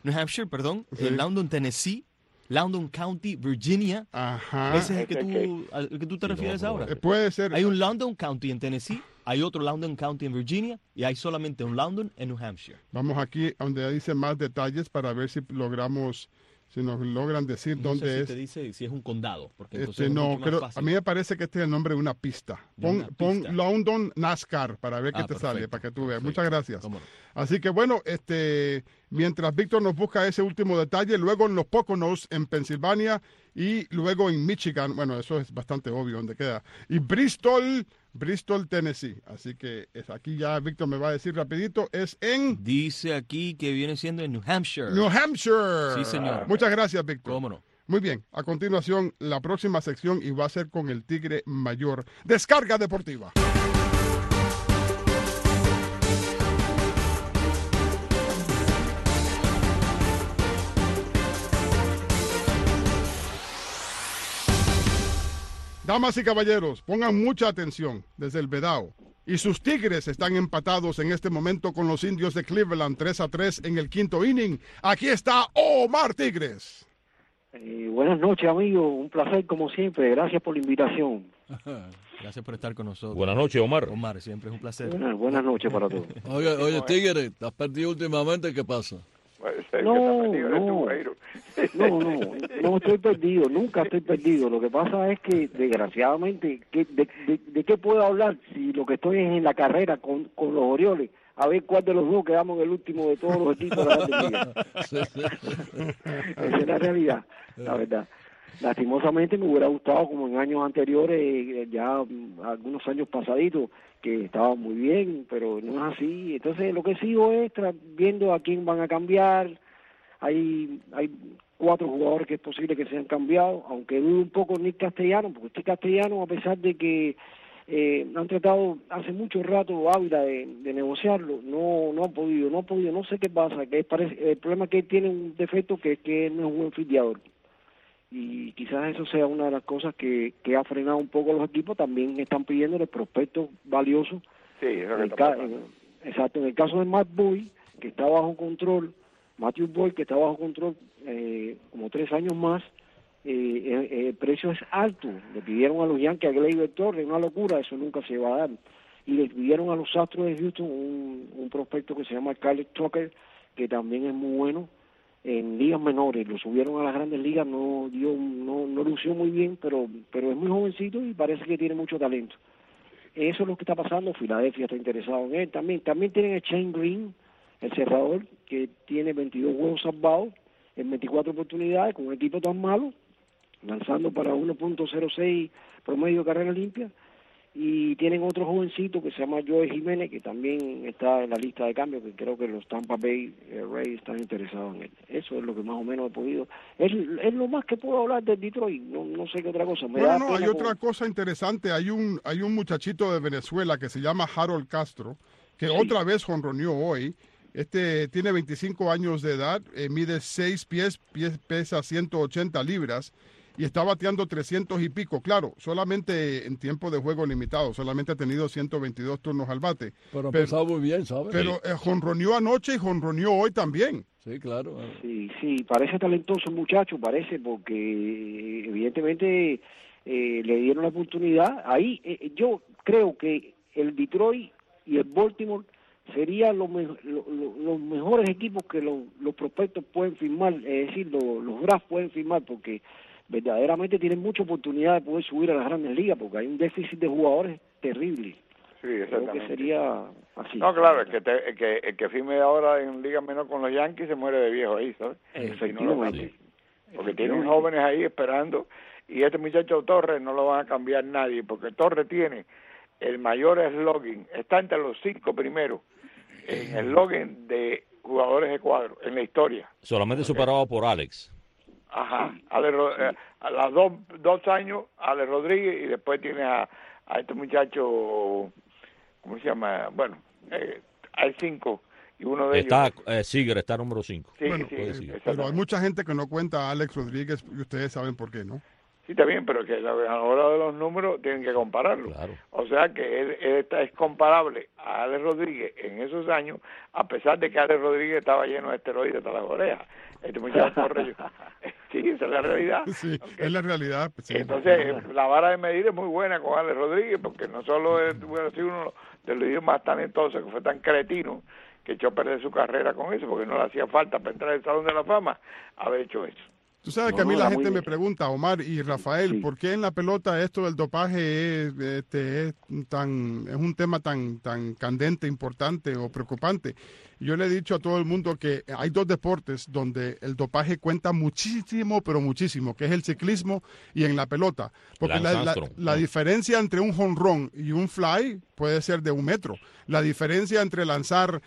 sí. Loudon, Tennessee, Loudon County, Virginia. Ajá. Ese es el que tú te refieres ahora. Puede ser. Hay un Loudon County en Tennessee, hay otro Loudon County en Virginia y hay solamente un Loudon en New Hampshire. Vamos aquí donde dice más detalles para ver si nos logran decir dónde es. Te dice si es un condado. Porque no, pero a mí me parece que este es el nombre de una pista. Pon Loudon NASCAR para ver qué te sale, para que tú veas. Muchas gracias. Así que bueno, mientras Víctor nos busca ese último detalle, luego en los Poconos en Pensilvania y luego en Michigan, bueno, eso es bastante obvio dónde queda, y Bristol, Tennessee. Así que aquí ya Víctor me va a decir rapidito, Dice aquí que viene siendo en New Hampshire. New Hampshire. Sí, señor. Muchas gracias, Víctor. ¿Cómo no? Muy bien, a continuación la próxima sección y va a ser con el Tigre Mayor. Descarga deportiva. Damas y caballeros, pongan mucha atención desde el Vedao. Y sus Tigres están empatados en este momento con los Indios de Cleveland 3-3 en el quinto inning. Aquí está Omar Tigres. Buenas noches, amigo. Un placer como siempre. Gracias por la invitación. Gracias por estar con nosotros. Buenas noches, Omar. Omar, siempre es un placer. Buenas noches para todos. Oye, Tigre, ¿te has perdido últimamente? ¿Qué pasa? No estoy perdido, nunca estoy perdido. Lo que pasa es que, desgraciadamente, ¿de qué puedo hablar si lo que estoy es en la carrera con los Orioles? A ver cuál de los dos quedamos en el último de todos los equipos de la Grandes Ligas. Esa es la realidad, la verdad. Lastimosamente me hubiera gustado, como en años anteriores, ya algunos años pasaditos, que estaba muy bien, pero no es así. Entonces lo que sigo es viendo a quién van a cambiar. Hay 4 jugadores que es posible que sean cambiados, aunque dudo un poco Nick Castellano, porque este Castellano, a pesar de que han tratado hace mucho rato Ávila de negociarlo, no ha podido, no sé qué pasa, que el problema es que él tiene un defecto que es que él no es un buen fildeador. Y quizás eso sea una de las cosas que ha frenado un poco a los equipos. También están pidiéndole prospectos valiosos. Sí, eso es lo que exacto, en el caso de Matthew Boyd, que está bajo control, como 3 años más, el precio es alto. Le pidieron a los Yankees a Gleyber Torres, una locura, eso nunca se va a dar. Y le pidieron a los Astros de Houston un prospecto que se llama Kyle Tucker, que también es muy bueno en ligas menores. Lo subieron a las grandes ligas, no lució muy bien, pero es muy jovencito y parece que tiene mucho talento. eso es lo que está pasando. Filadelfia está interesado en él también. También tienen a Shane Green, el cerrador, que tiene 22 juegos salvados en 24 oportunidades, con un equipo tan malo, lanzando para 1.06 promedio de carrera limpia. Y tienen otro jovencito que se llama Joey Jiménez, que también está en la lista de cambio, que creo que los Tampa Bay Rays están interesados en él. Eso es lo que más o menos he podido. Es lo más que puedo hablar de Detroit, no sé qué otra cosa. Hay otra cosa interesante. Hay un muchachito de Venezuela que se llama Harold Castro, que otra vez jonroneó hoy. Tiene 25 años de edad, mide 6 pies, pesa 180 libras. Y está bateando 300 y pico, claro, solamente en tiempo de juego limitado, solamente ha tenido 122 turnos al bate. Pero ha empezado muy bien, ¿sabes? Pero jonroneó anoche y jonroneó hoy también. Sí, claro. Sí, parece talentoso el muchacho, parece, porque evidentemente le dieron la oportunidad. Ahí yo creo que el Detroit y el Baltimore serían los mejores equipos que los prospectos pueden firmar, es decir, los drafts pueden firmar, porque verdaderamente tienen mucha oportunidad de poder subir a las grandes ligas, porque hay un déficit de jugadores terrible. Sí, exactamente. Creo que sería así. No, claro, el que firme ahora en liga menor con los Yankees se muere de viejo ahí, ¿sabes? Efectivamente. Porque tienen jóvenes ahí esperando, y este muchacho Torres no lo van a cambiar nadie, porque Torres tiene el mayor slogan, está entre los 5 primeros en el slogan de jugadores de cuadro en la historia. Solamente superado por Alex. Ajá, a las 2 años, Alex Rodríguez, y después tiene a este muchacho, ¿cómo se llama? Bueno, hay 5, y uno de ellos... Seager está número 5. Sí, bueno, pero hay mucha gente que no cuenta a Alex Rodríguez, y ustedes saben por qué, ¿no? Sí, está bien, pero que a la hora de los números tienen que compararlo. Claro. O sea que él es comparable a Alex Rodríguez en esos años, a pesar de que Alex Rodríguez estaba lleno de esteroides hasta las orejas. Este muchacho corre. Sí, esa es la realidad. Sí, okay. Es la realidad. Sí. Entonces, la vara de medir es muy buena con Alex Rodríguez, porque no solo es uno de los hijos más talentosos, que fue tan cretino, que echó a perder su carrera con eso, porque no le hacía falta para entrar al Salón de la Fama haber hecho eso. Tú sabes que a mí la gente me pregunta, Omar y Rafael, ¿por qué en la pelota esto del dopaje es un tema tan candente, importante o preocupante? Yo le he dicho a todo el mundo que hay 2 deportes donde el dopaje cuenta muchísimo, pero muchísimo, que es el ciclismo y en la pelota. Porque la diferencia entre un jonrón y un fly puede ser de 1 metro. La diferencia entre lanzar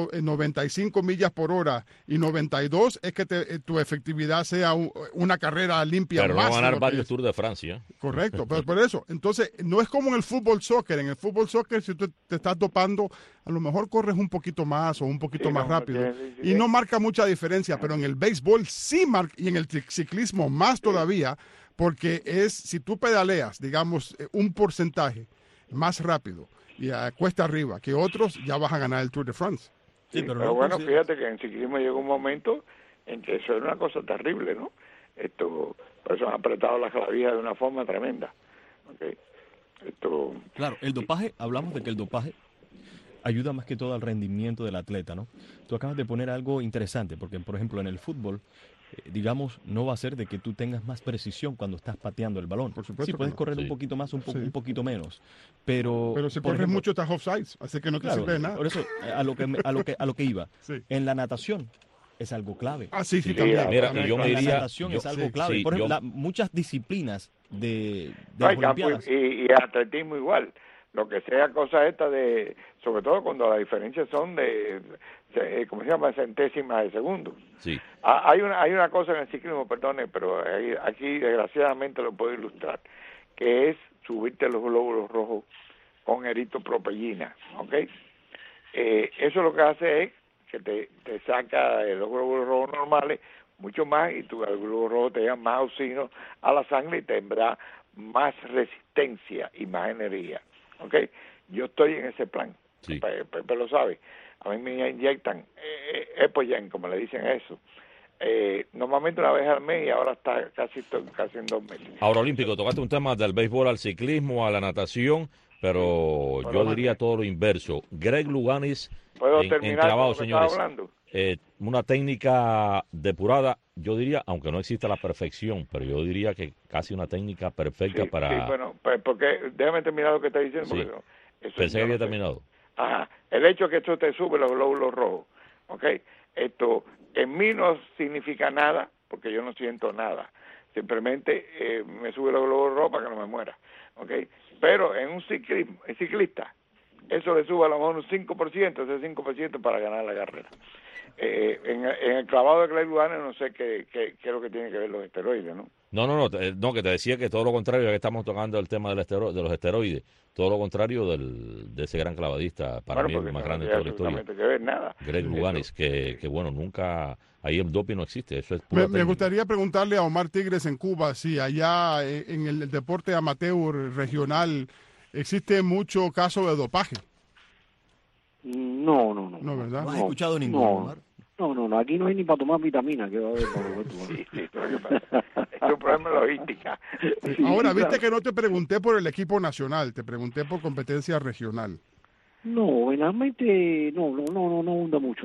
95 millas por hora y 92 es que tu efectividad sea una carrera limpia. Pero más no ganar varios Tours de Francia. Correcto, pero por eso. Entonces, no es como en el fútbol soccer. En el fútbol soccer, si tú te estás dopando, a lo mejor corres un poquito más o un poquito más rápido. Y no marca mucha diferencia, pero en el béisbol sí marca, y en el ciclismo más todavía, porque si tú pedaleas, digamos, un porcentaje más rápido y a cuesta arriba que otros, ya vas a ganar el Tour de France. Sí, pero bueno, fíjate que en ciclismo llegó un momento en que eso era una cosa terrible, ¿no? Por eso han apretado las clavijas de una forma tremenda. Okay. Claro, el dopaje, hablamos de que el dopaje ayuda más que todo al rendimiento del atleta, ¿no? Tú acabas de poner algo interesante, porque por ejemplo en el fútbol, digamos, no va a ser de que tú tengas más precisión cuando estás pateando el balón. Por supuesto. Sí, puedes correr un poquito más, un poquito menos, pero si corres mucho estás offside, así que no te sirve de nada. Por eso, a lo que iba, en la natación es algo clave. Sí, también. Mira, yo me diría, la natación es algo clave. Sí, por ejemplo, muchas disciplinas de las Olimpiadas. Y atletismo igual. Lo que sea cosa esta de, sobre todo cuando las diferencias son de ¿cómo se llama? Centésimas de segundo. Sí. Hay una cosa en el ciclismo, perdone, pero aquí desgraciadamente lo puedo ilustrar, que es subirte los glóbulos rojos con eritropropellina, ¿ok? Eso lo que hace es que te saca de los glóbulos rojos normales mucho más, y tu glóbulo rojo te da más oxígeno a la sangre y tendrá más resistencia y más energía. Okay, yo estoy en ese plan. Sí. Pepe lo sabe. A mí me inyectan Epogen, como le dicen eso. Normalmente una vez al mes, y ahora está casi en 2 meses. Ahora, Olímpico, tocaste un tema del béisbol al ciclismo, a la natación, pero yo diría todo lo inverso. Greg Louganis, ¿Puedo terminar enclavado, con lo que señores. estaba hablando? una técnica depurada, yo diría, aunque no exista la perfección, pero yo diría que casi una técnica perfecta para... Sí, bueno, pues porque déjame terminar lo que está diciendo. Sí. Eso Pensé que había terminado. Ajá. El hecho de que esto te sube los glóbulos rojos, ¿ok? Esto en mí no significa nada, porque yo no siento nada. Simplemente me sube los glóbulos rojos para que no me muera, ¿ok? Pero en un ciclista, eso le sube a lo mejor un 5%, ese 5% para ganar la carrera. En el clavado de Clay Lugano no sé qué es lo que tiene que ver los esteroides, ¿no? No, que te decía que todo lo contrario, ya que estamos tocando el tema de los esteroides, todo lo contrario de ese gran clavadista, para mí el más grande de toda la historia, que ver nada. Greg Louganis, que bueno, nunca, ahí el doping no existe, eso es pura Me técnica. gustaría preguntarle a Omar Tigres en Cuba si allá en el deporte amateur regional existe mucho caso de dopaje. No, ¿verdad? ¿No has escuchado ninguno, Omar? No, aquí no hay ni para tomar vitamina. Que va a haber para comer es un problema logística. Ahora, viste que no te pregunté por el equipo nacional, te pregunté por competencia regional. No, realmente no hunda mucho.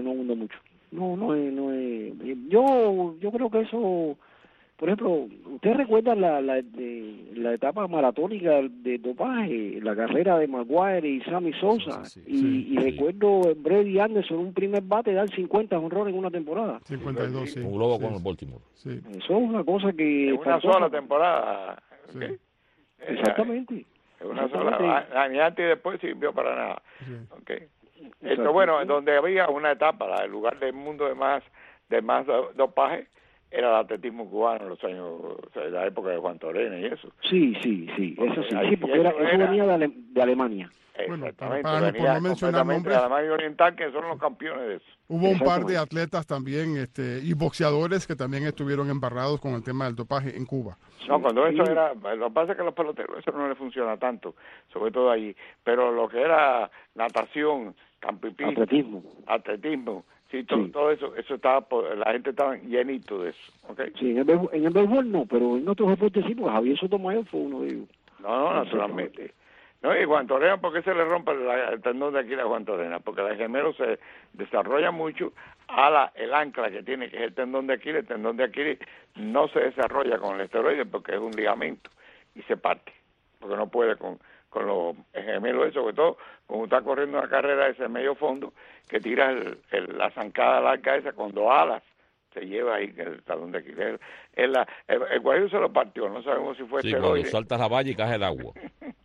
Yo creo que eso, por ejemplo, ¿ustedes recuerdan la etapa maratónica de dopaje, la carrera de Maguire y Sammy Sosa? Y recuerdo Brady Anderson, un primer bate, dar 50 honrones en una temporada. 52, sí. Un globo con el Baltimore. Sí. Eso es una cosa que... En una sola temporada. Sí. ¿Okay? Exactamente. En una sola, ni antes y después sirvió para nada. Sí. Okay. Esto, bueno, donde había una etapa, el lugar del mundo de más dopaje, era el atletismo cubano en los años, o sea, la época de Juan Torena y eso. Sí, eso sí, porque eso venía de Alemania. Bueno, Exactamente, para por no mencionar nombres, de Alemania Oriental, que son los campeones de eso. Hubo un par de atletas también y boxeadores que también estuvieron embarrados con el tema del dopaje en Cuba. No, cuando eso era, lo que pasa es que a los peloteros eso no les funciona tanto, sobre todo allí, pero lo que era natación, campo y piso, atletismo, sí, todo eso estaba, la gente estaba llenito de eso, ¿okay? Sí, en el béisbol no, pero en otros deportes sí, porque Javier Sotomayor fue uno de ellos. No, naturalmente. No, y Juan Torena, ¿por qué se le rompe el tendón de Aquiles a Juan Torena? Porque el gemelo se desarrolla mucho el ancla que tiene, que es el tendón de Aquiles. El tendón de Aquiles no se desarrolla con el esteroide porque es un ligamento y se parte, porque no puede con los gemelos, sobre todo cuando está corriendo una carrera de ese medio fondo, que tira la zancada larga esa con 2 alas, se lleva ahí el talón de Aquiles. El Guajiro se lo partió, no sabemos si fue esteroide. Cuando saltas la valla y cae el agua.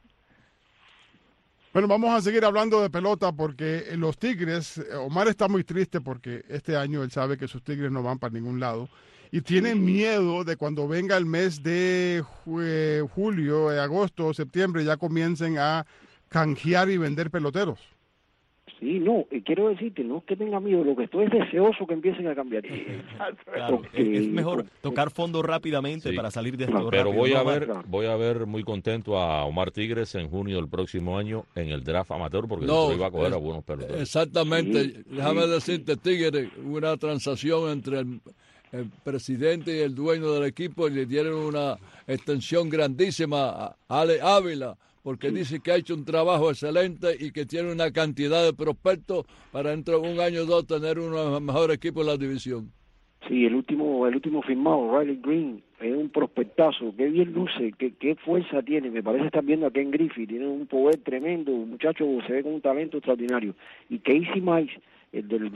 Bueno, vamos a seguir hablando de pelota porque los Tigres, Omar está muy triste porque este año él sabe que sus Tigres no van para ningún lado y tiene miedo de cuando venga el mes de julio, agosto, septiembre, ya comiencen a canjear y vender peloteros. Sí, no, quiero decirte, no es que tenga miedo, lo que estoy es deseoso que empiecen a cambiar. Claro, es mejor tocar fondo rápidamente para salir de esto pero rápido. voy a ver muy contento a Omar Tigres en junio del próximo año en el draft amateur porque iba a coger a buenos peloteros. Exactamente, déjame decirte, Tigres, una transacción entre el presidente y el dueño del equipo y le dieron una extensión grandísima a Ale Ávila, porque dice que ha hecho un trabajo excelente y que tiene una cantidad de prospectos para dentro de un año o dos tener uno de los mejores equipos de la división. Sí, el último firmado, Riley Green, es un prospectazo, qué bien luce, qué fuerza tiene, me parece estar viendo a Ken Griffey, tiene un poder tremendo, un muchacho se ve con un talento extraordinario. Y Casey Mize, el del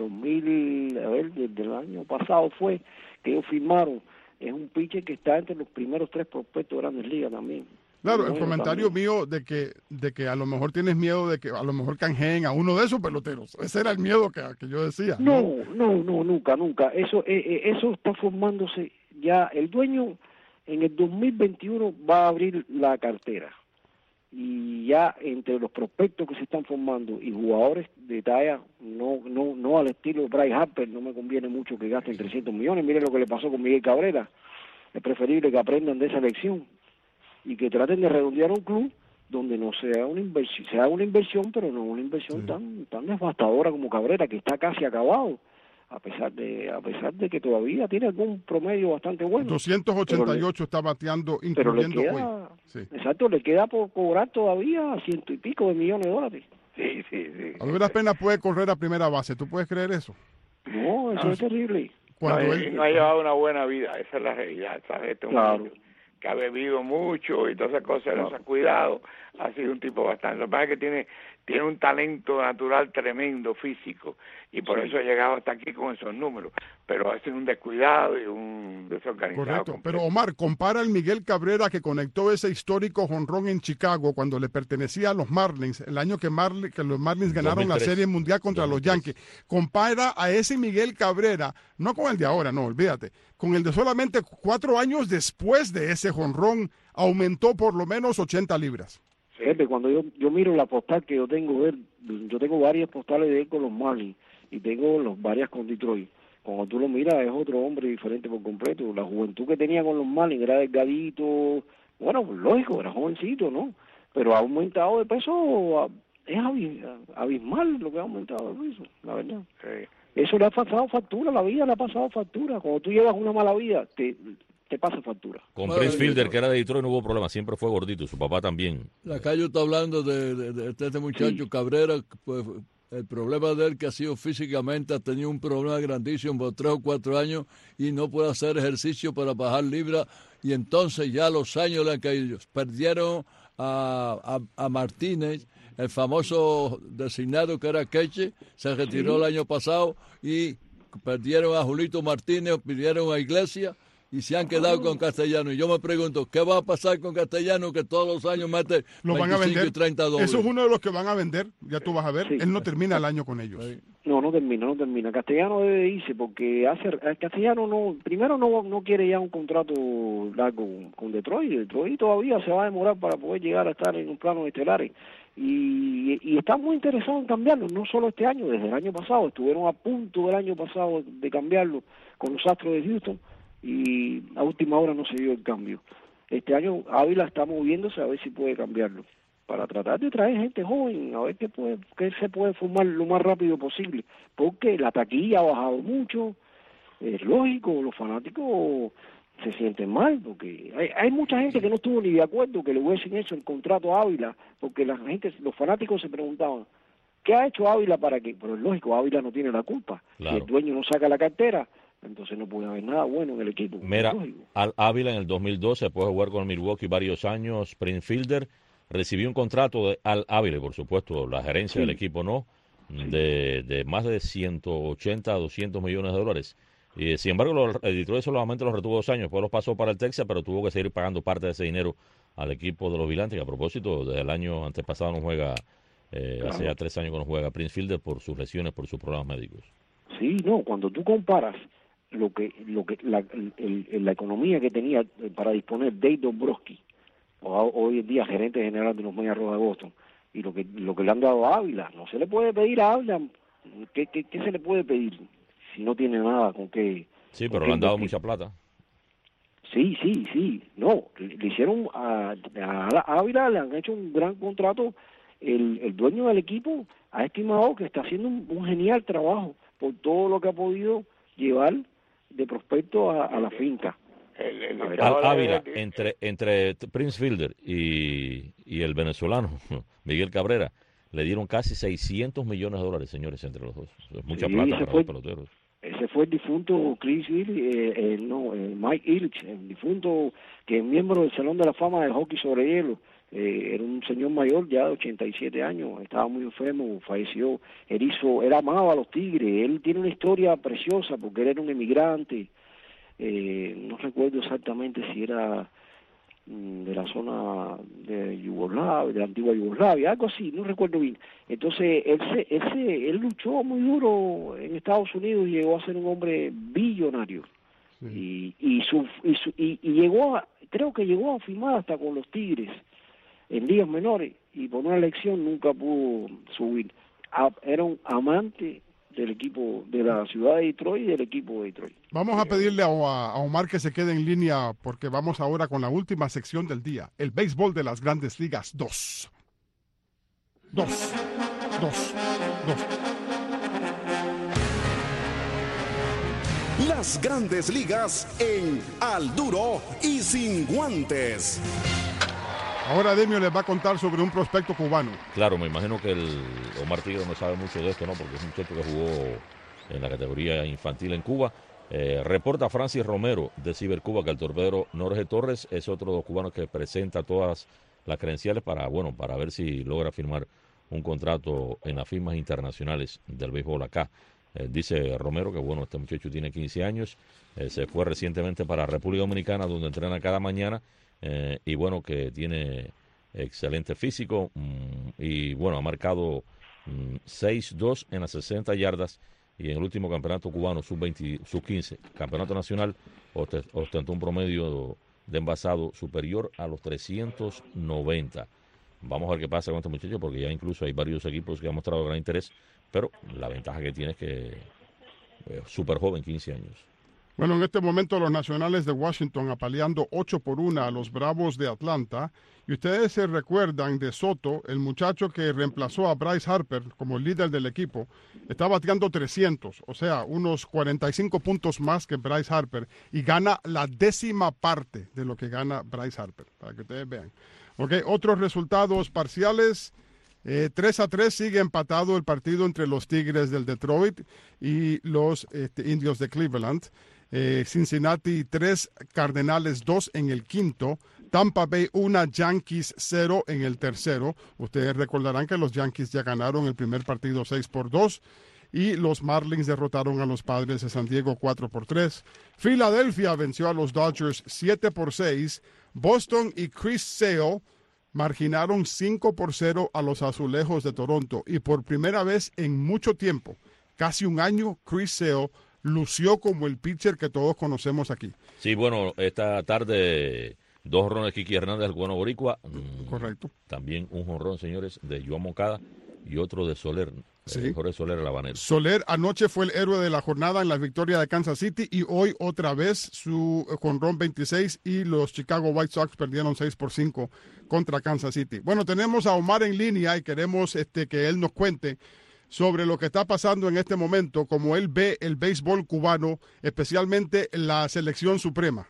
del año pasado fue, que ellos firmaron, es un pitcher que está entre los primeros 3 prospectos de Grandes Ligas también. Claro, el comentario mío de que a lo mejor tienes miedo de que a lo mejor canjeen a uno de esos peloteros. Ese era el miedo que yo decía. No, nunca. Eso está formándose ya. El dueño en el 2021 va a abrir la cartera. Y ya entre los prospectos que se están formando y jugadores de talla, no al estilo Bryce Harper, no me conviene mucho que gasten 300 millones. Miren lo que le pasó con Miguel Cabrera. Es preferible que aprendan de esa lección y que traten de redondear un club donde no sea una inversión, sea una inversión, pero no una inversión tan devastadora como Cabrera, que está casi acabado, a pesar de que todavía tiene algún promedio bastante bueno. 288 está bateando, incluyendo hoy. Sí. Exacto, le queda por cobrar todavía $100 y pico de millones de dólares. Sí. A duras penas puede correr a primera base, ¿tú puedes creer eso? No, eso es terrible. No ha llevado una buena vida, esa es la realidad, ¿sabes? Este es un niño que ha bebido mucho y todas esas cosas, no se ha cuidado, ha sido un tipo bastante. Lo que pasa es que tiene un talento natural tremendo, físico, y por eso ha llegado hasta aquí con esos números, pero ha sido un descuidado y un desorganizado. Correcto, pero Omar, compara al Miguel Cabrera que conectó ese histórico jonrón en Chicago cuando le pertenecía a los Marlins, el año que los Marlins ganaron 2003. La Serie Mundial contra 2003. Los Yankees. Compara a ese Miguel Cabrera, no con el de ahora, no, olvídate, con el de solamente 4 años después de ese jonrón, aumentó por lo menos 80 libras. Fíjate, cuando yo miro la postal que yo tengo de él, yo tengo varias postales de él con los Marlins y tengo varias con Detroit. Cuando tú lo miras es otro hombre diferente por completo. La juventud que tenía con los Marlins era delgadito, bueno, pues lógico, era jovencito, ¿no? Pero ha aumentado de peso, es abismal lo que ha aumentado de peso, la verdad. Sí. Eso le ha pasado factura, la vida le ha pasado factura. Cuando tú llevas una mala vida, te pasa factura. Con Prince Fielder, que era de Detroit, no hubo problema, siempre fue gordito, su papá también. La Cayo está hablando de este muchacho, sí. Cabrera, pues el problema de él que ha sido físicamente, ha tenido un problema grandísimo por 3 o 4 años y no puede hacer ejercicio para bajar libras, y entonces ya los años le han caído. Perdieron a Martínez, el famoso designado que era Queche, se retiró el año pasado, y perdieron a Julito Martínez, pidieron a Iglesias, y se han quedado con Castellano. Y yo me pregunto, ¿qué va a pasar con Castellano que todos los años mete lo 25 van a vender. Y 30 dobles? Eso es uno de los que van a vender, ya tú vas a ver. Sí. Él no termina el año con ellos. Sí. No termina. Castellano debe irse porque Castellano primero no quiere ya un contrato largo con Detroit. Detroit todavía se va a demorar para poder llegar a estar en un plano estelares. Y está muy interesado en cambiarlo, no solo este año, desde el año pasado. Estuvieron a punto del año pasado de cambiarlo con los Astros de Houston, y a última hora no se dio el cambio. Este año Ávila está moviéndose a ver si puede cambiarlo, para tratar de traer gente joven, a ver qué se puede formar lo más rápido posible, porque la taquilla ha bajado mucho, es lógico, los fanáticos se sienten mal, porque hay mucha gente que no estuvo ni de acuerdo que le hubiesen hecho el contrato a Ávila, porque los fanáticos se preguntaban, ¿qué ha hecho Ávila para qué? Pero es lógico, Ávila no tiene la culpa. Claro. Si el dueño no saca la cartera, entonces no puede haber nada bueno en el equipo. Mira, Al Ávila en el 2012, después de jugar con el Milwaukee varios años, Prince Fielder recibió un contrato de Al Ávila, por supuesto, la gerencia del equipo no, de más de 180 a 200 millones de dólares. Y sin embargo, el Detroit solamente los retuvo 2 años, después los pasó para el Texas, pero tuvo que seguir pagando parte de ese dinero al equipo de los Vigilantes, que a propósito, desde el año antepasado no juega, hace ya 3 años que no juega Prince Fielder por sus lesiones, por sus problemas médicos. Sí, no, cuando tú comparas la economía que tenía para disponer Dave Dombrowski, hoy en día gerente general de los Medias Rojas de Boston, y lo que le han dado a Ávila, no se le puede pedir a Ávila, ¿qué se le puede pedir si no tiene nada con qué? Sí, pero le han dado mucha plata. Sí, no, le hicieron a Ávila, le han hecho un gran contrato. El dueño del equipo ha estimado que está haciendo un genial trabajo por todo lo que ha podido llevar de prospecto a la finca. Ávila, entre Prince Fielder y el venezolano Miguel Cabrera, le dieron casi 600 millones de dólares, señores, entre los dos. Es mucha plata para los peloteros. Ese fue el difunto Chris Mike Ilitch, el difunto que es miembro del Salón de la Fama del hockey sobre hielo. Era un señor mayor ya de 87 años, estaba muy enfermo, falleció. Él amaba a los Tigres, él tiene una historia preciosa porque él era un emigrante, no recuerdo exactamente si era de la zona de Yugoslavia, de la antigua Yugoslavia, algo así, no recuerdo bien. Entonces él luchó muy duro en Estados Unidos y llegó a ser un hombre billonario. Sí. Y llegó creo que llegó a firmar hasta con los Tigres en ligas menores, y por una elección nunca pudo subir. Era un amante del equipo de la ciudad de Detroit y del equipo de Detroit. Vamos a pedirle a Omar que se quede en línea porque vamos ahora con la última sección del día, el béisbol de las Grandes Ligas 2. Las Grandes Ligas en Al Duro y Sin Guantes. Ahora Demio les va a contar sobre un prospecto cubano. Claro, me imagino que el Omar Tigre no sabe mucho de esto, ¿no? Porque es un muchacho que jugó en la categoría infantil en Cuba. Reporta Francis Romero de Cibercuba que el torpedero Jorge Torres es otro de los cubanos que presenta todas las credenciales para ver si logra firmar un contrato en las firmas internacionales del béisbol acá. Dice Romero que este muchacho tiene 15 años, se fue recientemente para República Dominicana donde entrena cada mañana y que tiene excelente físico y ha marcado 6-2 en las 60 yardas y en el último campeonato cubano sub-15, campeonato nacional, ostentó un promedio de envasado superior a los 390. Vamos a ver qué pasa con este muchacho porque ya incluso hay varios equipos que han mostrado gran interés, pero la ventaja que tiene es que es súper joven, 15 años. Bueno, en este momento los Nacionales de Washington apaleando 8-1 a los Bravos de Atlanta. Y ustedes se recuerdan de Soto, el muchacho que reemplazó a Bryce Harper como líder del equipo, está bateando 300, o sea, unos 45 puntos más que Bryce Harper, y gana la 10ª parte de lo que gana Bryce Harper, para que ustedes vean. Okay, otros resultados parciales. 3-3 sigue empatado el partido entre los Tigres del Detroit y los Indios de Cleveland. Cincinnati 3, Cardenales 2 en el quinto. Tampa Bay 1, Yankees 0 en el tercero. Ustedes recordarán que los Yankees ya ganaron el primer partido 6-2 y los Marlins derrotaron a los Padres de San Diego 4-3. Filadelfia venció a los Dodgers 7-6. Boston y Chris Sale marginaron 5-0 a los Azulejos de Toronto y por primera vez en mucho tiempo, casi un año, Chris Sale lució como el pitcher que todos conocemos aquí. Sí, esta tarde 2 jonrones Kiki Hernández, el cubano boricua. Correcto. También un jonrón, señores, de Joan Moncada y otro de Soler. Sí. Jorge Soler, el habanero. Soler anoche fue el héroe de la jornada en la victoria de Kansas City y hoy otra vez su jonrón 26 y los Chicago White Sox perdieron 6-5 contra Kansas City. Bueno, tenemos a Omar en línea y queremos que él nos cuente sobre lo que está pasando en este momento, como él ve el béisbol cubano, especialmente la selección suprema.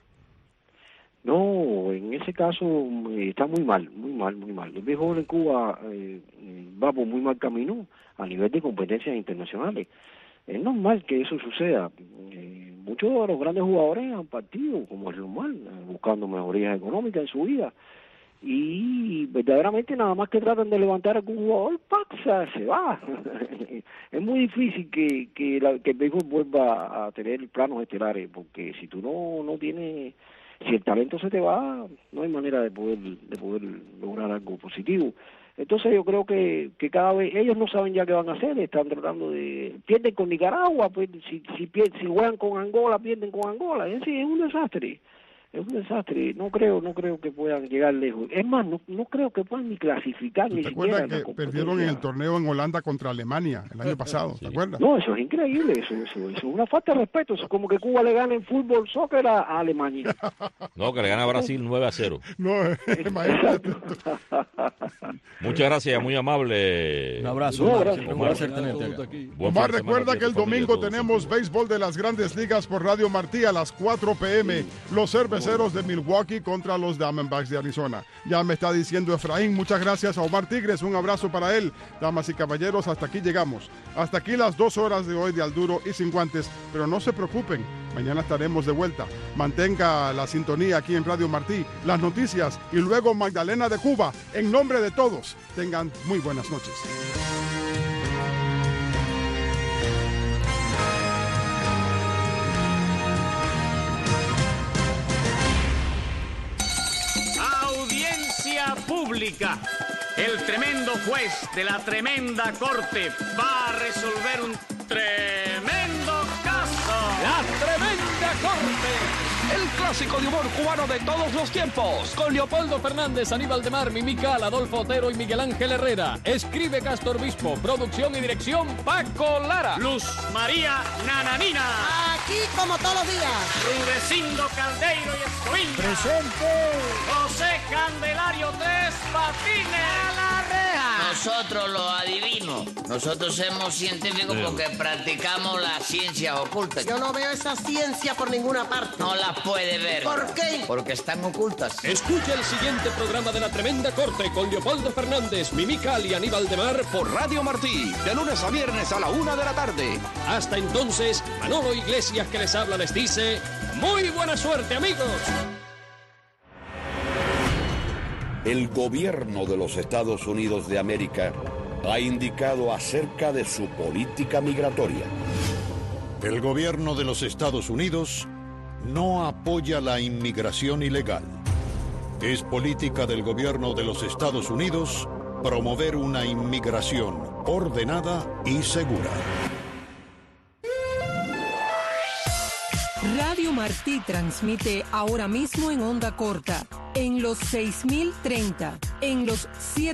No, en ese caso está muy mal. El béisbol en Cuba va por muy mal camino a nivel de competencias internacionales. Es normal que eso suceda. Muchos de los grandes jugadores han partido, como es normal, buscando mejorías económicas en su vida. Y verdaderamente nada más que tratan de levantar a algún jugador, se va. Es muy difícil que el béisbol vuelva a tener planos estelares, porque si tú no tienes... Si el talento se te va, no hay manera de poder lograr algo positivo. Entonces yo creo que cada vez ellos no saben ya qué van a hacer, están tratando de... Pierden con Nicaragua, pues si juegan con Angola, pierden con Angola. Es un desastre. Es un desastre. No creo que puedan llegar lejos. Es más, no creo que puedan ni clasificar ni siquiera. ¿Te acuerdas que perdieron en el torneo en Holanda contra Alemania el año pasado? ¿Te acuerdas? No, eso es increíble. Eso es una falta de respeto. Eso es como que Cuba le gane en fútbol, soccer a Alemania. No, que le gana a Brasil 9-0. No, imagínate. Muchas gracias, muy amable. Un abrazo. Un placer tenerte acá. Omar, recuerda que el domingo tenemos béisbol de las Grandes Ligas por Radio Martí a las 4 p.m. Los cerveceros de Milwaukee contra los Diamondbacks de Arizona. Ya me está diciendo Efraín, muchas gracias a Omar Tigres, un abrazo para él. Damas y caballeros, hasta aquí llegamos. Hasta aquí las 2 horas de hoy de Al Duro y Sin Guantes, pero no se preocupen, mañana estaremos de vuelta. Mantenga la sintonía aquí en Radio Martí, las noticias y luego Magdalena de Cuba. En nombre de todos, tengan muy buenas noches. Pública. El tremendo juez de la tremenda corte va a resolver un tremendo caso. La Tremenda Corte, el clásico de humor cubano de todos los tiempos, con Leopoldo Fernández, Aníbal de Mar, Mimical, Adolfo Otero y Miguel Ángel Herrera. Escribe Castor Bispo, producción y dirección Paco Lara. Luz María Nananina. Aquí como todos los días. Rudecindo Caldeiro y Escoviña. Presente. José Candelario Tres Patines. A la reja. nosotros los adivinos. Nosotros somos científicos porque practicamos las ciencias ocultas. Yo no veo esa ciencia por ninguna parte. No las puede ver. ¿Por qué? Porque están ocultas. Escucha el siguiente programa de La Tremenda Corte con Leopoldo Fernández, Mimi Cali y Aníbal de Mar por Radio Martí, de lunes a viernes a la 1 de la tarde. Hasta entonces, Manolo Iglesias que les habla les dice, ¡muy buena suerte, amigos! El gobierno de los Estados Unidos de América ha indicado acerca de su política migratoria. El gobierno de los Estados Unidos no apoya la inmigración ilegal. Es política del gobierno de los Estados Unidos promover una inmigración ordenada y segura. Radio Martí transmite ahora mismo en onda corta, en los 6030, en los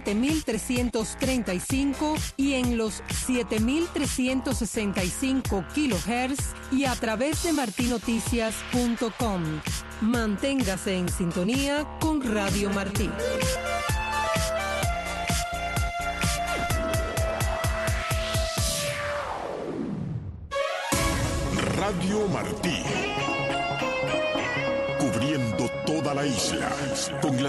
7335 y en los 7365 kilohertz y a través de martinoticias.com. Manténgase en sintonía con Radio Martí. Radio Martí, cubriendo toda la isla con las